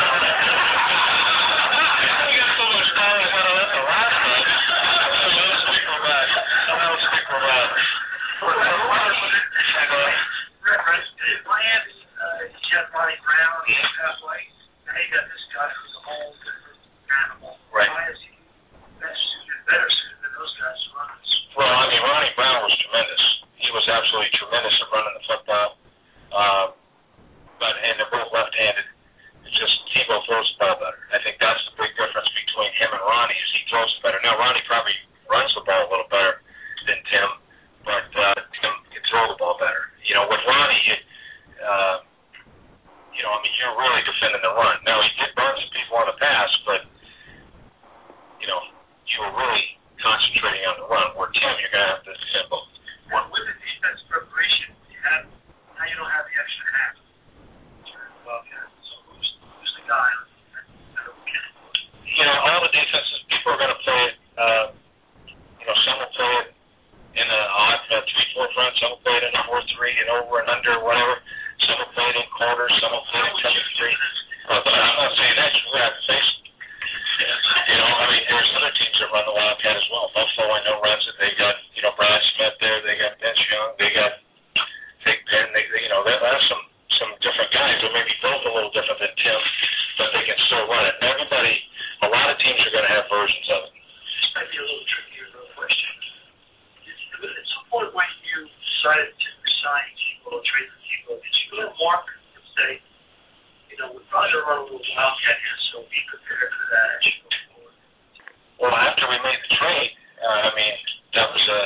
Speaker 10: Miami, uh, Jeff Ronnie Brown, and halfway. Now you got this guy who's a whole different animal.
Speaker 9: Right.
Speaker 10: Why is he best suited, better suited than those guys to run this?
Speaker 9: Well, I mean, Ronnie Brown was tremendous. He was absolutely tremendous at running the football. Uh, but and they're both left-handed. It's just Tebow throws the ball better. I think that's the big difference between him and Ronnie is he throws it better. Now Ronnie probably runs the ball a little better than Tim, but uh, Tim can throw the ball better. You know, with Ronnie, you, uh, you know, I mean, you're really defending the run. Now he did burn some people on the pass, but you know, you were really concentrating on the run. Where Tim, you're going to have to defend both.
Speaker 10: Well, with the defense preparation, you have now you don't have the extra half. Well, yeah. So who's who's the guy?
Speaker 9: You know, all the defenses, people are going to play it. Uh, you know, some will play it in a odd uh, three four front. Some will play it in a four three and over and under, whatever. Some will play it in quarters. Some will play it in cover three. Uh, but I'm not saying that. You have to face it. You know, I mean, there's other teams that run the Wildcat as well. Buffalo, I know, runs it. They got, you know, Brian Smith there. They got Vince Young. They got Big Ben. They, they, you know, they have some some different guys. They may be both a little different than Tim, but they can still run it. And everybody, a lot of teams are going to have versions of it.
Speaker 10: This might be a little trickier of a question. At some point when you decided to sign people or trade for people, did you go to Mark and say, you know, we're probably going to run a little Wildcat here, so be prepared for that as you go forward?
Speaker 9: Well, after we made the trade, uh, I mean, that was a,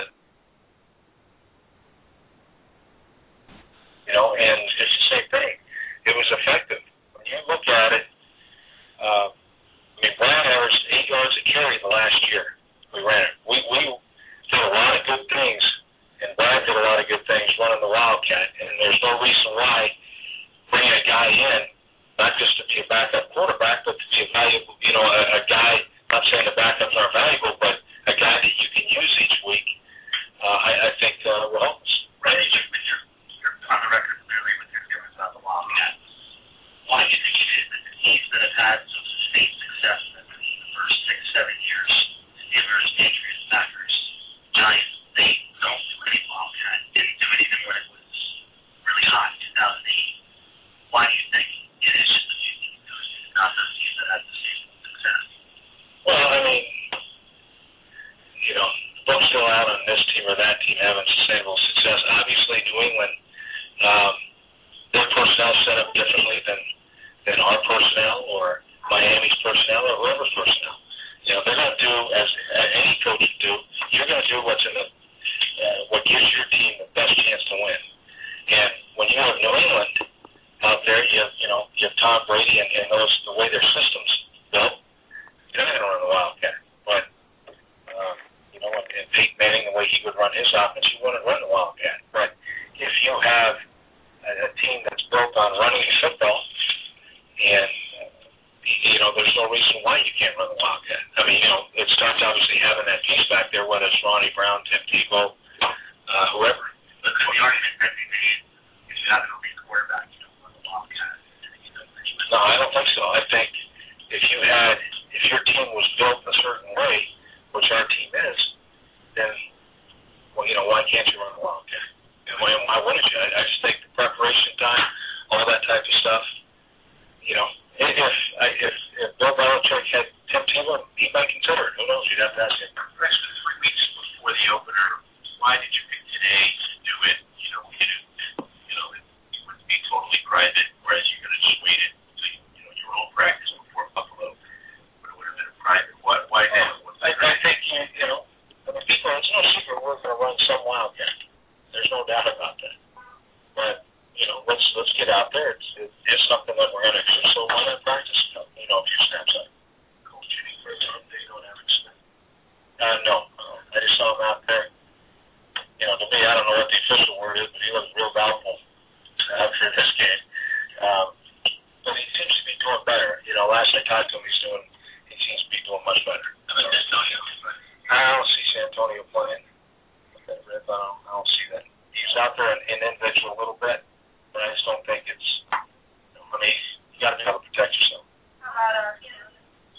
Speaker 9: you know, and it's the same thing. It was effective. When you look at it, uh, I mean, Brad averaged eight yards a carry the last year. We ran it. We we did a lot of good things, and Brad did a lot of good things running the Wildcat, and there's no reason why bringing a guy in, not just to be a backup quarterback, but to be a valuable, you know, a, a guy, not saying the backups aren't valuable, but a guy that you can use each week, uh, I, I think uh, will help us.
Speaker 10: Right, you're, you're, you're on the record clearly with your feelings about the Wildcat. Why do you think it is that the teams that have had some sustained success in the first six, seven years, Steelers, Patriots, Packers, Giants, they don't do any Wildcat, didn't do anything when it was really hot in two thousand eight. Why do you think it is just a few teams doing it, not those teams that had the same success?
Speaker 9: Well, I mean, you know, the book's still out on this team or that team having sustainable success. Obviously, New England, um, their personnel set up differently than, than our personnel or Miami's personnel or whoever's personnel. You know, they're going to do, as any coach would do, you're going to do what's in the, uh, what gives your team the best chance to win. And when you have New England out there, you have, you know, you have Tom Brady and, and those, the way their system's built, you're not going to run the Wildcat. But, uh, you know, and, and Peyton Manning, the way he would run his offense, he wouldn't run the Wildcat. But if you have a, a team that's built on running football, and, uh, you know, there's no reason why you can't run the Wildcat. I mean, you know, it starts obviously having that piece back there, whether it's Ronnie Brown, Tim Tebow, uh, whoever.
Speaker 10: But the argument that we made is you have an elite quarterback, you don't run the Wildcat.
Speaker 9: No, I don't think so. I think if you had, if your team was built a certain way, which our team is, then, well, you know, why can't you run the Wildcat? And why, why wouldn't you? I, I just think the preparation time, all that type of stuff, you know, if if, if Bill Belichick had Tim Tebow, he might consider it. Who knows? You'd have to ask him.
Speaker 10: Rex, three weeks before the opener, why did you pick today to do it? You know, we didn't, you know, it wouldn't be totally San Antonio's doing, he seems to be doing much better. I mean, Antonio. I don't see San Antonio playing with that rip. I don't, I don't see that. He's out there in, in individual a little bit, but I just don't think it's. I mean, you got to be able to protect yourself.
Speaker 12: How about uh, you know?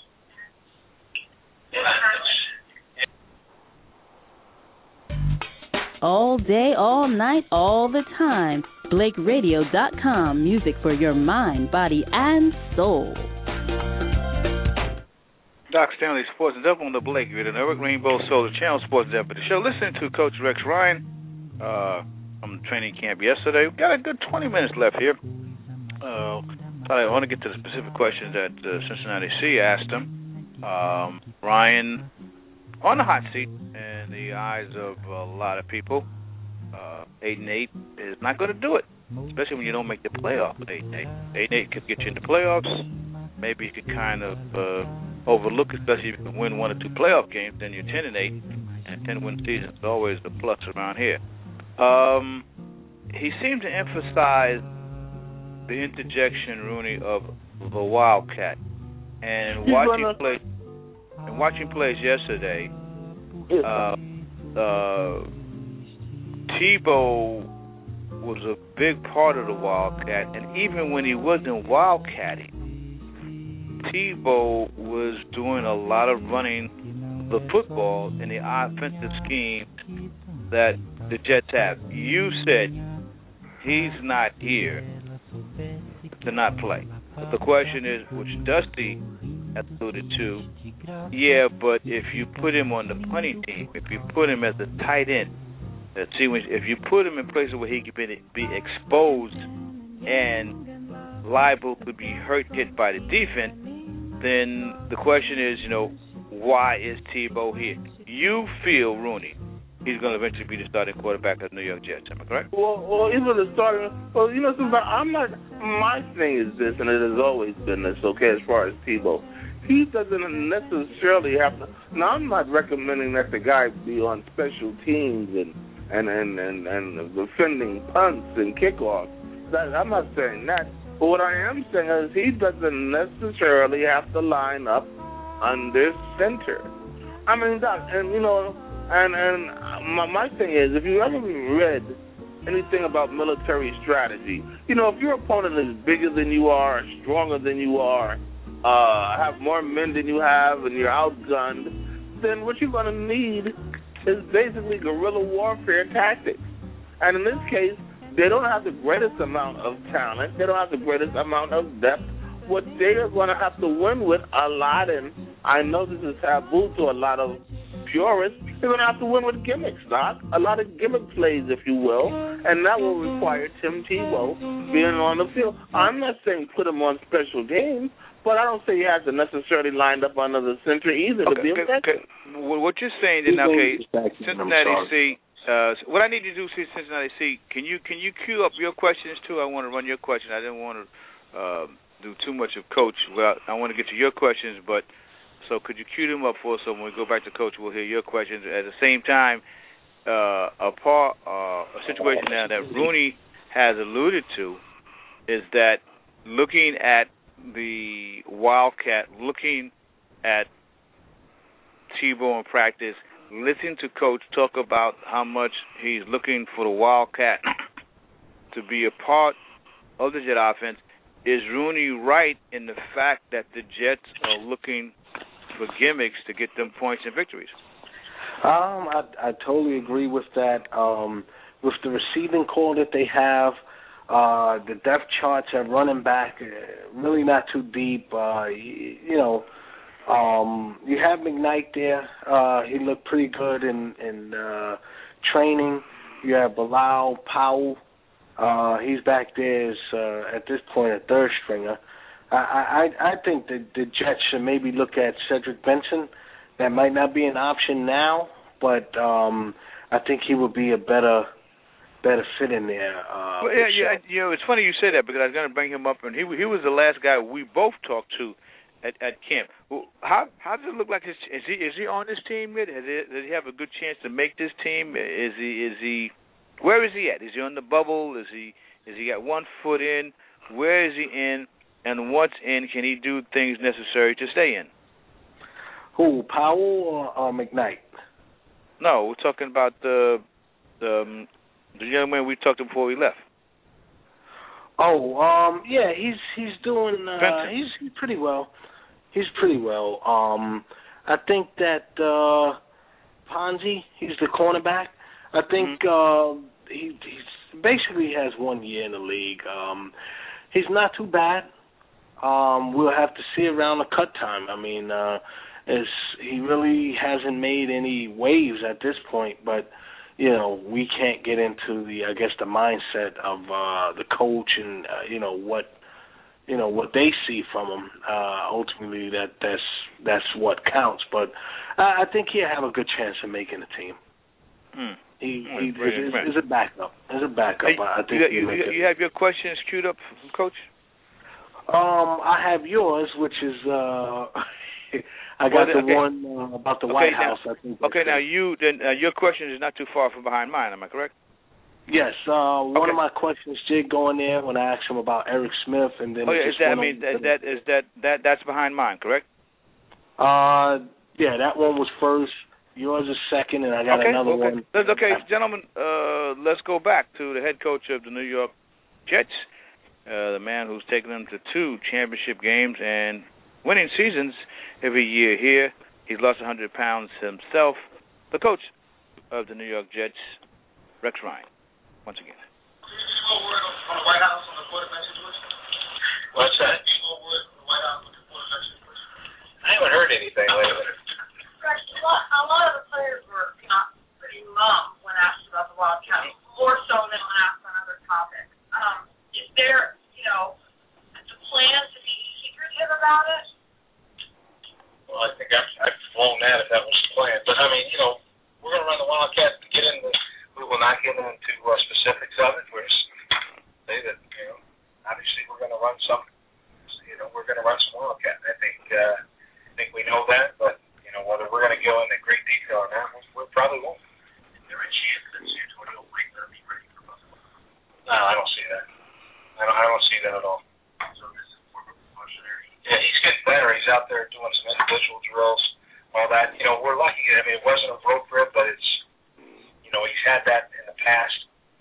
Speaker 10: Yeah,
Speaker 13: all day, all night, all the time. Blake Radio dot com. Music for your mind, body, and soul.
Speaker 4: Doc Stanley, Sports and Depth on the Blake Radio Network, Rainbow Soul, the channel Sports and Depth of the show. Listening to Coach Rex Ryan uh, from training camp yesterday. We've got a good twenty minutes left here. Uh, I want to get to the specific questions that uh, Cincinnati C asked him. Um, Ryan on the hot seat in the eyes of a lot of people. Uh, eight and eight is not going to do it, especially when you don't make the playoffs. Eight and eight, eight and eight could get you into playoffs. Maybe you could kind of uh, overlook, especially if you can win one or two playoff games. Then you're ten and eight, and ten win season is always a plus around here. Um, he seemed to emphasize the interjection, Rooney, of the Wildcat, and watching play, and watching plays yesterday. Uh, uh, Tebow was a big part of the Wildcat, and even when he wasn't Wildcatting, Tebow was doing a lot of running the football in the offensive scheme that the Jets have. You said he's not here to not play. But the question is, which Dusty has alluded to, yeah, but if you put him on the punting team, if you put him as a tight end, uh, see, if you put him in places where he could be, be exposed and liable to be hurt, hit by the defense, then the question is, you know, why is Tebow here? You feel, Rooney, he's going to eventually be the starting quarterback of the New York Jets, am I correct?
Speaker 5: Well, well, even the starting, well, you know, sometimes I'm not, my thing is this, and it has always been this, okay, as far as Tebow. He doesn't necessarily have to, now I'm not recommending that the guy be on special teams and, and, and, and, and defending punts and kickoffs. That, I'm not saying that. But what I am saying is he doesn't necessarily have to line up under center. I mean, Doc, and, you know, and, and my, my thing is, if you ever read anything about military strategy, you know, if your opponent is bigger than you are, stronger than you are, uh, have more men than you have, and you're outgunned, then what you're going to need is basically guerrilla warfare tactics. And in this case, they don't have the greatest amount of talent. They don't have the greatest amount of depth. What they are going to have to win with a lot, and I know this is taboo to a lot of purists, they're going to have to win with gimmicks, Doc. A lot of gimmick plays, if you will, and that will require Tim Tebow being on the field. I'm not saying put him on special games, but I don't say he has to necessarily lined up under the center either
Speaker 4: okay,
Speaker 5: to be
Speaker 4: okay,
Speaker 5: effective.
Speaker 4: Okay. What you're saying, then, okay, Cincinnati C. Uh, what I need to do, see Cincinnati C. Can you can you queue up your questions too? I want to run your question. I didn't want to uh, do too much of Coach. Well, I want to get to your questions, but so could you queue them up for us? So when we go back to Coach, we'll hear your questions. At the same time, uh, a part uh, a situation now that Rooney has alluded to is that looking at the Wildcat, looking at Tebow in practice, listening to Coach talk about how much he's looking for the Wildcat to be a part of the Jet offense, is Rooney right in the fact that the Jets are looking for gimmicks to get them points and victories?
Speaker 8: Um, I, I totally agree with that. Um, with the receiving core that they have, uh, the depth charts at running back, uh, really not too deep. Uh, you, you know, Um, you have McKnight there. Uh, he looked pretty good in, in uh, training. You have Bilal Powell. Uh, he's back there as, uh, at this point, a third stringer. I, I, I think that the Jets should maybe look at Cedric Benson. That might not be an option now, but um, I think he would be a better better fit in there. Uh,
Speaker 4: well, yeah, yeah, you know, it's funny you say that because I was going to bring him up, and he he was the last guy we both talked to At, at camp. Well, how how does it look like? His, is he is he on this team yet? Has he, does he have a good chance to make this team? Is he is he where is he at? Is he on the bubble? Is he is he got one foot in? Where is he in? And once in, can he do things necessary to stay in?
Speaker 8: Who, Powell or uh, McKnight?
Speaker 4: No, we're talking about the the, um, the young man we talked to before we left.
Speaker 8: Oh, um, yeah, he's he's doing uh, he's, he's pretty well. He's pretty well. Um, I think that uh, Ponzi, he's the cornerback. I think mm-hmm. uh, he he's basically has one year in the league. Um, he's not too bad. Um, we'll have to see around the cut time. I mean, uh, is he really hasn't made any waves at this point, but you know, we can't get into the, I guess, the mindset of uh, the coach and uh, you know what, you know what they see from him. Uh, ultimately, that that's that's what counts. But I, I think he'll have a good chance of making the team.
Speaker 4: Hmm.
Speaker 8: He, he is, is a backup. Is a backup.
Speaker 4: Hey,
Speaker 8: I think
Speaker 4: you, you, you have your questions queued up, Coach?
Speaker 8: Um, I have yours, which is uh, I got
Speaker 4: well,
Speaker 8: the
Speaker 4: okay.
Speaker 8: one uh, about the
Speaker 4: okay,
Speaker 8: White
Speaker 4: now,
Speaker 8: House. I think.
Speaker 4: Okay, now you then uh, your question is not too far from behind mine. Am I correct?
Speaker 8: Yes. Uh, one
Speaker 4: okay.
Speaker 8: of my questions did go in there when I asked him about Eric Smith, and then
Speaker 4: oh yeah,
Speaker 8: just
Speaker 4: is that I
Speaker 8: went
Speaker 4: mean
Speaker 8: on
Speaker 4: that, that is that that that's behind mine, correct?
Speaker 8: Uh, yeah, that one was first. Yours is second, and I got
Speaker 4: okay,
Speaker 8: another
Speaker 4: okay.
Speaker 8: one.
Speaker 4: That's okay, gentlemen. Uh, let's go back to the head coach of the New York Jets, uh, the man who's taken them to two championship games and winning seasons every year here. He's lost one hundred pounds himself. The coach of the New York Jets, Rex Ryan, once again.
Speaker 11: Can you just go word on the White House on the quarterback situation? What's that? Can you go word on the White House on the quarterback situation?
Speaker 10: I haven't heard anything lately.
Speaker 12: A lot, a lot of the players were not pretty mum when asked about the Wildcats, more so than when asked on other topics. Um, is there, you know, a plan to be secretive about it?
Speaker 10: Well, I think I've, I've flown that if that was the plan. But, I mean, you know, we're going to run the Wildcats and get into, we will not get into uh, specifics of it. We're just say that, you know, obviously we're going to run some, you know, we're going to run some Wildcat. I think, uh, I think we know that, but you know, whether we're going to go into great detail or not, we, we probably won't.
Speaker 11: Is there a chance that Santonio might not be ready for Buffalo?
Speaker 10: No, I don't see that. I don't, I don't see that at all.
Speaker 11: So this is more of a precautionary.
Speaker 10: Yeah, he's getting better. He's out there doing some individual drills, all that. You know, we're lucky. I mean, it wasn't a road grip, but it's, you know, he's had that in the past.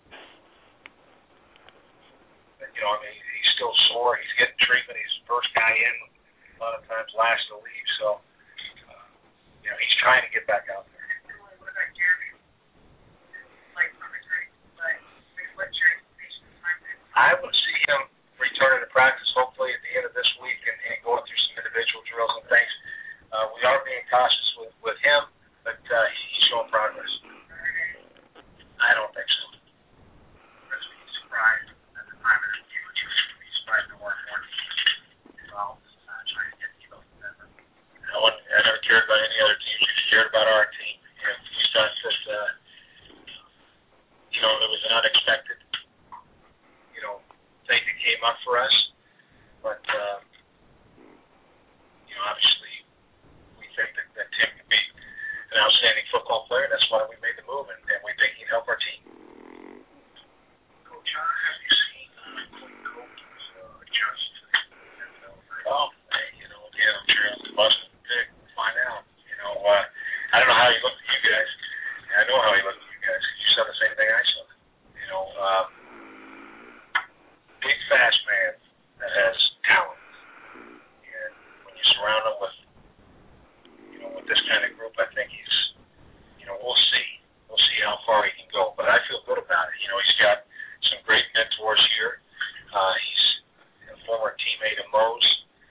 Speaker 10: But, you know, I mean, he's still sore. He's getting treatment. He's the first guy in. A lot of times last to leave, so. You know, he's trying to get back out there.
Speaker 12: What about Jeremy? Like, great, but what's your expectation time?
Speaker 10: I would see him returning to practice hopefully at the end of this week and, and going through some individual drills and things. Uh, we are being cautious with, with him, but uh, he's showing progress. I don't think so.
Speaker 11: That's what he's surprised at the time of the review, which was to be surprised to work more involved, uh, trying to get people from them.
Speaker 10: I, wasn't, I never cared about any other teams. We cared about our team. And we thought that, uh, you know, it was an unexpected, you know, thing that came up for us. But, uh, you know, obviously we think that, that Tim can be an outstanding football player. That's why we made the move, and, and we think he'd help our team.
Speaker 11: Coach, have you seen uh, Quentin Copeland's uh, adjust to the N F L?
Speaker 10: Oh, hey, you know, again, I'm sure it's busted. Find out. You know, uh, I don't know how he looked at you guys. I know how he looked at you guys because you saw the same thing I saw. You know, um, big, fast man that has talent. And when you surround him with, you know, with this kind of group, I think he's, you know, we'll see. We'll see how far he can go. But I feel good about it. You know, he's got some great mentors here. Uh, he's a former teammate of Mo's.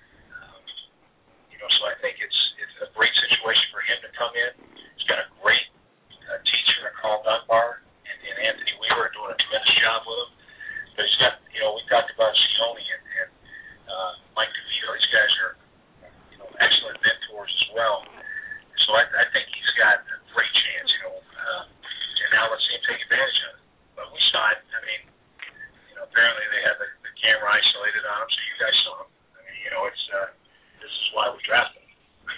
Speaker 10: So I think it's it's a great situation for him to come in. He's got a great uh, teacher in Carl Dunbar and, and Anthony Weaver are doing a tremendous job with him. But he's got, you know, we talked about Cioni and, and uh, Mike DeVito. These guys are, you know, excellent mentors as well. So I, I think he's got a great chance, you know. Uh, and now let's see him take advantage of it. But we saw it. I mean, you know, apparently they had the, the camera isolated on him, so you guys saw him. I mean, you know, it's. Uh, This is why we drafted him.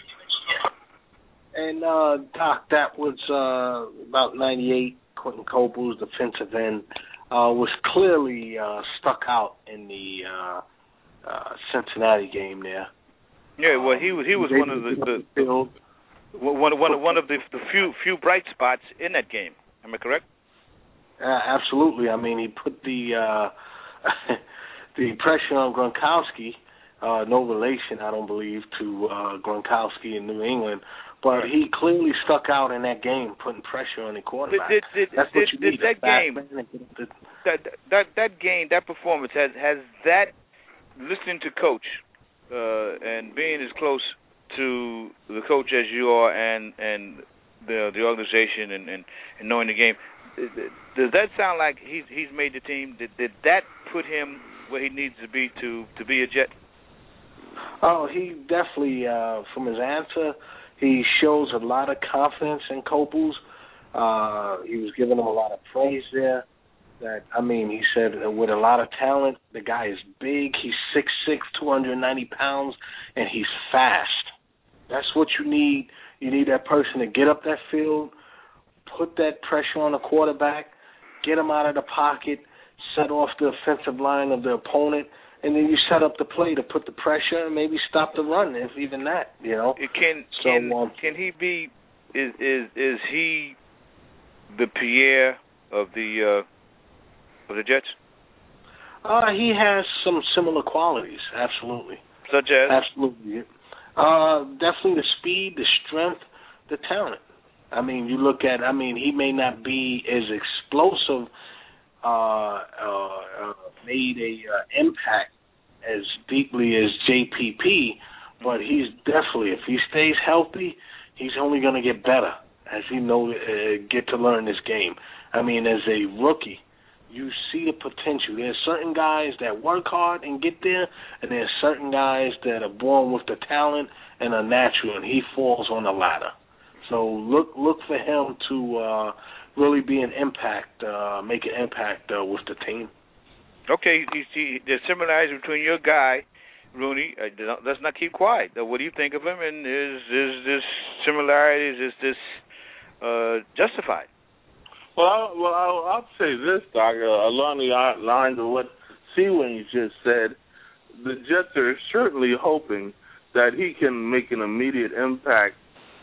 Speaker 8: And, uh, Doc, that was uh, about ninety-eight. Quentin Copeland's defensive end uh, was clearly uh, stuck out in the uh, uh, Cincinnati game there.
Speaker 4: Yeah, well, he was he was one of the, the, the one one one of the, the few few bright spots in that game. Am I correct?
Speaker 8: Uh, absolutely. I mean, he put the uh, the pressure on Gronkowski. Uh, no relation, I don't believe, to uh, Gronkowski in New England, but he clearly stuck out in that game, putting pressure on the quarterback.
Speaker 4: Did, did,
Speaker 8: That's
Speaker 4: did,
Speaker 8: what you
Speaker 4: did
Speaker 8: need.
Speaker 4: That game, that that that game, that performance has has that. Listening to Coach uh, and being as close to the coach as you are, and and the the organization, and, and, and knowing the game, does that sound like he's he's made the team? Did did that put him where he needs to be to, to be a Jet?
Speaker 8: Oh, he definitely, uh, from his answer, he shows a lot of confidence in Copels. Uh, he was giving him a lot of praise there. That I mean, he said with a lot of talent, the guy is big. He's six six, two hundred ninety pounds, and he's fast. That's what you need. You need that person to get up that field, put that pressure on the quarterback, get him out of the pocket, set off the offensive line of the opponent, and then you set up the play to put the pressure and maybe stop the run, if even that, you know.
Speaker 4: It can
Speaker 8: so,
Speaker 4: can
Speaker 8: um,
Speaker 4: can he be? Is is is he the Pierre of the uh, of the Jets?
Speaker 8: Uh, he has some similar qualities, absolutely.
Speaker 4: Such as?
Speaker 8: Absolutely. Uh, definitely the speed, the strength, the talent. I mean, you look at, I mean, he may not be as explosive, uh, uh, uh, made a uh, impact as deeply as J P P, but he's definitely, if he stays healthy, he's only going to get better as he know uh, get to learn this game. I mean, as a rookie, you see the potential. There's certain guys that work hard and get there, and there's certain guys that are born with the talent and are natural, and he falls on the latter. So look look for him to uh, really be an impact, uh, make an impact uh, with the team.
Speaker 4: Okay, you see the similarities between your guy, Rooney. Uh, let's not keep quiet. Uh, what do you think of him? And is is this similarities? Is this uh, justified?
Speaker 5: Well, I'll, well, I'll, I'll say this, Doc, uh, along the lines of what C-Wing just said. The Jets are certainly hoping that he can make an immediate impact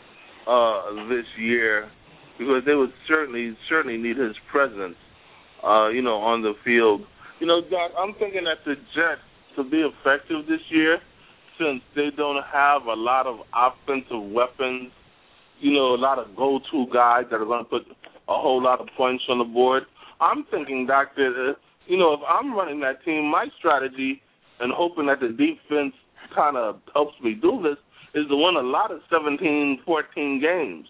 Speaker 5: uh, this year, because they would certainly certainly need his presence, uh, you know, on the field. You know, Doc, I'm thinking that the Jets, to be effective this year, since they don't have a lot of offensive weapons, you know, a lot of go-to guys that are going to put a whole lot of points on the board, I'm thinking, Doc, that, uh, you know, if I'm running that team, my strategy and hoping that the defense kind of helps me do this is to win a lot of seventeen, fourteen games.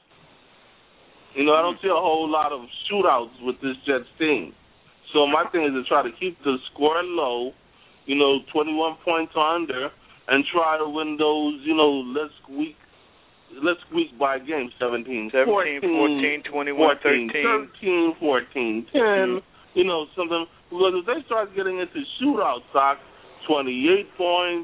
Speaker 5: You know, I don't see a whole lot of shootouts with this Jets team. So my thing is to try to keep the score low, you know, twenty-one points or under, and try to win those, you know, let's squeak, let's squeak by game, seventeen,
Speaker 4: seventeen, fourteen, twenty-one,
Speaker 5: fourteen,
Speaker 4: thirteen.
Speaker 5: thirteen, fourteen, ten, mm-hmm. you know, something. Because if they start getting into shootouts, Doc, twenty-eight points,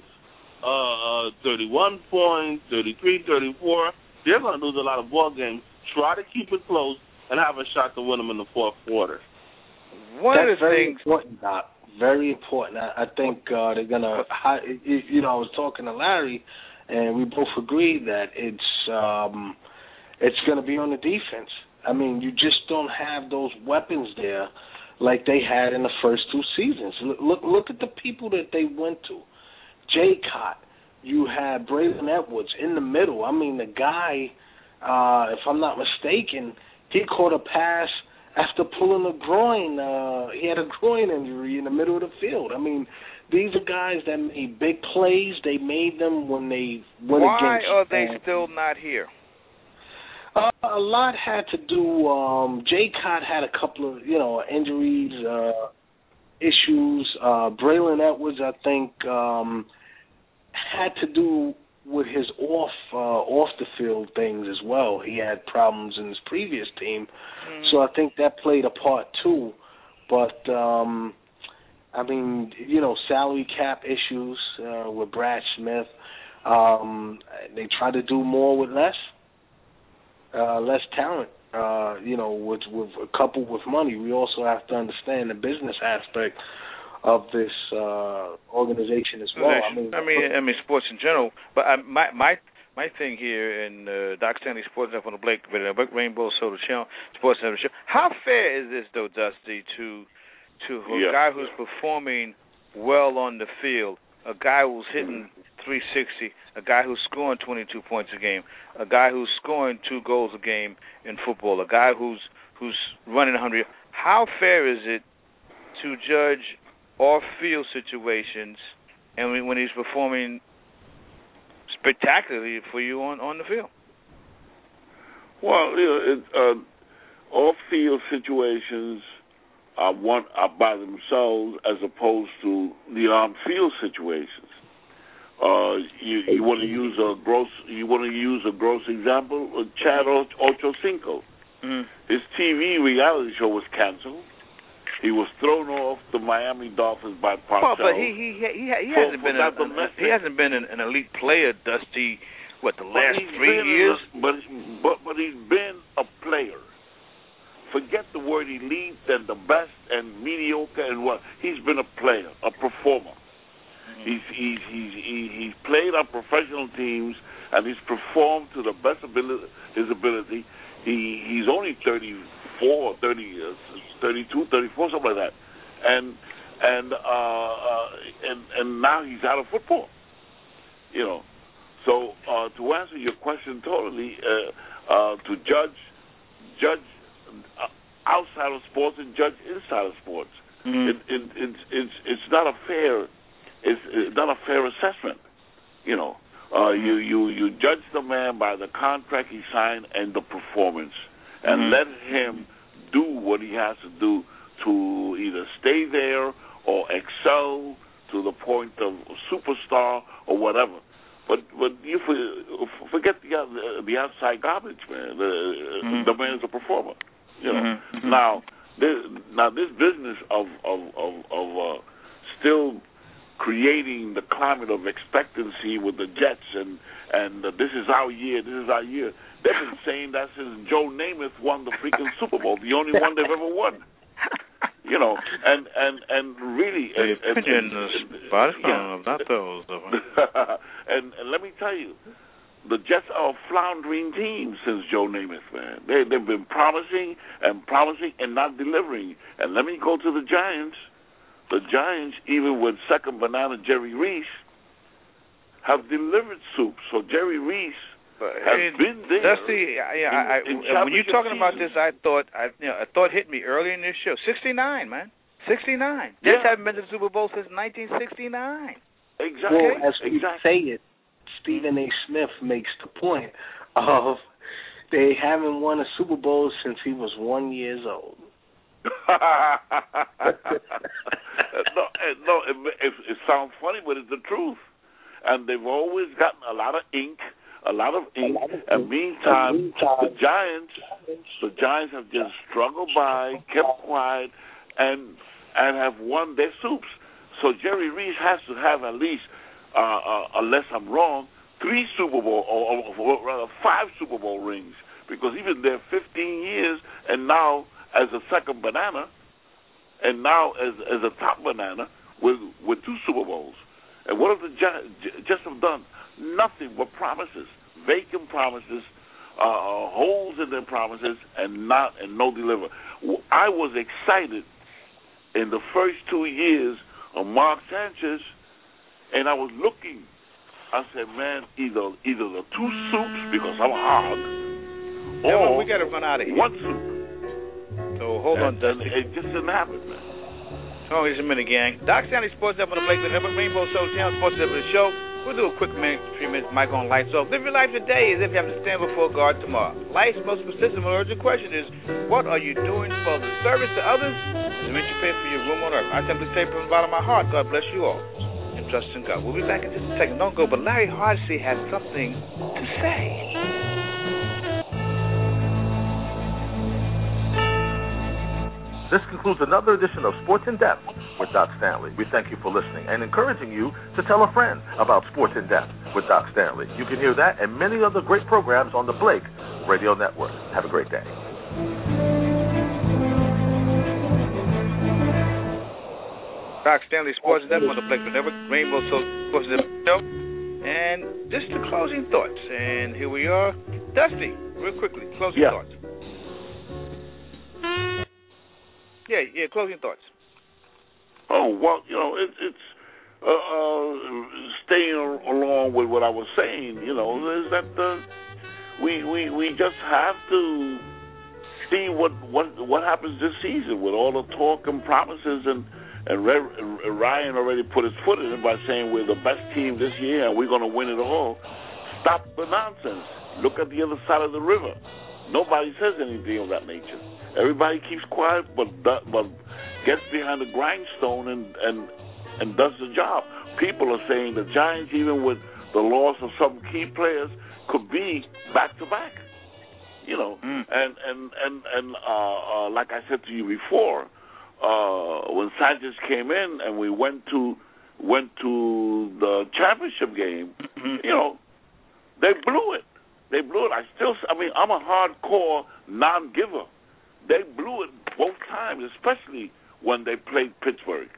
Speaker 5: uh, thirty-one points, thirty-three, thirty-four, they're going to lose a lot of ball games. Try to keep it close and have a shot to win them in the fourth quarter.
Speaker 4: One
Speaker 8: That's
Speaker 4: of the
Speaker 8: very
Speaker 4: things,
Speaker 8: important, Doc. Very important. I, I think uh, they're gonna. You know, I was talking to Larry, and we both agreed that it's um, it's gonna be on the defense. I mean, you just don't have those weapons there like they had in the first two seasons. Look, look, look at the people that they went to. Jay Cott. You had Braylon Edwards in the middle. I mean, the guy, uh, if I'm not mistaken, he caught a pass after pulling a groin. Uh, he had a groin injury in the middle of the field. I mean, these are guys that made big plays. They made them when they went
Speaker 4: why
Speaker 8: against.
Speaker 4: Why are they
Speaker 8: uh,
Speaker 4: still not here?
Speaker 8: Uh, a lot had to do. Um, Jay Cott had a couple of, you know, injuries, uh, issues. Uh, Braylon Edwards, I think, um, had to do with his off uh, off the field things as well. He had problems in his previous team, mm-hmm. so I think that played a part too. But um, I mean, you know, salary cap issues uh, with Brad Smith. Um, they try to do more with less, uh, less talent. Uh, you know, with with a couple with money. We also have to understand the business aspect of this uh, organization as well. I mean,
Speaker 4: I mean, I mean, sports in general. But I, my my my thing here in uh, Doc Stanley Sports Up on the Blake Rainbow Soda Channel Sports Center Show. How fair is this, though, Dusty, to to a
Speaker 7: yeah.
Speaker 4: guy who's performing well on the field, a guy who's hitting three sixty, a guy who's scoring twenty-two points a game, a guy who's scoring two goals a game in football, a guy who's who's running one hundred. How fair is it to judge off-field situations and when, when he's performing spectacularly for you on, on the field?
Speaker 7: Well, you know, it, uh, off-field situations are one are by themselves as opposed to the on-field situations. Uh, you you want to use a gross you want to use a gross example? Uh, Chad Ochocinco.
Speaker 4: Mm-hmm.
Speaker 7: His T V reality show was canceled. He was thrown off the Miami Dolphins by Parcells.
Speaker 4: Well, but he he he, he
Speaker 7: for,
Speaker 4: hasn't
Speaker 7: for
Speaker 4: been a, a, he hasn't been an, an elite player, Dusty. What the last three years?
Speaker 7: A, but but but he's been a player. Forget the word elite and the best and mediocre and what. He's been a player, a performer. Mm-hmm. He's he's he's he, he's played on professional teams and he's performed to the best ability his ability. He he's only thirty-four, thirty, thirty-two, thirty-four, something like that, and and uh, uh, and and now he's out of football. You know, so uh, to answer your question totally, uh, uh, to judge judge outside of sports and judge inside of sports,
Speaker 4: mm-hmm.
Speaker 7: it, it, it's it's it's not a fair it's, it's not a fair assessment. You know. Uh, you, you, you judge the man by the contract he signed and the performance, and
Speaker 4: mm-hmm.
Speaker 7: let him do what he has to do to either stay there or excel to the point of superstar or whatever. But but you forget the the outside garbage, man. The,
Speaker 4: mm-hmm.
Speaker 7: the man is a performer. You know.
Speaker 4: Mm-hmm.
Speaker 7: Now this now this business of of of, of uh, still creating the climate of expectancy with the Jets and and uh, this is our year, this is our year. They've been saying that since Joe Namath won the freaking Super Bowl, the only one they've ever won. You know, and and and really, and, and, and, and, yeah.
Speaker 4: not those.
Speaker 7: and, and let me tell you, the Jets are a floundering team since Joe Namath, man. They they've been promising and promising and not delivering. And let me go to the Giants. The Giants, even with second banana Jerry Reese, have delivered soup. So Jerry Reese has
Speaker 4: it,
Speaker 7: been there.
Speaker 4: Dusty, yeah, I,
Speaker 7: in,
Speaker 4: I,
Speaker 7: in
Speaker 4: when you're talking
Speaker 7: season.
Speaker 4: about this, I thought, I, you know, a thought hit me early in this show. sixty-nine, man, sixty-nine.
Speaker 7: Yeah.
Speaker 4: Jets haven't been to the Super Bowl since nineteen sixty-nine.
Speaker 7: Exactly.
Speaker 8: Well, as we
Speaker 7: exactly.
Speaker 8: say it, Stephen A. Smith makes the point of they haven't won a Super Bowl since he was one years old.
Speaker 7: no, no, it, it, it sounds funny, but it's the truth. And they've always gotten a lot of ink, a lot of ink. And meantime, the Giants, the Giants have just struggled by, kept quiet, and and have won their soups. So Jerry Reese has to have at least, uh, uh, unless I'm wrong, three Super Bowl or, or, or rather five Super Bowl rings, because he's been there fifteen years, and now as a second banana, and now as as a top banana with with two Super Bowls. And what have the Jets have done? Nothing but promises, vacant promises, uh, holes in their promises, and not and no deliver. I was excited in the first two years of Mark Sanchez, and I was looking. I said, man, either either the two soups because I'm hard,
Speaker 4: yeah,
Speaker 7: or
Speaker 4: well, we got to run out of here.
Speaker 7: One soup.
Speaker 4: So hold
Speaker 7: and,
Speaker 4: on, Dusty.
Speaker 7: It just didn't happen, man.
Speaker 4: Oh, here's a minute, gang. Doc Stanley Sports Up on the Blake Rainbow Soul Channel Sports Up of the show. We'll do a quick minute, three minutes, mic on, lights off. Live your life today as if you have to stand before God tomorrow. Life's most persistent and urgent question is, what are you doing for the service to others? As much you pay for your room on earth. I simply say from the bottom of my heart, God bless you all. And trust in God. We'll be back in just a second. Don't go, but Larry Hardesty has something to say.
Speaker 3: This concludes another edition of Sports in Depth with Doc Stanley. We thank you for listening and encouraging you to tell a friend about Sports in Depth with Doc Stanley. You can hear that and many other great programs on the Blake Radio Network. Have a great day.
Speaker 4: Doc Stanley Sports Network on the Blake Network, Rainbow Soul Sports Network. And just the closing thoughts. And here we are. Dusty, real quickly, closing
Speaker 7: yeah.
Speaker 4: thoughts. Yeah, yeah, closing thoughts.
Speaker 7: Oh, well, you know, it, it's uh, uh, staying along with what I was saying, you know, is that uh, we, we we just have to see what, what what happens this season with all the talk and promises, and, and Ryan already put his foot in it by saying we're the best team this year and we're going to win it all. Stop the nonsense. Look at the other side of the river. Nobody says anything of that nature. Everybody keeps quiet, but but gets behind the grindstone and, and and does the job. People are saying the Giants, even with the loss of some key players, could be back to back. You know, mm. and and and and uh, uh, like I said to you before, uh, when Sanchez came in and we went to went to the championship game, mm-hmm. you know, they blew it. They blew it. I still, I mean, I'm a hardcore non-giver. They blew it both times, especially when they played Pittsburgh.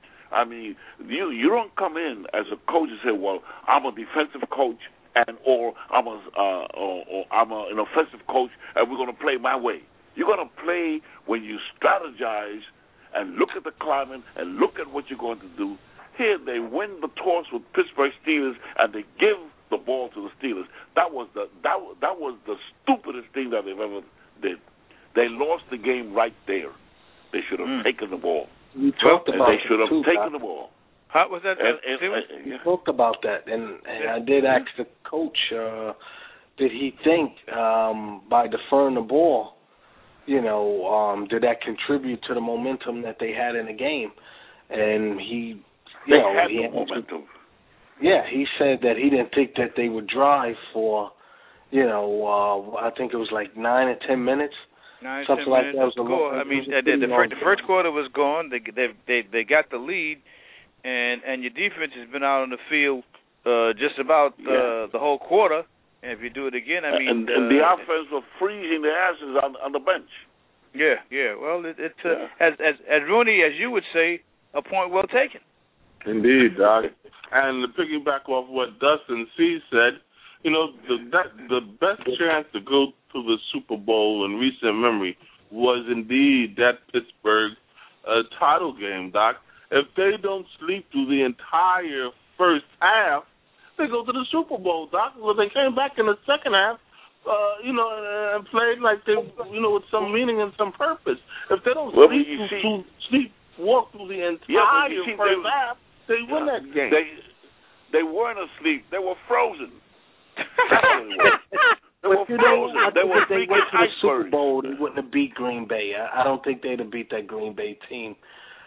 Speaker 7: I mean, you you don't come in as a coach and say, "Well, I'm a defensive coach," and or I'm a uh, or, or I'm a, an offensive coach, and we're going to play my way. You're going to play when you strategize and look at the climate and look at what you're going to do. Here, they win the toss with Pittsburgh Steelers, and they give the ball to the Steelers. That was the that that was the stupidest thing that they've ever did. They lost the game right there. They should have mm. taken the ball.
Speaker 8: We talked
Speaker 7: and
Speaker 8: about
Speaker 7: they should have
Speaker 8: too,
Speaker 7: taken
Speaker 8: Doc.
Speaker 7: the ball.
Speaker 4: How was that?
Speaker 7: And, and, and,
Speaker 8: we yeah. talked about that, and, and yeah. I did ask the coach, uh, did he think um, by deferring the ball, you know, um, did that contribute to the momentum that they had in the game? And he, you
Speaker 7: they
Speaker 8: know,
Speaker 7: had
Speaker 8: he
Speaker 7: no
Speaker 8: had
Speaker 7: momentum.
Speaker 8: Yeah, he said that he didn't think that they would drive for, you know, uh, I think it was like nine or ten minutes.
Speaker 4: Nine,
Speaker 8: something
Speaker 4: ten
Speaker 8: like
Speaker 4: minutes
Speaker 8: that.
Speaker 4: was score. I mean, the, the, first, the first quarter was gone. They they they they got the lead, and and your defense has been out on the field uh, just about uh,
Speaker 7: yeah.
Speaker 4: the whole quarter. And if you do it again, I mean,
Speaker 7: and, and uh, the offense was freezing their asses on on the bench.
Speaker 4: Yeah, yeah. Well, it, it's uh,
Speaker 7: yeah.
Speaker 4: as as as Rooney, as you would say, a point well taken.
Speaker 5: Indeed, Doc. And to piggyback off what Dustin C said, you know, the that, the best chance to go to the Super Bowl in recent memory was indeed that Pittsburgh uh, title game, Doc. If they don't sleep through the entire first half, they go to the Super Bowl, Doc. Well, they came back in the second half, uh, you know, and played like they, you know, with some meaning and some purpose. If they don't
Speaker 7: well,
Speaker 5: sleep
Speaker 7: through,
Speaker 5: through, sleep, walk through the entire
Speaker 7: yeah, see,
Speaker 5: first
Speaker 7: they,
Speaker 5: half, they
Speaker 7: yeah,
Speaker 5: win that game.
Speaker 7: They, they weren't asleep. They were frozen. That's what it was. They were
Speaker 8: but you know,
Speaker 7: frozen.
Speaker 8: I
Speaker 7: They
Speaker 8: think
Speaker 7: were
Speaker 8: if they went to the Super
Speaker 7: icebergs.
Speaker 8: Bowl, they wouldn't have beat Green Bay. I, I don't think they'd have beat that Green Bay team.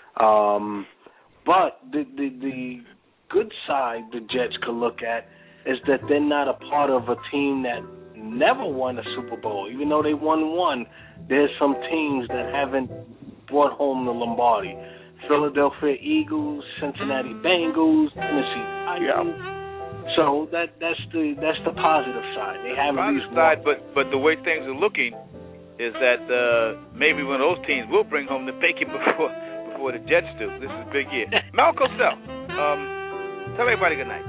Speaker 8: Um, but the, the the good side the Jets could look at is that they're not a part of a team that never won a Super Bowl. Even though they won one, there's some teams that haven't brought home the Lombardi. Philadelphia Eagles, Cincinnati Bengals, Tennessee Titans.
Speaker 7: Yeah.
Speaker 8: So that that's the that's the positive side. They have at least
Speaker 4: side, but but the way things are looking is that uh, maybe one of those teams will bring home the bacon before before the Jets do. This is a big year. Malcolm Cell, um, tell everybody good night.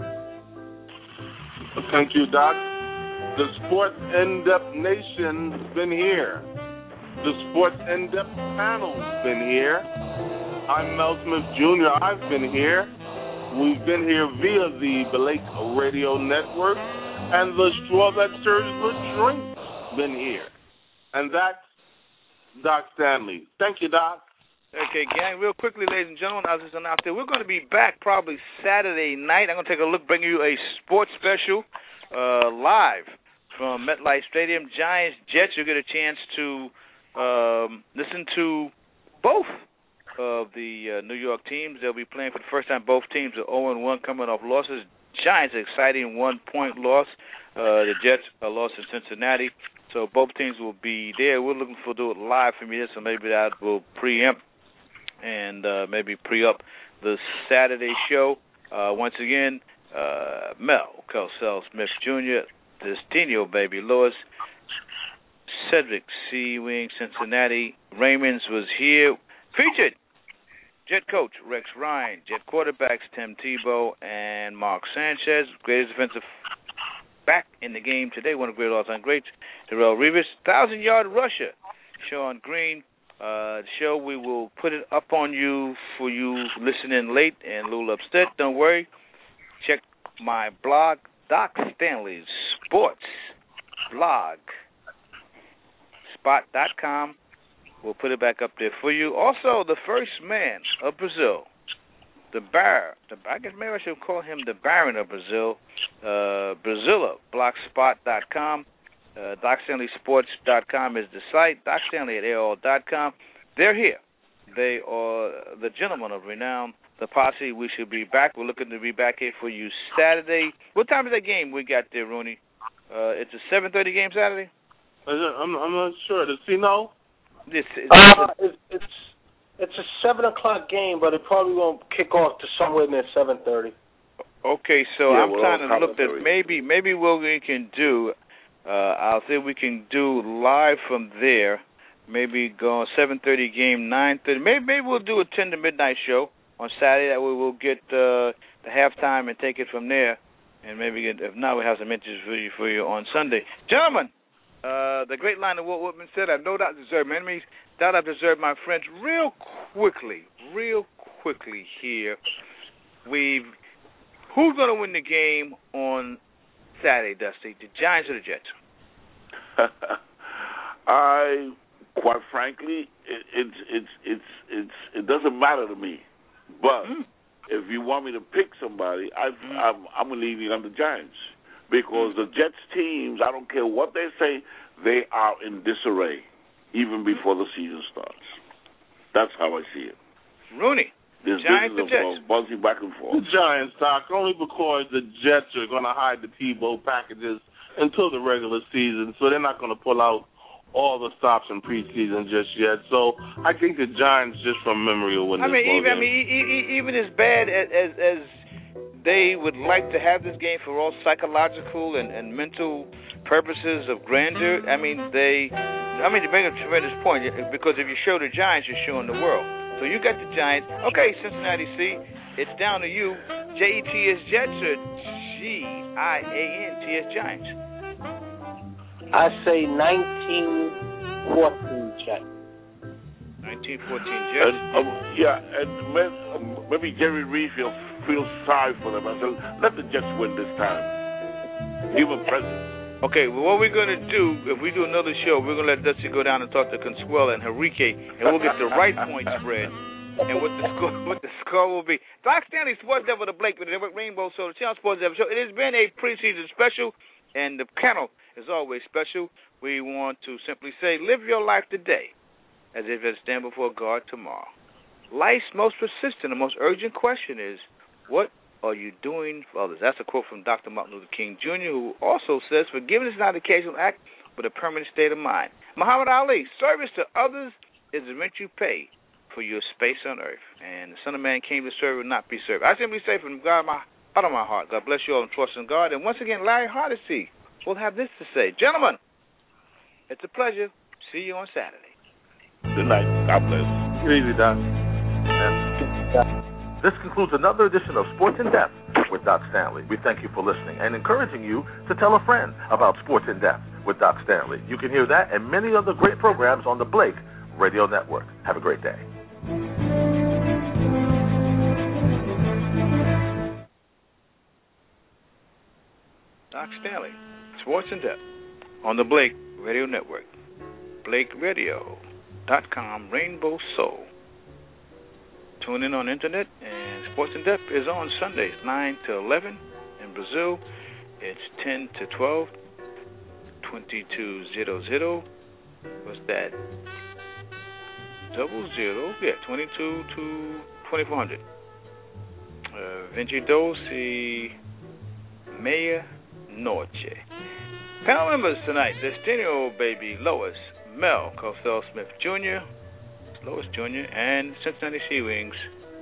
Speaker 5: Thank you, Doc. The Sports In-Depth Nation's been here. The Sports In-Depth Panel's been here. I'm Mel Smith Junior I've been here. We've been here via the Blake Radio Network, and the straw that stirs the drink's been here. And that's Doc Stanley. Thank you, Doc.
Speaker 4: Okay, gang, real quickly, ladies and gentlemen, I was just out there. We're going to be back probably Saturday night. I'm going to take a look, bring you a sports special uh, live from MetLife Stadium. Giants, Jets, you'll get a chance to um, listen to both of the uh, New York teams. They'll be playing for the first time. Both teams are oh and one coming off losses. Giants, exciting one-point loss. Uh, the Jets, a loss in Cincinnati. So both teams will be there. We're looking for do it live from here, so maybe that will preempt and uh, maybe pre-up the Saturday show. Uh, once again, uh, Mel, Cosell Smith Junior, Destino Baby Lewis, Cedric C. Wing, Cincinnati, Raymonds was here. Featured Jet coach Rex Ryan, Jet quarterbacks Tim Tebow and Mark Sanchez, greatest defensive back in the game today, one of the great all-time greats, Darrelle Revis, thousand-yard rusher Sean Green. Uh, the show, we will put it up on you for you listening late and a little upset. Don't worry. Check my blog, Doc Stanley's Sports Blog, spot dot com. We'll put it back up there for you. Also, the first man of Brazil, the Bar, the, I guess maybe I should call him the Baron of Brazil, uh, Brazilla, blogspot dot com. Uh, Doc Stanley Sports dot com is the site. Doc Stanley at A O L dot com. They're here. They are the gentlemen of renown, the posse. We should be back. We're looking to be back here for you Saturday. What time is that game we got there, Rooney? Uh, it's a seven thirty game Saturday?
Speaker 5: I'm, I'm not sure. Does he know?
Speaker 4: This is,
Speaker 8: uh, it's, it's it's a seven o'clock game, but it probably won't kick off to somewhere near seven thirty.
Speaker 4: Okay, so
Speaker 8: yeah,
Speaker 4: I'm trying to look at maybe maybe what we can do. Uh, I'll see if we can do live from there. Maybe go seven thirty game, nine thirty. Maybe maybe we'll do a ten to midnight show on Saturday. That way we'll get uh, the halftime and take it from there. And maybe get, if not, we'll have some interviews for you for you on Sunday, gentlemen. Uh, the great line of Walt Whitman said, "I know not deserve my enemies, that I deserve my friends." Real quickly, real quickly here, we've who's going to win the game on Saturday, Dusty? The Giants or the Jets?
Speaker 7: I, quite frankly, it, it's it's it's it's it doesn't matter to me. But mm. if you want me to pick somebody, I, mm. I'm I'm gonna leave you on the Giants because mm. the Jets teams, I don't care what they say, they are in disarray even before the season starts. That's how I see it.
Speaker 4: Rooney.
Speaker 7: This
Speaker 4: Giants
Speaker 7: business
Speaker 4: or
Speaker 7: of buzzing back and forth.
Speaker 5: The Giants, Doc, only because the Jets are going to hide the Tebow packages until the regular season, so they're not going to pull out all the stops in preseason just yet. So I think the Giants, just from memory, will win
Speaker 4: I
Speaker 5: this
Speaker 4: mean,
Speaker 5: ball
Speaker 4: even,
Speaker 5: game.
Speaker 4: I mean, e- e- even as bad as, as as they would like to have this game for all psychological and, and mental purposes of grandeur, I mean, they, I mean, to make a tremendous point, because if you show the Giants, you're showing the world. So you got the Giants. Okay, Cincinnati C, it's down to you. J E T S Jets or G I A N T S Giants?
Speaker 8: I say nineteen fourteen Jets.
Speaker 4: nineteen fourteen Jets?
Speaker 7: And, um, yeah, and maybe Jerry Reed feels, feels sorry for them. I said, let the Jets win this time. Give them presents.
Speaker 4: Okay, well, what we're going to do, if we do another show, we're going to let Dusty go down and talk to Consuela and Henrique, and we'll get the right point spread and what the score what the score will be. Doc Stanley, Sports Devil, the Blake, with the Rainbow Soul, the Channel Sports Devil Show. It has been a preseason special, and the panel is always special. We want to simply say, live your life today as if you stand before God tomorrow. Life's most persistent and most urgent question is, what are you doing for others? That's a quote from Doctor Martin Luther King Junior, who also says, forgiveness is not an occasional act, but a permanent state of mind. Muhammad Ali, service to others is the rent you pay for your space on earth. And the Son of Man came to serve and not be served. I simply say from God, my out of my heart, God bless you all and trust in God. And once again, Larry Hardesty will have this to say. Gentlemen, it's a pleasure. See you on Saturday.
Speaker 7: Good night. God bless.
Speaker 5: Easy, Doc.
Speaker 3: This concludes another edition of Sports in Depth with Doc Stanley. We thank you for listening and encouraging you to tell a friend about Sports in Depth with Doc Stanley. You can hear that and many other great programs on the Blake Radio Network. Have a great day.
Speaker 4: Doc Stanley, Sports in Depth on the Blake Radio Network. Blake Radio dot com, Rainbow Soul. Tune in on the internet, and Sports in Depth is on Sundays, nine to eleven. In Brazil, it's ten to twelve, twenty-two hundred. What's that? Double zero. Yeah, twenty-two to twenty-four hundred. Uh, Vinci Doce, Meia Noche. Panel members tonight, Destino Baby Lois, Mel Cothell Smith Junior, Lois Junior, and Cincinnati Sea Wings,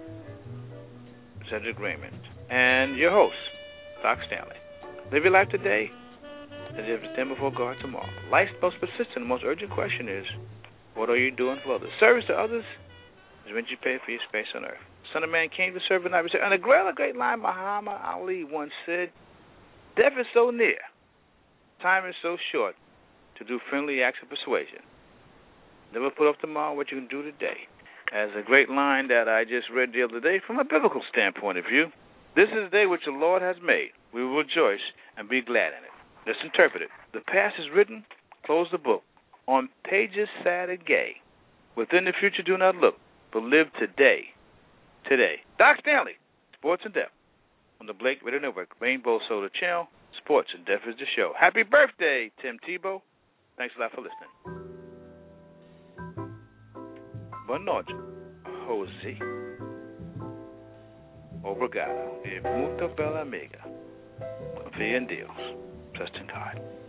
Speaker 4: Cedric Raymond. And your host, Doc Stanley. Live your life today as if you stand before God tomorrow. Life's most persistent, most urgent question is, what are you doing for others? Service to others is when you pay for your space on earth. Son of Man came to serve and not be served. And a great, a great line Muhammad Ali once said, death is so near, time is so short to do friendly acts of persuasion. Never put off tomorrow what you can do today. As a great line that I just read the other day from a biblical standpoint of view, this is the day which the Lord has made. We will rejoice and be glad in it. Let's interpret it. The past is written, close the book. On pages sad and gay. Within the future do not look, but live today. Today. Doc Stanley, Sports in Depth, on the Blake Radio Network, Rainbow Soda Channel, Sports in Depth is the show. Happy birthday, Tim Tebow. Thanks a lot for listening. Boa noite, Jose. Obrigado. E muito bela amiga. Confia em Deus. Trust in God.